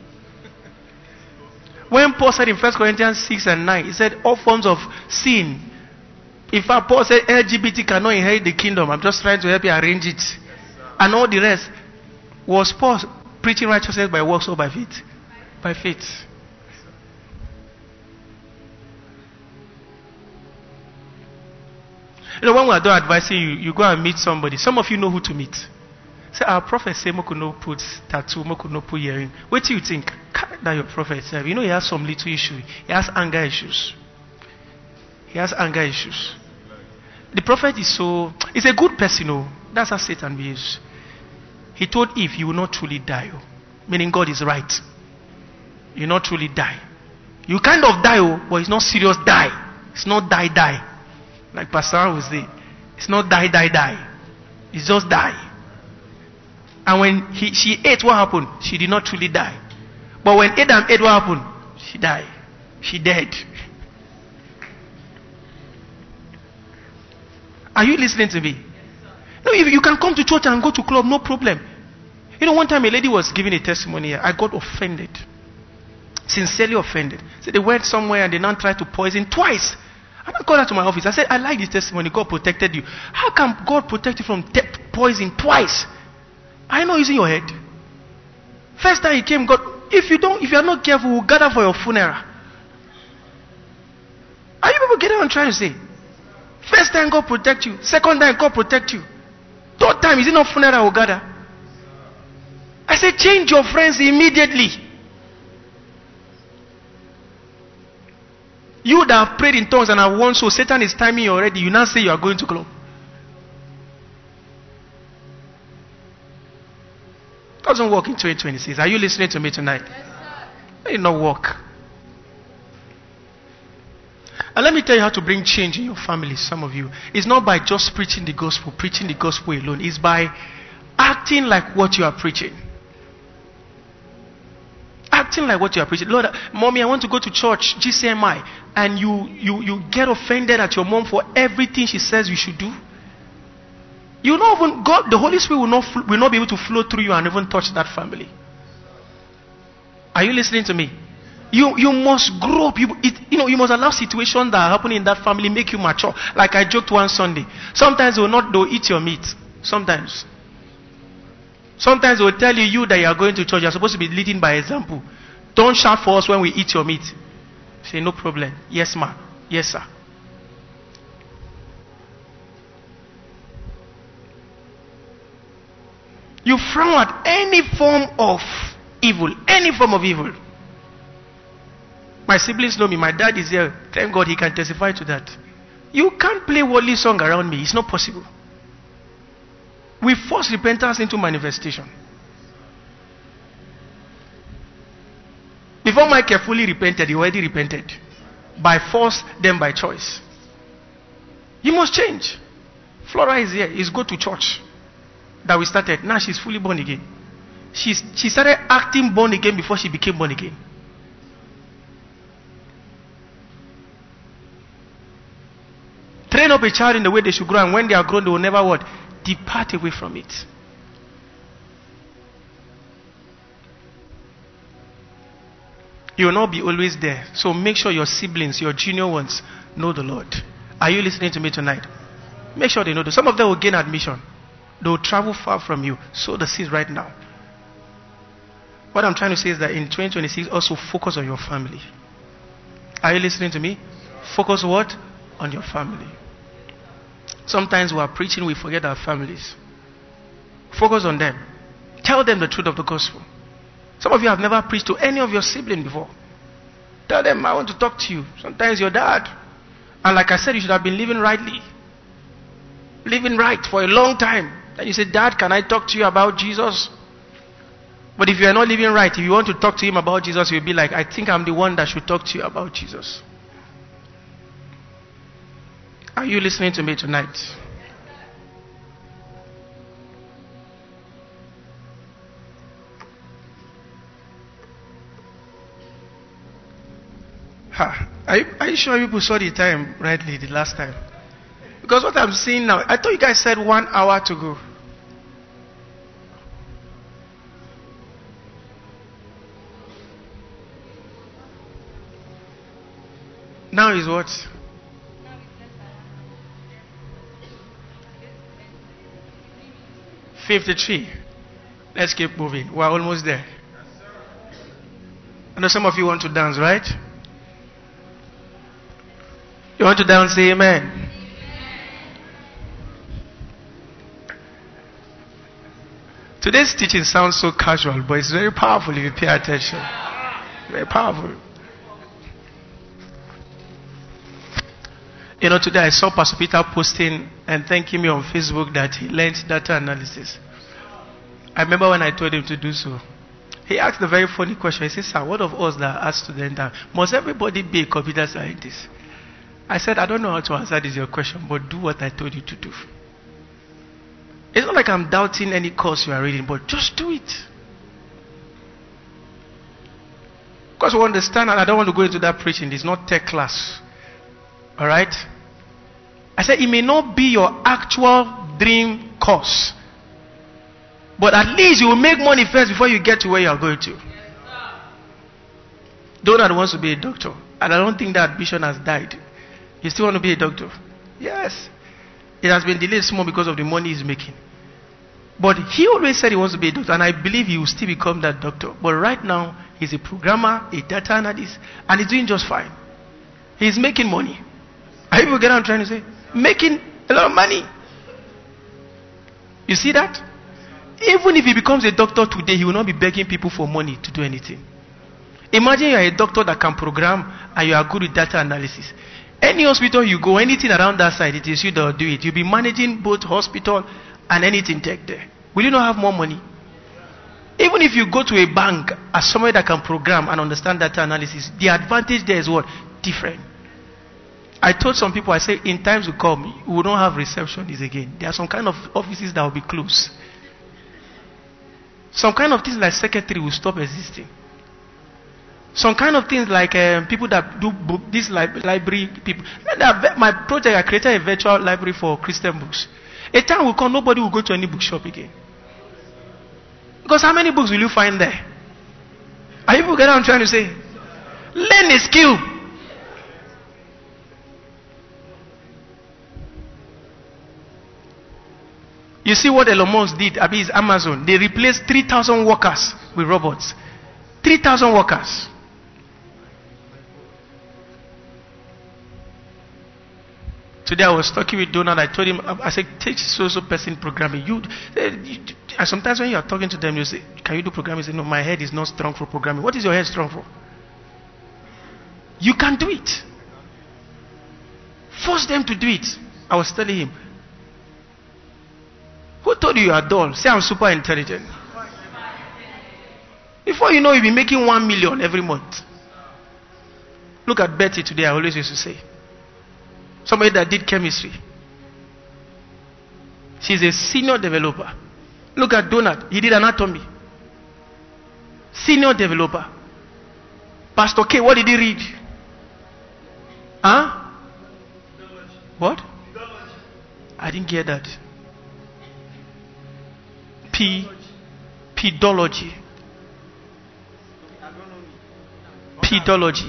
When Paul said in 1 Corinthians 6 and 9, he said all forms of sin. In fact, Paul said LGBT cannot inherit the kingdom. I'm just trying to help you arrange it. And all the rest. Was Paul preaching righteousness by works or by faith? By faith. You know, when we are done advising you, you go and meet somebody. Some of you know who to meet. Say, our prophet say, "Mo could not put tattoo, mo could not put earring." What do you think? That your prophet said. You know, he has some little issue. He has anger issues. He has anger issues. The prophet is he's a good person, oh. That's how Satan behaves. He told Eve, you will not truly die. Oh. Meaning God is right. You will not truly die. You kind of die, oh, but it's not serious die. It's not die. Like Pastor would say. It's not die. It's just die. And when she ate, what happened? She did not truly die. But when Adam ate, what happened? She died. She dead. Are you listening to me? No, if you can come to church and go to club, no problem. You know, one time a lady was giving a testimony here. I got offended. Sincerely offended. So they went somewhere and they now tried to poison twice. And I called her to my office. I said, I like this testimony. God protected you. How can God protect you from poison twice? Are you not using your head? First time he came, God, if you are not careful, we'll gather for your funeral. Are you people getting what I'm trying to say? First time God protect you. Second time God protect you. Third time, is it not funeral we'll gather? I said, change your friends immediately. You that have prayed in tongues and have won, so Satan is timing you already. You now say you are going to club. Doesn't work in 2026. Are you listening to me tonight? It will not work. And let me tell you how to bring change in your family, some of you. It's not by just preaching the gospel alone. It's by acting like what you are preaching. Acting like what you are preaching. Lord, mommy, I want to go to church, GCMI. And you get offended at your mom for everything she says you should do. You know, even God, the Holy Spirit will not be able to flow through you and even touch that family. Are you listening to me? You must grow up. You must allow situations that are happening in that family make you mature. Like I joked one Sunday. Sometimes they'll eat your meat. Sometimes they will tell you that you are going to church. You are supposed to be leading by example. Don't shout for us when we eat your meat. Say, no problem. Yes, ma. Yes, sir. You frown at any form of evil. Any form of evil. My siblings know me. My dad is here. Thank God he can testify to that. You can't play worldly song around me. It's not possible. We force repentance into manifestation. Before Michael fully repented, he already repented. By force, then by choice. You must change. Flora is here. Is go to church that we started. Now she's fully born again. She started acting born again before she became born again. Train up a child in the way they should grow, and when they are grown, they will never what? Depart away from it. You will not be always there. So make sure your siblings, your junior ones, know the Lord. Are you listening to me tonight? Make sure they know. Some of them will gain admission. They will travel far from you. Sow the seeds right now. What I'm trying to say is that in 2026, also focus on your family. Are you listening to me? Focus what? On your family. Sometimes we are preaching, we forget our families. Focus on them. Tell them the truth of the gospel. Some of you have never preached to any of your siblings before. Tell them, I want to talk to you. Sometimes your dad. And like I said, you should have been living rightly. Living right for a long time. Then you say, Dad, can I talk to you about Jesus? But if you are not living right, if you want to talk to him about Jesus, you'll be like, I think I'm the one that should talk to you about Jesus. Are you listening to me tonight? Are you sure people saw the time rightly the last time? Because what I'm seeing now, I thought you guys said 1 hour to go. Now is what? 53. Let's keep moving. We're almost there. I know some of you want to dance, right? You want to dance, say amen. Today's teaching sounds so casual, but it's very powerful if you pay attention. Very powerful. You know, today I saw Pastor Peter posting and thanking me on Facebook that he learned data analysis. I remember when I told him to do so. He asked a very funny question. He said, Sir, what of us that are students, must everybody be a computer scientist? I said, I don't know how to answer this your question, but do what I told you to do. It's not like I'm doubting any course you are reading, but just do it. Because we understand, and I don't want to go into that preaching. It's not tech class. Alright? I said, it may not be your actual dream course. But at least you will make money first before you get to where you are going to. Donald wants to be a doctor. And I don't think that ambition has died. You still want to be a doctor? Yes. It has been delayed small because of the money he's making. But he always said he wants to be a doctor. And I believe he will still become that doctor. But right now, he's a programmer, a data analyst. And he's doing just fine. He's making money. Are you getting what I'm trying to say? Making a lot of money. You see that? Even if he becomes a doctor today, he will not be begging people for money to do anything. Imagine you are a doctor that can program and you are good with data analysis. Any hospital you go, anything around that side, it is you that will do it. You'll be managing both hospital and anything tech there. Will you not have more money? Even if you go to a bank as somebody that can program and understand data analysis, the advantage there is what? Different. I told some people, I said, in times to come, we will not have receptionists again. There are some kind of offices that will be closed. Some kind of things like secretary will stop existing. Some kind of things like people that do book, this library people. My project, I created a virtual library for Christian books. A time will come, nobody will go to any bookshop again. Because how many books will you find there? Are you getting what I'm trying to say? Learn a skill. You see what Elon Musk did, is Amazon. They replaced 3,000 workers with robots. 3,000 workers. Today I was talking with Donald. I told him, I said, take so person programming. And sometimes when you are talking to them, you say, can you do programming? He say, no, my head is not strong for programming. What is your head strong for? You can do it. Force them to do it. I was telling him, who told you are dull? Say I'm super intelligent. Before you know, you'll be making 1 million every month. Look at Betty today, I always used to say. Somebody that did chemistry. She's a senior developer. Look at Donald. He did anatomy. Senior developer. Pastor K, what did he read? Huh? What? I didn't get that. Pedology. Pedology.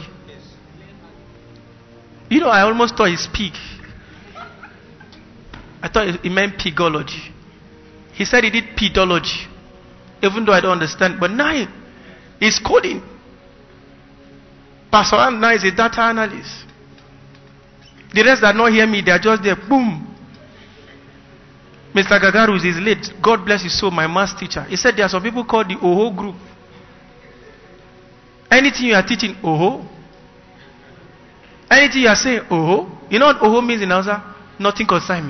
You know, I almost thought it's pig. I thought it meant pigology. He said he did pedology. Even though I don't understand. But now he's coding. Pastor Anna is a data analyst. The rest that not hear me, they are just there. Boom. Mr. Gagarus is late. God bless his soul, my maths teacher. He said there are some people called the OHO group. Anything you are teaching, OHO. Anything you are saying, OHO. You know what OHO means in Hausa? Nothing concern me.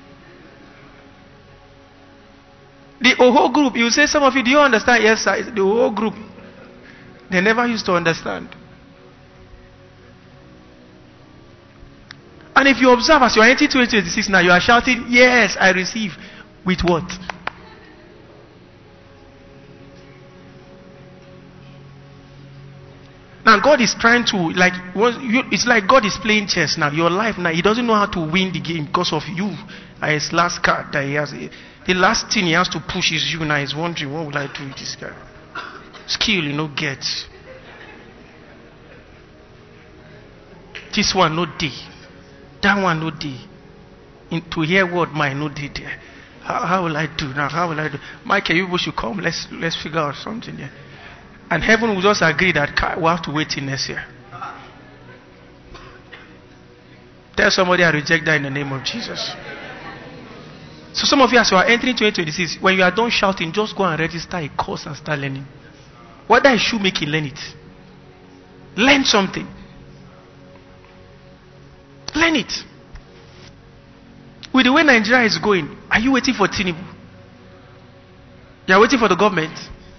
The OHO group, you say some of you, do you understand? Yes, sir. It's the OHO group. They never used to understand. And if you observe, as you are entering 2026 now, you are shouting, yes, I receive. With what? Now God is trying to, it's like God is playing chess now. Your life now, he doesn't know how to win the game because of you. And his last card that he has, the last thing he has to push is you. Now he's wondering, what will I do with this guy? Skill, get. This one, no day. That one, no day. To hear word, mine, no day there. How will I do now? How will I do? Michael, you should come. Let's figure out something there. And heaven will just agree that we'll have to wait till next year. Tell somebody I reject that in the name of Jesus. So some of you, as you are entering 2026, when you are done shouting, just go and register a course and start learning. Whether it's shoemaking, learn it. Learn something. Learn it. With the way Nigeria is going, are you waiting for Tinubu? You are waiting for the government.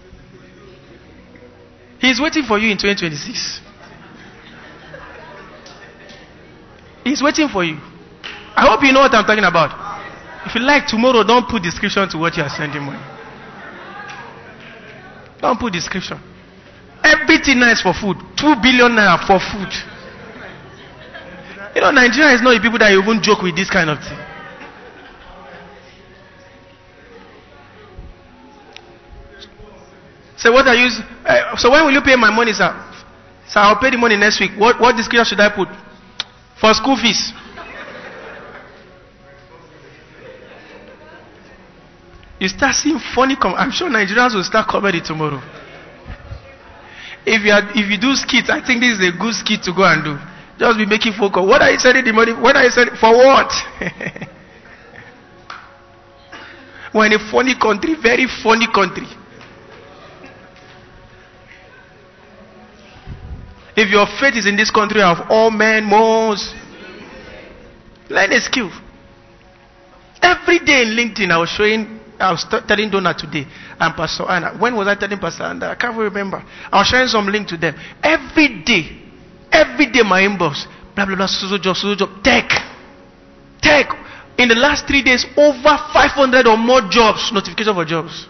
He is waiting for you in 2026. He's waiting for you. I hope you know what I'm talking about. If you like, tomorrow, don't put description to what you are sending money. Don't put description. Everything nice for food. 2 billion naira for food. Nigeria is not the people that even joke with this kind of thing. So what are you? So when will you pay my money, sir? Sir, I'll pay the money next week. What description should I put? For school fees. You start seeing funny. I'm sure Nigerians will start comedy tomorrow. If you do skits, I think this is a good skit to go and do. Just be making phone calls. What are you sending the money? What are you sending? For what? We're in a funny country, very funny country. If your faith is in this country of all men, most, learn a skill. Every day in LinkedIn, I was telling Donna today and Pastor Anna. When was I telling Pastor Anna? I can't remember. I was sharing some link to them. Every day my inbox, blah blah blah, so job, tech. In the last 3 days, over 500 or more jobs, notification for jobs.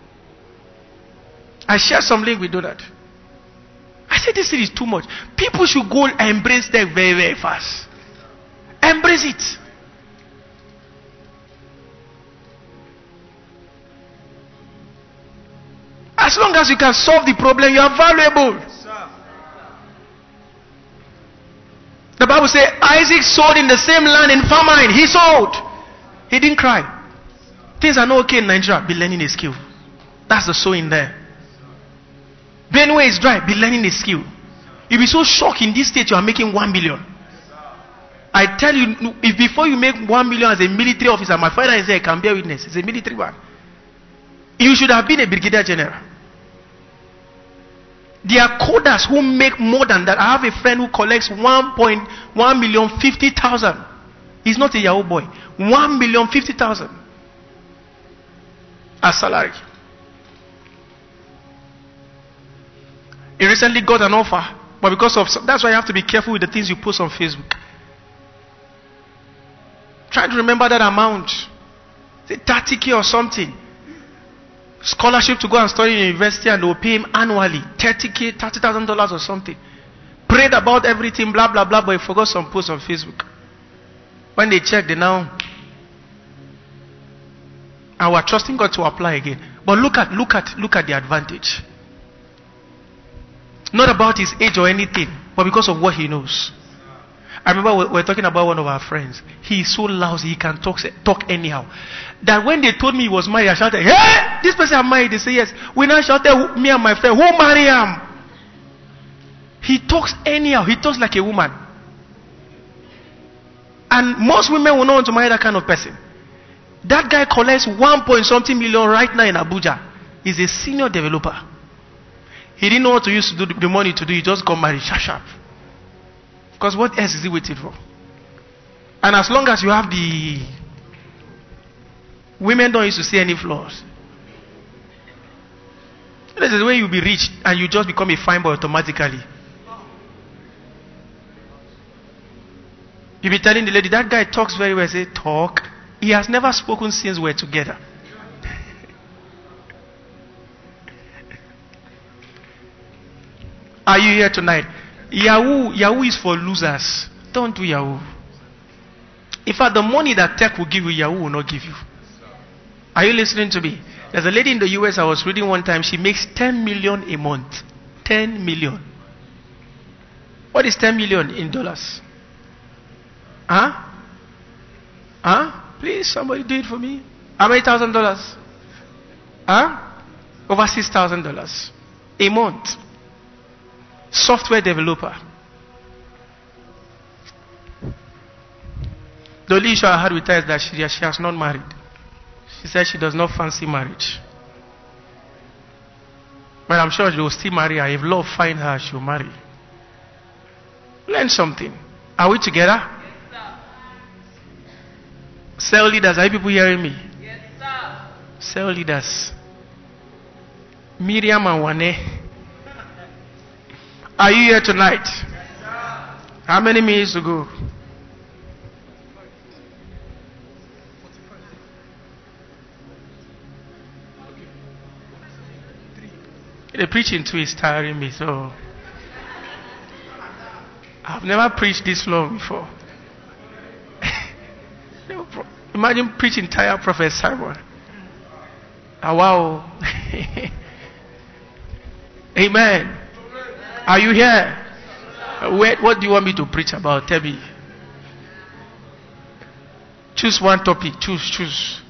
I shared some link with Donald. I said this thing is too much. People should go and embrace tech very, very fast. Embrace it. As long as you can solve the problem, you are valuable. The Bible says Isaac sowed in the same land in famine. He sowed. He didn't cry. Things are not okay in Nigeria. Be learning a skill. That's the sowing there. Benue is dry. Be learning a skill. You'll be so shocked in this state you are making 1 million. I tell you, if before you make 1 million as a military officer, my father is there, I can bear witness. It's a military one. You should have been a brigadier general. There are coders who make more than that. I have a friend who collects 1,150,000. He's not a Yahoo boy. 1,050,000 as salary. He recently got an offer, but that's why you have to be careful with the things you post on Facebook. Try to remember that amount. Say 30K or something. Scholarship to go and study in university, and they will pay him annually $30K, $30,000 or something. Prayed about everything, blah blah blah, but he forgot some posts on Facebook. When they check, they now, and we're trusting God to apply again. But look at the advantage. Not about his age or anything, but because of what he knows. I remember we're talking about one of our friends. He is so lousy, he can talk anyhow. That when they told me he was married, I shouted, "Hey, this person I'm married." They say yes. We now shouted, me and my friend, "Who marry him?" He talks anyhow. He talks like a woman. And most women will not want to marry that kind of person. That guy collects 1.something million right now in Abuja. He's a senior developer. He didn't know what to use to do the money to do. He just got married sharp. Because what else is he waiting for? And as long as you have the... Women don't used to see any flaws. This is when you'll be rich and you just become a fine boy automatically. You'll be telling the lady, that guy talks very well. Say, talk. He has never spoken since we're together. Are you here tonight? Yahoo is for losers. Don't do Yahoo. In fact, the money that tech will give you, Yahoo will not give you. Are you listening to me? There's a lady in the US I was reading one time. She makes 10 million a month. 10 million. What is 10 million in dollars? Huh? Please, somebody do it for me. How many $1,000? Over $6,000 a month. Software developer. The only issue I had with her is that she has not married. She said she does not fancy marriage. But I'm sure she will still marry her. If love finds her, she will marry. Learn something. Are we together? Cell leaders, are you people hearing me? Yes, sir. Cell leaders. Miriam and Wane. Are you here tonight? Yes, sir. How many minutes to go? The preaching too is tiring me, so I've never preached this long before. Imagine preaching entire Prophet Simon. Wow. Amen. Are you here? What do you want me to preach about? Tell me. Choose one topic. Choose.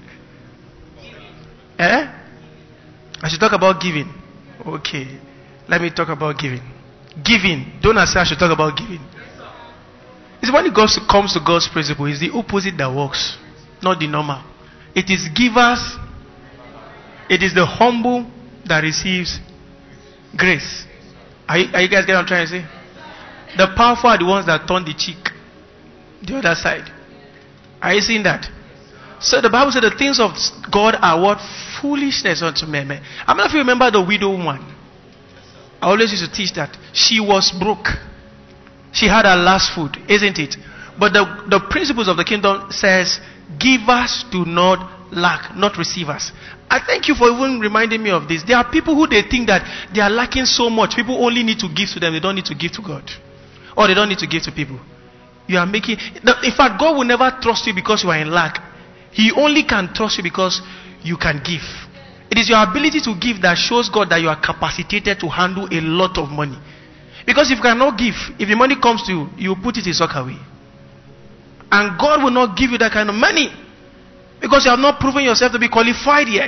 I should talk about giving. Okay. Let me talk about giving. Giving. Don't say I should talk about giving. It's when it comes to God's principle, it's the opposite that works, not the normal. It is givers. It is the humble that receives grace. Are you guys getting what I'm trying to say? The powerful are the ones that turn the cheek, the other side. Are you seeing that? So the Bible said the things of God are what? Foolishness unto men. I don't know if you remember the widow woman. I always used to teach that. She was broke. She had her last food, isn't it? But the principles of the kingdom says, givers do not lack, not receivers. I thank you for even reminding me of this. There are people who they think that they are lacking so much. People only need to give to them. They don't need to give to God. Or they don't need to give to people. You are making... In fact, God will never trust you because you are in lack. He only can trust you because you can give. It is your ability to give that shows God that you are capacitated to handle a lot of money. Because if you cannot give, if the money comes to you, you put it in sock away. And God will not give you that kind of money. Because you have not proven yourself to be qualified yet.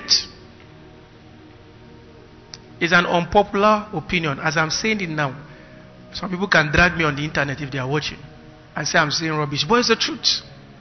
It's an unpopular opinion. As I'm saying it now, some people can drag me on the internet if they are watching and say I'm saying rubbish. But it's the truth.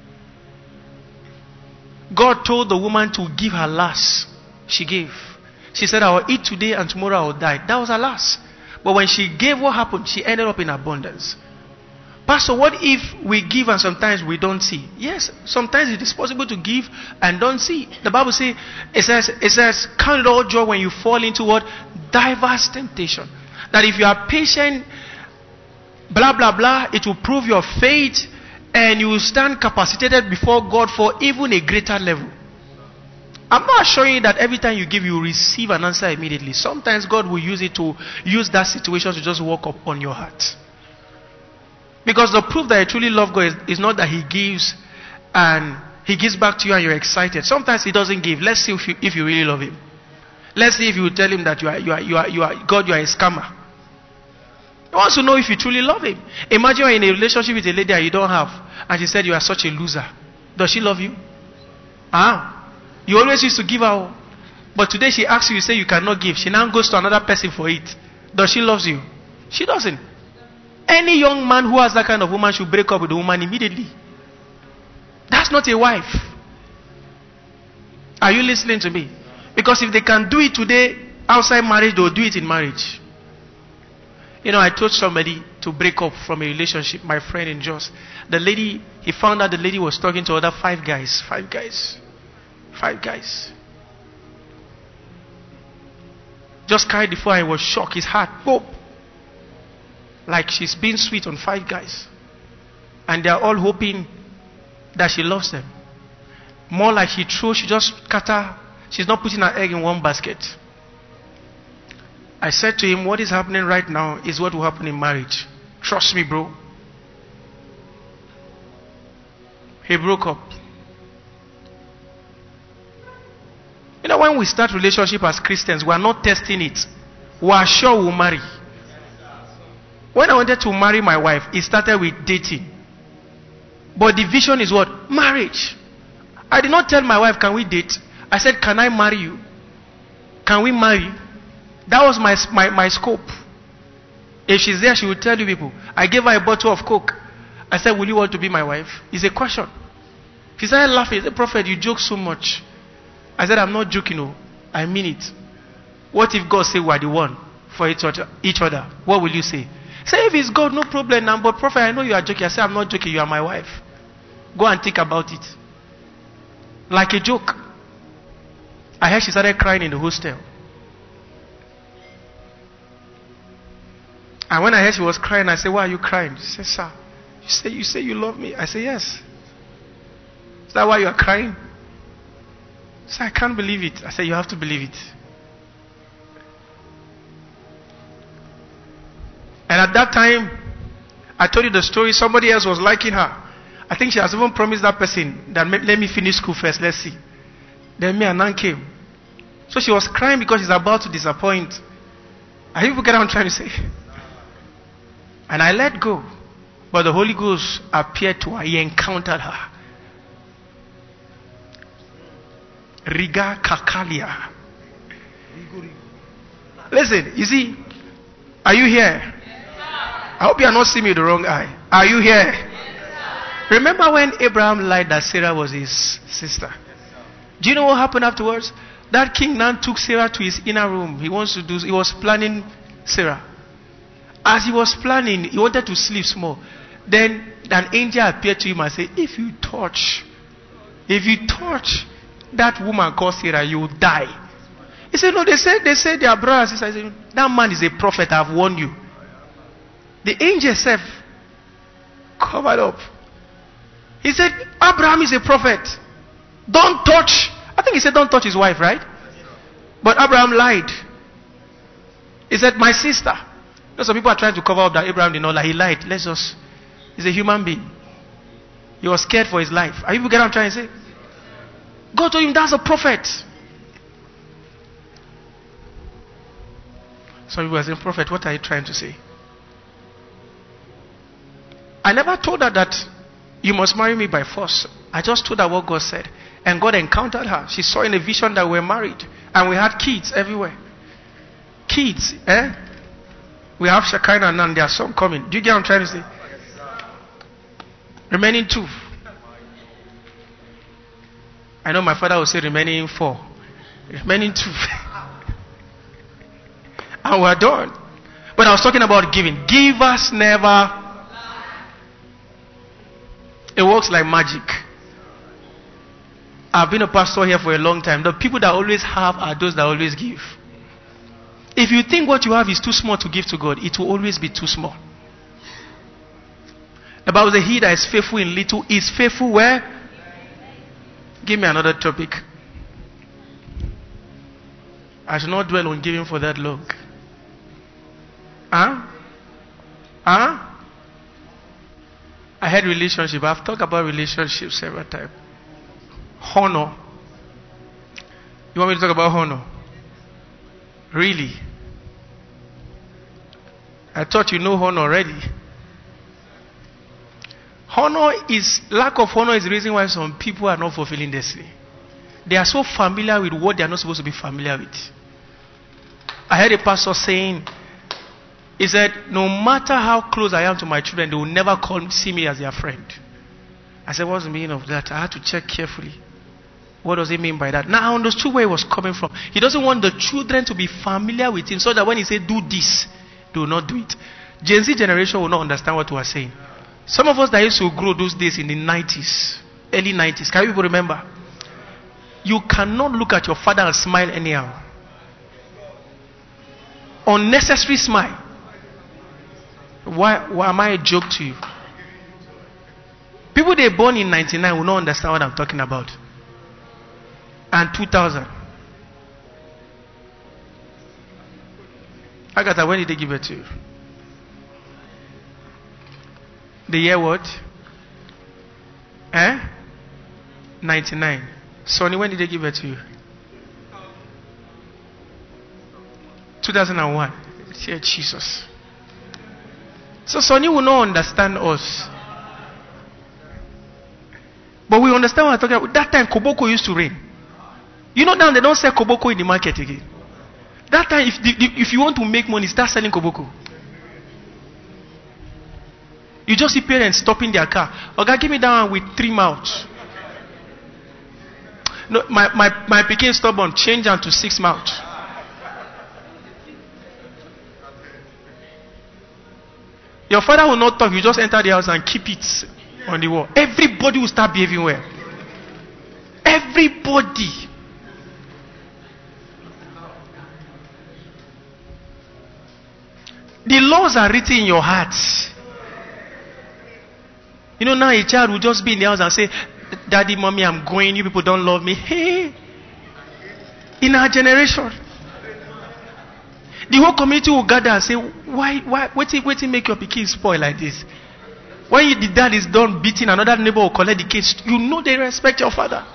God told the woman to give her last. She gave. She said, I will eat today and tomorrow I will die. That was her last. But when she gave, what happened? She ended up in abundance. Pastor, what if we give and sometimes we don't see? Yes, sometimes it is possible to give and don't see. The Bible says, it says, count it all joy when you fall into what? Diverse temptation. That if you are patient, blah, blah, blah, it will prove your faith and you will stand capacitated before God for even a greater level. I'm not assuring you that every time you give, you receive an answer immediately. Sometimes God will use that situation to just walk up on your heart. Because the proof that you truly love God is not that He gives and He gives back to you and you're excited. Sometimes He doesn't give. Let's see if you really love Him. Let's see if you tell Him that you are God, you are a scammer. He wants to know if you truly love Him. Imagine you're in a relationship with a lady that you don't have, and she said you are such a loser. Does she love you? You always used to give her, but today she asks you, you say you cannot give. She now goes to another person for it. Does she love you? She doesn't. Any young man who has that kind of woman should break up with the woman immediately. That's not a wife. Are you listening to me? Because if they can do it today outside marriage, they'll do it in marriage. I told somebody to break up from a relationship, my friend in Jos. He found out the lady was talking to other 5 guys. 5 guys. 5 guys. Just cried before I was shocked. His heart, boom. Like she's being sweet on 5 guys. And they're all hoping that she loves them. More like she just scatter. She's not putting her egg in one basket. I said to him, what is happening right now is what will happen in marriage. Trust me, bro. He broke up. When we start relationship as Christians, we are not testing it. We are sure we'll marry. When I wanted to marry my wife, it started with dating. But the vision is what? Marriage. I did not tell my wife, can we date? I said, can I marry you? Can we marry? That was my scope. If she's there, she will tell you people. I gave her a bottle of Coke. I said, will you want to be my wife? It's a question. She started laughing. She said, Prophet, you joke so much. I said, I'm not joking. No. I mean it. What if God say we're the one for each other? What will you say? Say, if it's God, no problem now. But Prophet, I know you are joking. I said, I'm not joking. You are my wife. Go and think about it. Like a joke. I heard she started crying in the hostel. And when I heard she was crying, I said, why are you crying? She said, sir, you say you love me. I said, yes. Is that why you are crying? She said, I can't believe it. I said, you have to believe it. And at that time, I told you the story, somebody else was liking her. I think she has even promised that person that let me finish school first, let's see. Then me and Nan came. So she was crying because she's about to disappoint. Are you get what I'm trying to say? And I let go. But the Holy Ghost appeared to her. He encountered her. Riga Kakalia. Listen, you see, are you here? I hope you are not seeing me with the wrong eye. Are you here? Remember when Abraham lied that Sarah was his sister? Do you know what happened afterwards? That king now took Sarah to his inner room. He was planning Sarah. As he was planning, he wanted to sleep small. Then an angel appeared to him and said, if you touch that woman called Sarah, you will die. He said, no, they said they are brothers. I said, that man is a prophet, I have warned you. The angel said, covered up. He said, Abraham is a prophet. Don't touch. I think he said don't touch his wife, right? But Abraham lied. He said, my sister. Some people are trying to cover up that Abraham did not lie. He lied. He's a human being. He was scared for his life. Are you getting what I'm trying to say? God told him that's a prophet. Some people are saying, prophet, what are you trying to say? I never told her that you must marry me by force. I just told her what God said. And God encountered her. She saw in a vision that we were married. And we had kids everywhere. Kids, We have Shekinah and there are some coming. Do you get what I'm trying to say? Remaining 2. I know my father will say remaining 4. Remaining 2. And we're done. But I was talking about giving. Givers never. It works like magic. I've been a pastor here for a long time. The people that always have are those that always give. If you think what you have is too small to give to God, it will always be too small. The Bible says, he that is faithful in little is faithful where? Give me another topic. I should not dwell on giving for that long. Huh? Huh? I had relationship. I've talked about relationships several times. Honor. You want me to talk about honor? Really? I thought you know honor already. Lack of honor is the reason why some people are not fulfilling destiny. They are so familiar with what they are not supposed to be familiar with. I heard a pastor saying, he said, no matter how close I am to my children, they will never see me as their friend. I said, what's the meaning of that? I had to check carefully. What does he mean by that? Now I understood where he was coming from. He doesn't want the children to be familiar with him so that when he says do this, they will not do it. Gen Z generation will not understand what we are saying. Some of us that used to grow those days in the 90s, early 90s, can you people remember? You cannot look at your father and smile anyhow. Unnecessary smile. Why am I a joke to you? People they born in 99 will not understand what I'm talking about. And 2000. Agatha, when did they give it to you? The year what? 99. Sonny, when did they give it to you? 2001. Dear Jesus. So Sonny will not understand us. But we understand what I'm talking about. That time Koboko used to rain. You know now they don't sell Koboko in the market again. That time if you want to make money, start selling Koboko. You just see parents stopping their car. Okay, give me that one with 3 mouths. No, my pikin stubborn, change them to 6 mouths. Your father will not talk, you just enter the house and keep it on the wall. Everybody will start behaving well. Everybody. The laws are written in your hearts. You know, now a child will just be in the house and say, Daddy, Mommy, I'm going, you people don't love me. Hey, in our generation, the whole community will gather and say, why, wait till make your pikin spoil like this? When the dad is done beating, another neighbor will collect the kids. You know they respect your father.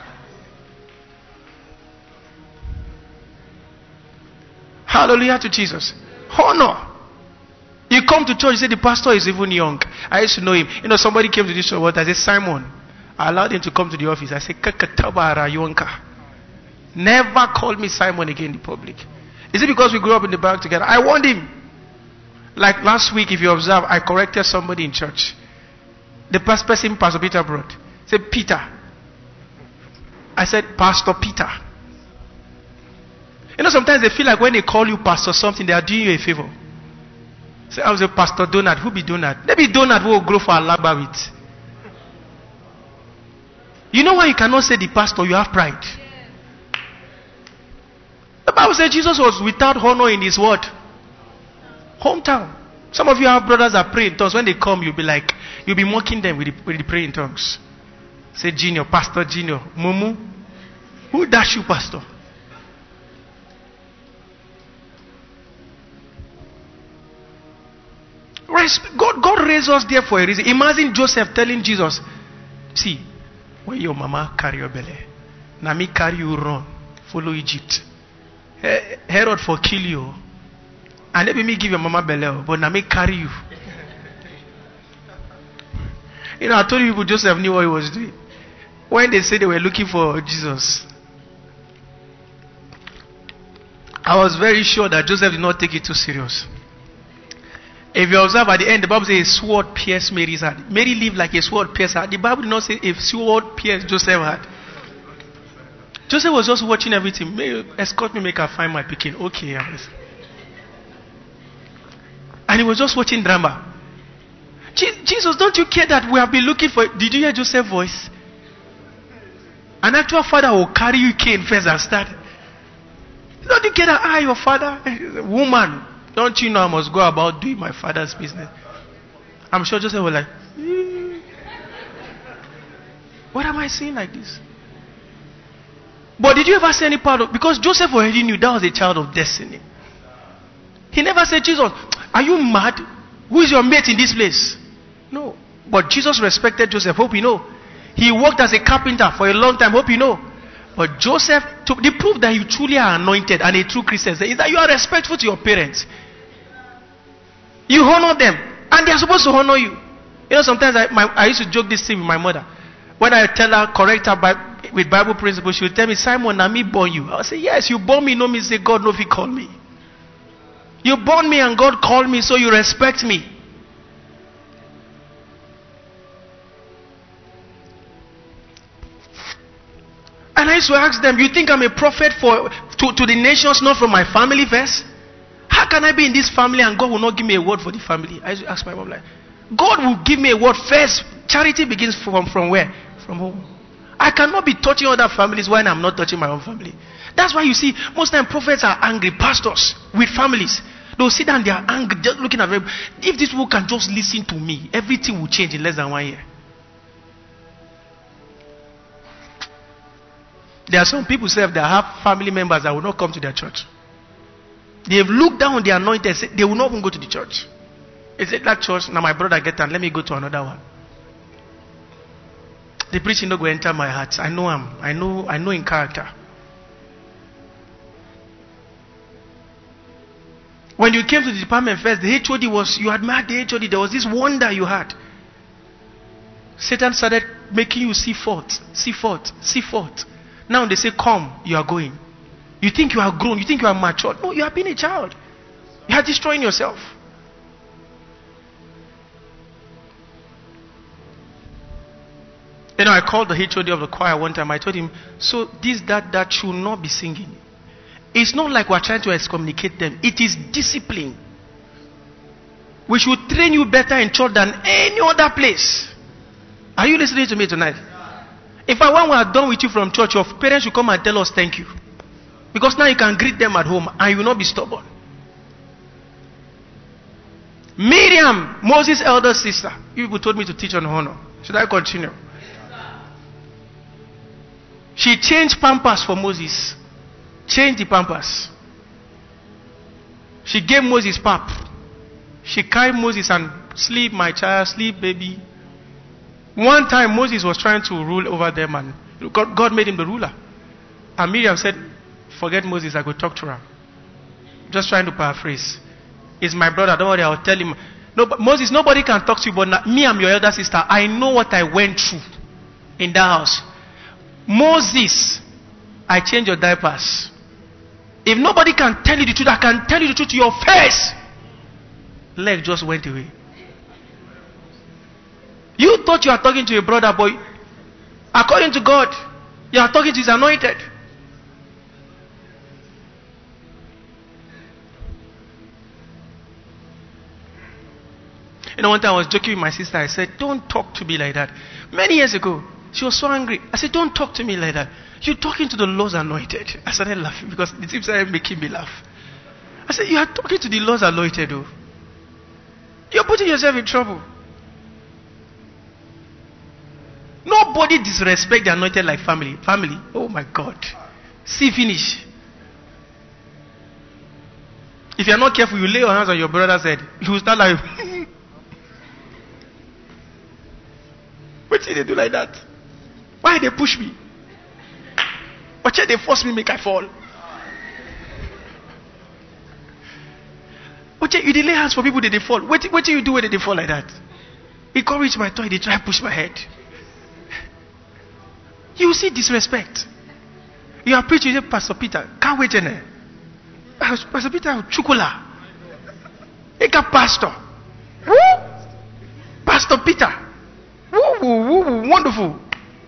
Hallelujah to Jesus. Honor. You come to church, you say the pastor is even young. I used to know him. You know, somebody came to this church. I said, Simon. I allowed him to come to the office. I said, Kakatabara Yonka. Never call me Simon again in the public. Is it because we grew up in the back together? I warned him. Like last week, if you observe, I corrected somebody in church. The first person Pastor Peter brought said, Peter. I said, Pastor Peter. You know, sometimes they feel like when they call you pastor something, they are doing you a favor. Say, I was a Pastor Donald. Who be Donald? Maybe Donald will grow for Alaba with. You know why you cannot say the pastor? You have pride. The Bible says Jesus was without honor in his word. Hometown. Some of you have brothers that pray in tongues. When they come, you'll be mocking them with the praying in tongues. Say, Junior, Pastor Junior, Mumu. Who dash you, Pastor? God raised us there for a reason. Imagine Joseph telling Jesus, see, when your mama carry your belly, now me carry you run, follow Egypt. Herod for kill you. And let me give your mama belly, but now me carry you. You know, I told you people Joseph knew what he was doing. When they said they were looking for Jesus, I was very sure that Joseph did not take it too serious. If you observe at the end, the Bible says a sword pierced Mary's heart. Mary lived like a sword pierced her. The Bible did not say a sword pierced Joseph's heart. Joseph was just watching everything. Escort me, make her find my picking. Okay, yes. And he was just watching drama. Jesus, don't you care that we have been looking for? Did you hear Joseph's voice? An actual father will carry you cane first and start. Don't you care that your father, woman? Don't you know I must go about doing my father's business? I'm sure Joseph was like, what am I seeing like this? But did you ever see any part of, because Joseph already knew that was a child of destiny. He never said, Jesus, are you mad? Who is your mate in this place? No. But Jesus respected Joseph. Hope you know. He worked as a carpenter for a long time. Hope you know. But Joseph took the proof that you truly are anointed and a true Christian is that you are respectful to your parents. You honor them. And they are supposed to honor you. You know, sometimes I used to joke this thing with my mother. When I tell her, correct her with Bible principles, she would tell me, Simon, I me born you. I'll say, yes, you born me. No me say, God, no, if he called me. You born me and God called me, so you respect me. And I used to ask them, you think I'm a prophet to the nations, not from my family first? How can I be in this family and God will not give me a word for the family? I used to ask my mom, like, God will give me a word first. Charity begins from where? From home. I cannot be touching other families when I'm not touching my own family. That's why you see, most time prophets are angry, pastors with families. They'll sit down, they are angry, just looking at them. If this people can just listen to me, everything will change in less than 1 year. There are some people that have family members that will not come to their church. They've looked down on the anointed, said they will not even go to the church. They said, that church, now my brother get and let me go to another one. The preaching not going to enter my heart. I know him. I know in character. When you came to the department first, the HOD you admired the HOD. There was this wonder you had. Satan started making you see fault. Now they say, come, you are going. You think you are grown. You think you are matured. No, you have been a child. You are destroying yourself. You know, I called the HOD of the choir one time. I told him, so this, that should not be singing. It's not like we're trying to excommunicate them. It is discipline. We should train you better in church than any other place. Are you listening to me tonight? In fact, when we are done with you from church, your parents should come and tell us thank you. Because now you can greet them at home and you will not be stubborn. Miriam, Moses' elder sister. You people told me to teach on honor. Should I continue? She changed pampers for Moses. Changed the pampers. She gave Moses pap. She carried Moses and sleep, my child, sleep, baby. One time Moses was trying to rule over them and God made him the ruler. And Miriam said, forget Moses, I could talk to her. Just trying to paraphrase. He's my brother, don't worry, I'll tell him. No, but Moses, nobody can talk to you, but me, I'm your elder sister. I know what I went through in that house. Moses, I changed your diapers. If nobody can tell you the truth, I can tell you the truth to your face. Leg just went away. You thought you are talking to your brother, boy. According to God, you are talking to his anointed. You know, one time I was joking with my sister. I said, don't talk to me like that. Many years ago, she was so angry. I said, don't talk to me like that. You're talking to the Lord's anointed. I started laughing because the tip started making me laugh. I said, you are talking to the Lord's anointed, though. You're putting yourself in trouble. Nobody disrespect the anointed like family. Family, oh my God. See finish. If you're not careful, you lay your hands on your brother's head. He will start like, what did they do like that? Why they push me? But yet they force me make I fall. But yet you lay hands for people that they fall. What do you do when they fall like that? He come reach my toy, they try to push my head. You see disrespect. You are preaching with Pastor Peter. Can't wait in there. Pastor Peter Chukula. Eka pastor. Woo! Pastor Peter. Woo, woo, woo, wonderful.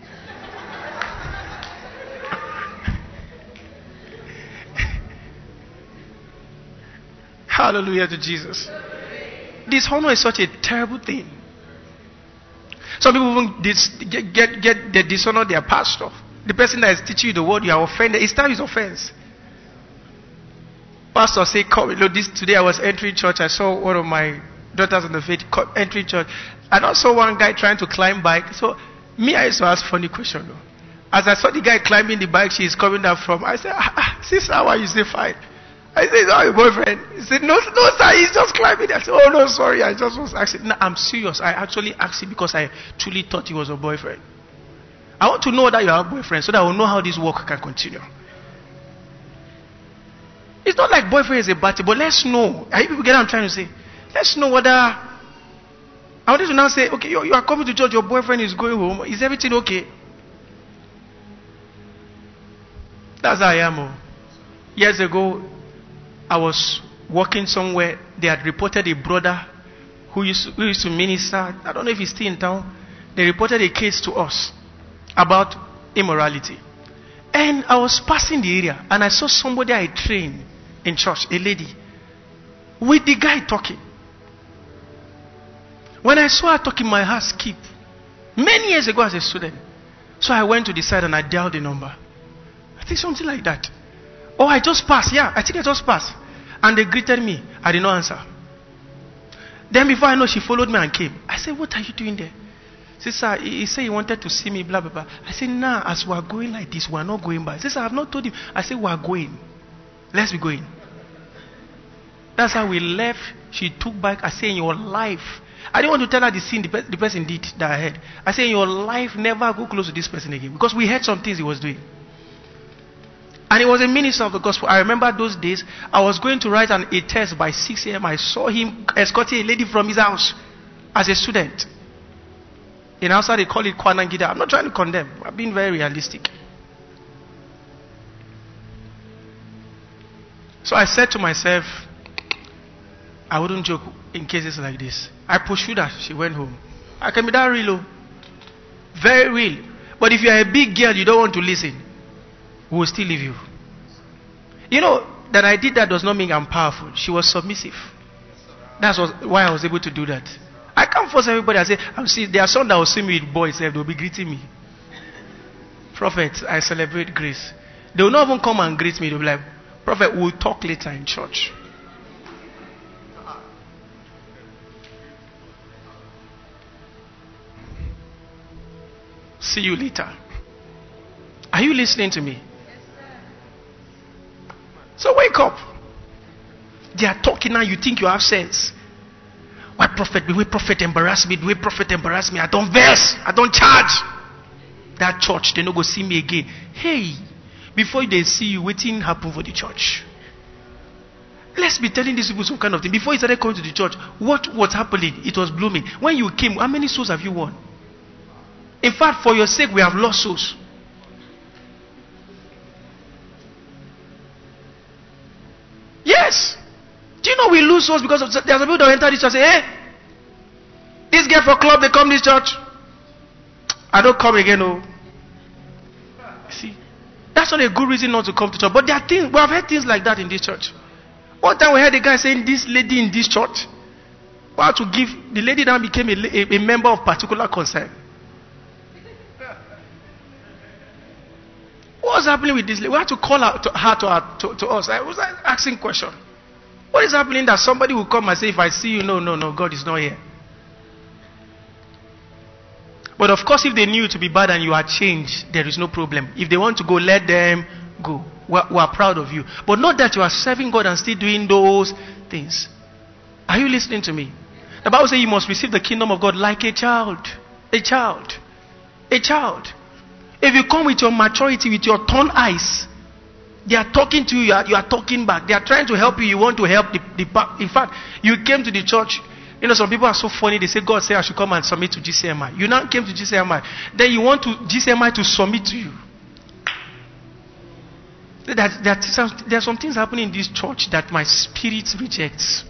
Hallelujah to Jesus. Dishonor is such a terrible thing. Some people even they dishonor their pastor. The person that is teaching you the word, you are offended. It's time is offense. Pastor say, come. Look, today I was entering church. I saw one of my daughters in the faith entering church. And I saw one guy trying to climb bike. So me, I used to ask funny question. As I saw the guy climbing the bike she is coming down from, I said, sister, how are you? Say, fine. I said, is that your boyfriend? He said, no, sir, he's just climbing. I said, oh, no, sorry, I just was asking. No, I'm serious. I actually asked him because I truly thought he was a boyfriend. I want to know that you are a boyfriend so that I will know how this work can continue. It's not like boyfriend is a battle, but let's know. Are you people get what I'm trying to say? Let's know whether... I wanted to now say, okay, you are coming to church, your boyfriend is going home. Is everything okay? That's how I am. Years ago, I was working somewhere. They had reported a brother who used to minister. I don't know if he's still in town. They reported a case to us about immorality. And I was passing the area and I saw somebody I trained in church, a lady, with the guy talking. When I saw her talking, my heart skipped. Many years ago as a student. So I went to the side and I dialed the number. I think something like that. Oh, I just passed. Yeah, I think I just passed. And they greeted me. I did not answer. Then before I know, she followed me and came. I said, what are you doing there? She said, he said he wanted to see me, blah, blah, blah. I said, nah, as we are going like this, we are not going back. She said, I have not told him. I said, we are going. Let's be going. That's how we left. She took back. I said, in your life, I didn't want to tell her the sin the person did that I heard. I said, in your life, never go close to this person again. Because we heard some things he was doing. And he was a minister of the gospel. I remember those days, I was going to write a test by 6 a.m. I saw him escorting a lady from his house as a student. In Hausa, they call it Kwanangida. I'm not trying to condemn. I'm being very realistic. So I said to myself, I wouldn't joke in cases like this. I pursued her. She went home. I can be that real. Very real. But if you are a big girl, you don't want to listen, we will still leave you. You know, that I did that does not mean I'm powerful. She was submissive. That's why I was able to do that. I can't force everybody. I say, there are some that will see me with boys, they'll be greeting me. Prophet, I celebrate grace. They will not even come and greet me. They'll be like, Prophet, we'll talk later in church. See you later. Are you listening to me? Yes, sir. So wake up. They are talking now, you think you have sense. Why prophet? The way prophet embarrass me, the way prophet embarrass me, I don't verse, I don't charge. That church, they no go see me again. Hey, before they see you, waiting happen for the church. Let's be telling these people some kind of thing. Before you started coming to the church, what was happening? It was blooming. When you came, how many souls have you won? In fact, for your sake, we have lost souls. Yes. Do you know we lose souls because of, there are some people that enter this church and say, hey, this girl for club, they come this church. I don't come again, no. See, that's not a good reason not to come to church. But there are things, we have heard things like that in this church. One time we heard a guy saying, this lady in this church, we had to give, the lady now became a member of particular concern. What's happening with this lady? We had to call her to us. I was asking question. What is happening that somebody will come and say, if I see you, no, God is not here. But of course, if they knew you to be bad and you are changed, there is no problem. If they want to go, let them go. We are proud of you. But not that you are serving God and still doing those things. Are you listening to me? The Bible says you must receive the kingdom of God like a child. A child. A child. If you come with your maturity, with your torn eyes, they are talking to you, you are talking back. They are trying to help you, you want to help. In fact, you came to the church. You know, some people are so funny. They say, God said I should come and submit to GCMI. You now came to GCMI. Then you want GCMI to submit to you. There are some things happening in this church that my spirit rejects.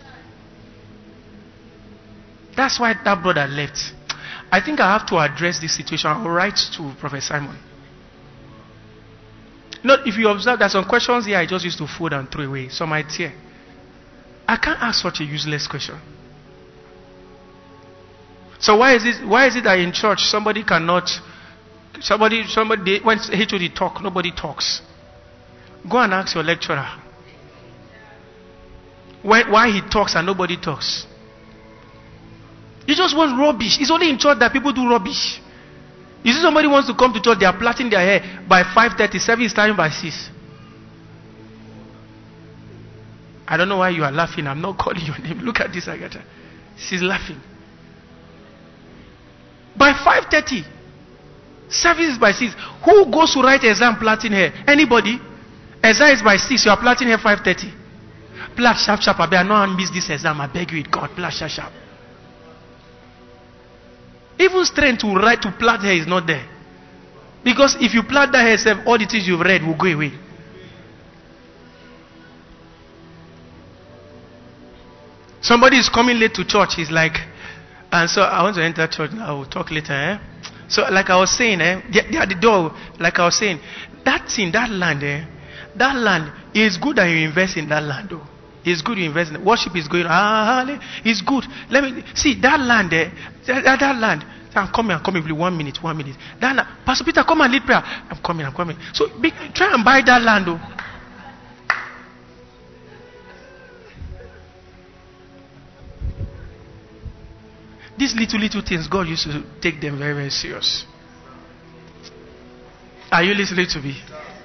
That's why that brother left. I think I have to address this situation. I'll write to Prophet Simon. Not if you observe, there are some questions here I just used to fold and throw away. Some I tear. I can't ask such a useless question. So why is it that in church somebody when HOD talk, nobody talks? Go and ask your lecturer. Why he talks and nobody talks? You just want rubbish. It's only in church that people do rubbish. You see somebody wants to come to church, they are plaiting their hair by 5:30, service is starting by 6. I don't know why you are laughing. I'm not calling your name. Look at this, Agatha. She's laughing. By 5:30, service is by 6. Who goes to write exam plaiting hair? Anybody? Exam is by 6. You are plaiting hair 5:30. Plait sharp, sharp. I beg, no one miss this exam. I beg you, it God. Plait sharp, sharp. Even strength to write to plait hair is not there. Because if you plait that hair, all the things you've read will go away. Somebody is coming late to church. He's like, and so I want to enter church now. We'll talk later. So like I was saying, they at the door. Like I was saying, that thing, that land, that land is good that you invest in that land. Though. It's good you invest in it. Worship is going. It's good. Let me see that land there. That land. I'm coming. Please. 1 minute. That land. Pastor Peter, come and lead prayer. I'm coming. So try and buy that land. Though. These little things, God used to take them very, very serious. Are you listening to me?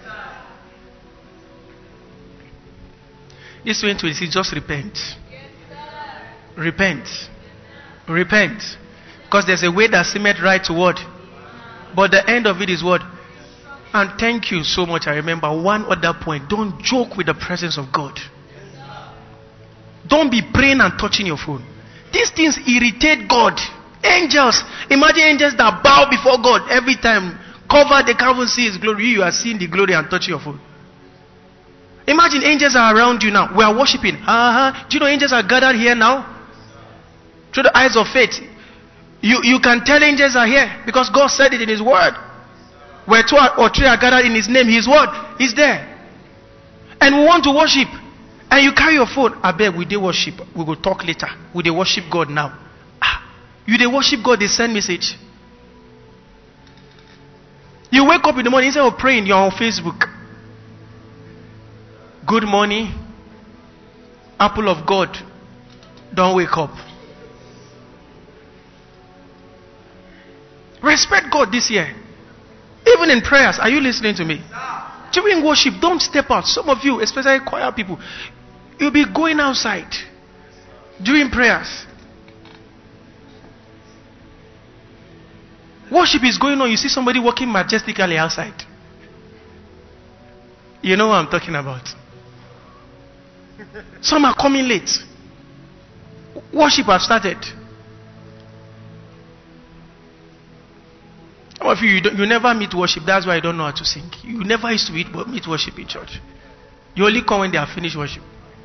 This 2026, just repent. Repent. Because there's a way that seemeth right to what? But the end of it is what? And thank you so much. I remember one other point. Don't joke with the presence of God. Don't be praying and touching your phone. These things irritate God. Angels. Imagine angels that bow before God every time. Cover, they can't even see His glory. You are seeing the glory and touching your phone. Imagine angels are around you now. We are worshiping. Do you know angels are gathered here now? Through the eyes of faith. You can tell angels are here because God said it in His word. Where 2 or 3 are gathered in His name, His word is there. And we want to worship. And you carry your phone. I beg, we dey worship. We will talk later. We dey worship God now. You dey worship God, they send message. You wake up in the morning, instead of praying, you're on Facebook. Good morning. Apple of God. Don't wake up. Respect God this year. Even in prayers. Are you listening to me? During worship, don't step out. Some of you, especially choir people, you'll be going outside during prayers. Worship is going on. You see somebody walking majestically outside. You know what I'm talking about. Some are coming late. Worship has started. Some of you never meet worship. That's why you don't know how to sing. You never used to meet worship in church. You only come when they have finished worship.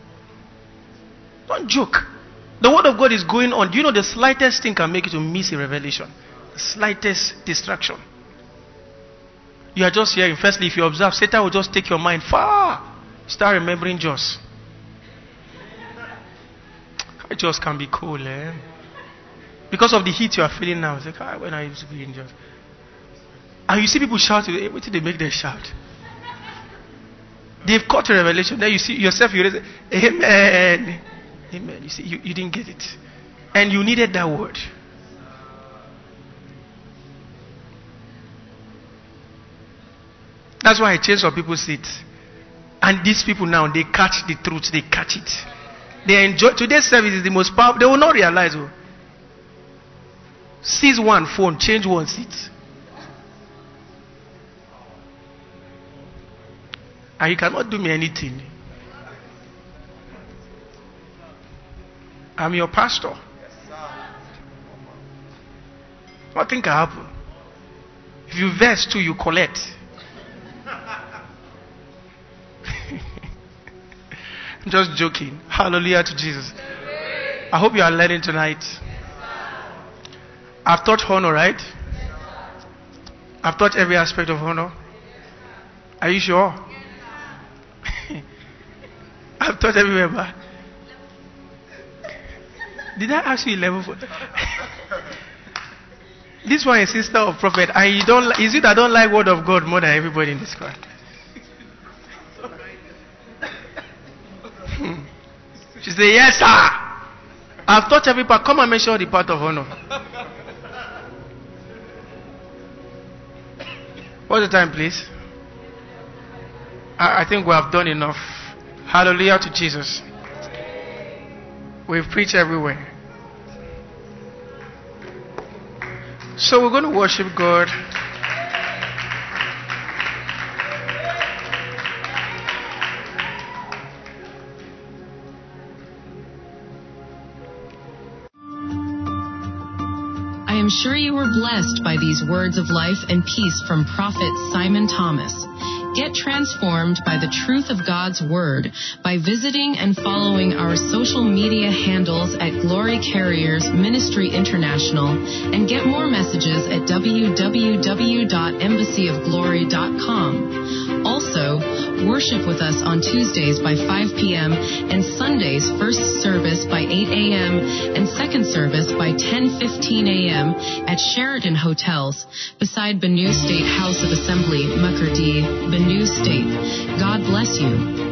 Don't joke. The word of God is going on. Do you know the slightest thing can make you to miss a revelation? The slightest distraction. You are just hearing. Firstly, if you observe, Satan will just take your mind far. Start remembering Joss. I just can be cool, because of the heat you are feeling now. It's like, when I used to be in Joss. And you see people shout, what did they make them shout? They've caught a revelation. Then you see yourself, you say, Amen. Amen. You see, you didn't get it. And you needed that word. That's why I change some people's seats. And these people now, they catch the truth, they catch it. They enjoy. Today's service is the most powerful. They will not realize. Seize one phone, change one seat. And you cannot do me anything. I'm your pastor. Nothing can happen. If you verse 2, you collect. I'm just joking. Hallelujah to Jesus. I hope you are learning tonight. I've taught honor, right? I've taught every aspect of honor. Are you sure? I've taught everywhere, but did I ask you 11 for? This one is sister of prophet. And you don't. Is it I don't like word of God more than everybody in this crowd? She said, yes, sir. I've taught every part. Come and mention the part of honor. What's the time, please? I think we have done enough. Hallelujah to Jesus. We've preached everywhere. So we're going to worship God. I am sure you were blessed by these words of life and peace from Prophet Simon Thomas. Get transformed by the truth of God's Word by visiting and following our social media handles at Glory Carriers Ministry International, and get more messages at www.embassyofglory.com. Also, worship with us on Tuesdays by 5 p.m. and Sundays first service by 8 a.m. and second service by 10:15 a.m. at Sheraton Hotels beside Benue State House of Assembly, Makurdi, Benue State. God bless you.